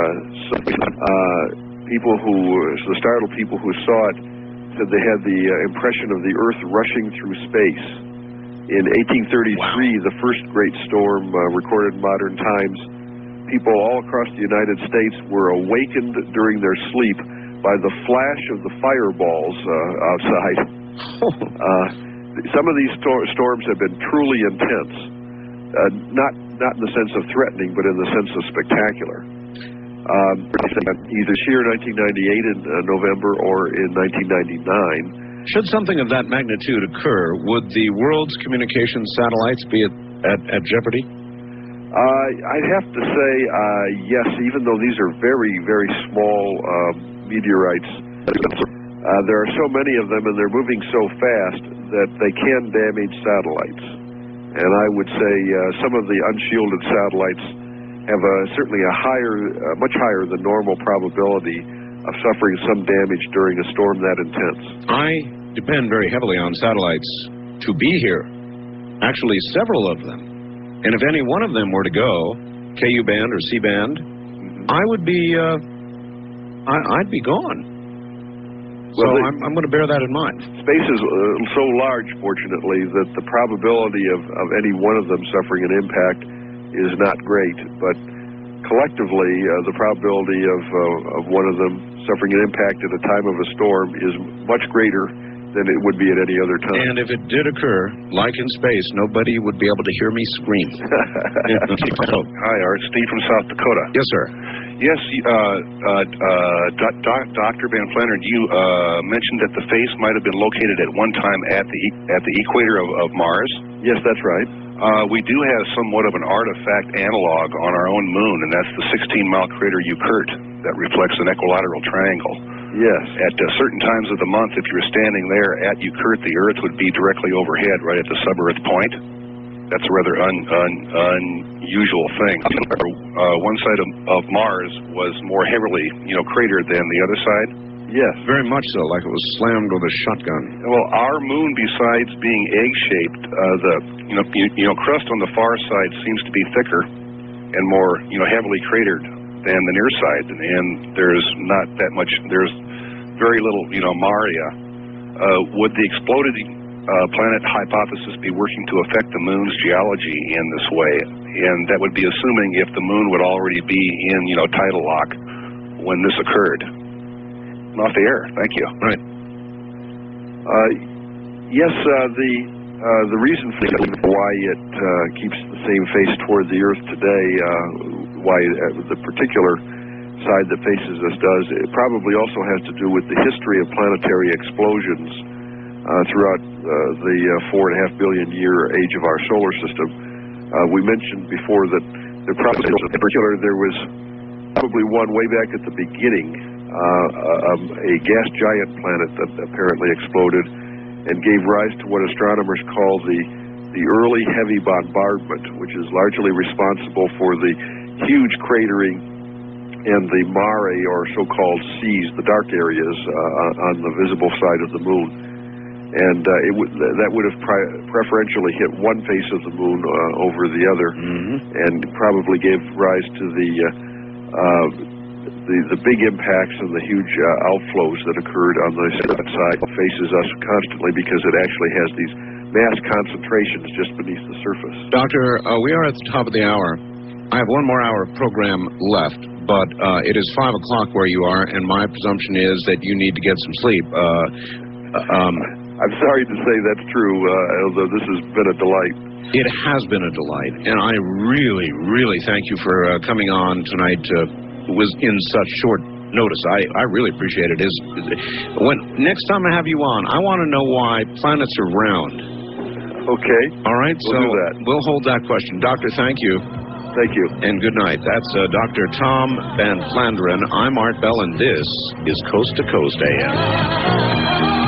The startled people who saw it said they had the impression of the Earth rushing through space. In 1833, the first great storm recorded in modern times, people all across the United States were awakened during their sleep by the flash of the fireballs outside. Some of these storms have been truly intense, not in the sense of threatening, but in the sense of spectacular. Either here in 1998 in November or in 1999. Should something of that magnitude occur, would the world's communication satellites be at jeopardy? I'd have to say yes, even though these are very, very small meteorites. There are so many of them, and they're moving so fast that they can damage satellites. And I would say some of the unshielded satellites have certainly a much higher than normal probability of suffering some damage during a storm that intense. I depend very heavily on satellites to be here. Actually, several of them. And if any one of them were to go, KU band or C band, I would be, I'd be gone. So I'm going to bear that in mind. Space is so large, fortunately, that the probability of any one of them suffering an impact is not great. But collectively, the probability of one of them suffering an impact at a time of a storm is much greater than it would be at any other time. And if it did occur, like in space, nobody would be able to hear me scream. Hi, Art. Steve from South Dakota. Yes, sir. Yes, Dr. Van Flandern, you mentioned that the face might have been located at one time at the equator of Mars. Yes, that's right. We do have somewhat of an artifact analog on our own moon, and that's the 16-mile crater Euclid that reflects an equilateral triangle. Yes. At certain times of the month, if you were standing there at Euclid, the Earth would be directly overhead, right at the sub-Earth point. That's a rather unusual thing. One side of Mars was more heavily, cratered than the other side. Yes, very much so, like it was slammed with a shotgun. Well, our moon, besides being egg-shaped, the crust on the far side seems to be thicker and more, heavily cratered than the near side, and there's not that much. There's very little, Maria. Would the exploded planet hypothesis be working to affect the moon's geology in this way? And that would be assuming if the moon would already be in, tidal lock when this occurred. I'm off the air. Thank you. Right. Yes, the reason for why it keeps the same face toward the Earth today, why the particular side that faces us does, it probably also has to do with the history of planetary explosions throughout the 4.5 billion year age of our solar system. We mentioned before that there was probably one way back at the beginning, a gas giant planet that apparently exploded and gave rise to what astronomers call the early heavy bombardment, which is largely responsible for the huge cratering and the mare, or so-called seas, the dark areas on the visible side of the moon. And that would have preferentially hit one face of the moon over the other, and probably gave rise to the big impacts and the huge outflows that occurred on the side that faces us constantly, because it actually has these mass concentrations just beneath the surface. Doctor, we are at the top of the hour. I have one more hour of program left, but it is 5 o'clock where you are, and my presumption is that you need to get some sleep. I'm sorry to say that's true, although this has been a delight. It has been a delight, and I really, really thank you for coming on tonight was in such short notice. I really appreciate it. Next time I have you on, I want to know why planets are round. Okay. All right, we'll do that. We'll hold that question. Doctor, thank you. Thank you. And good night. That's Dr. Tom Van Flandern. I'm Art Bell, and this is Coast to Coast AM.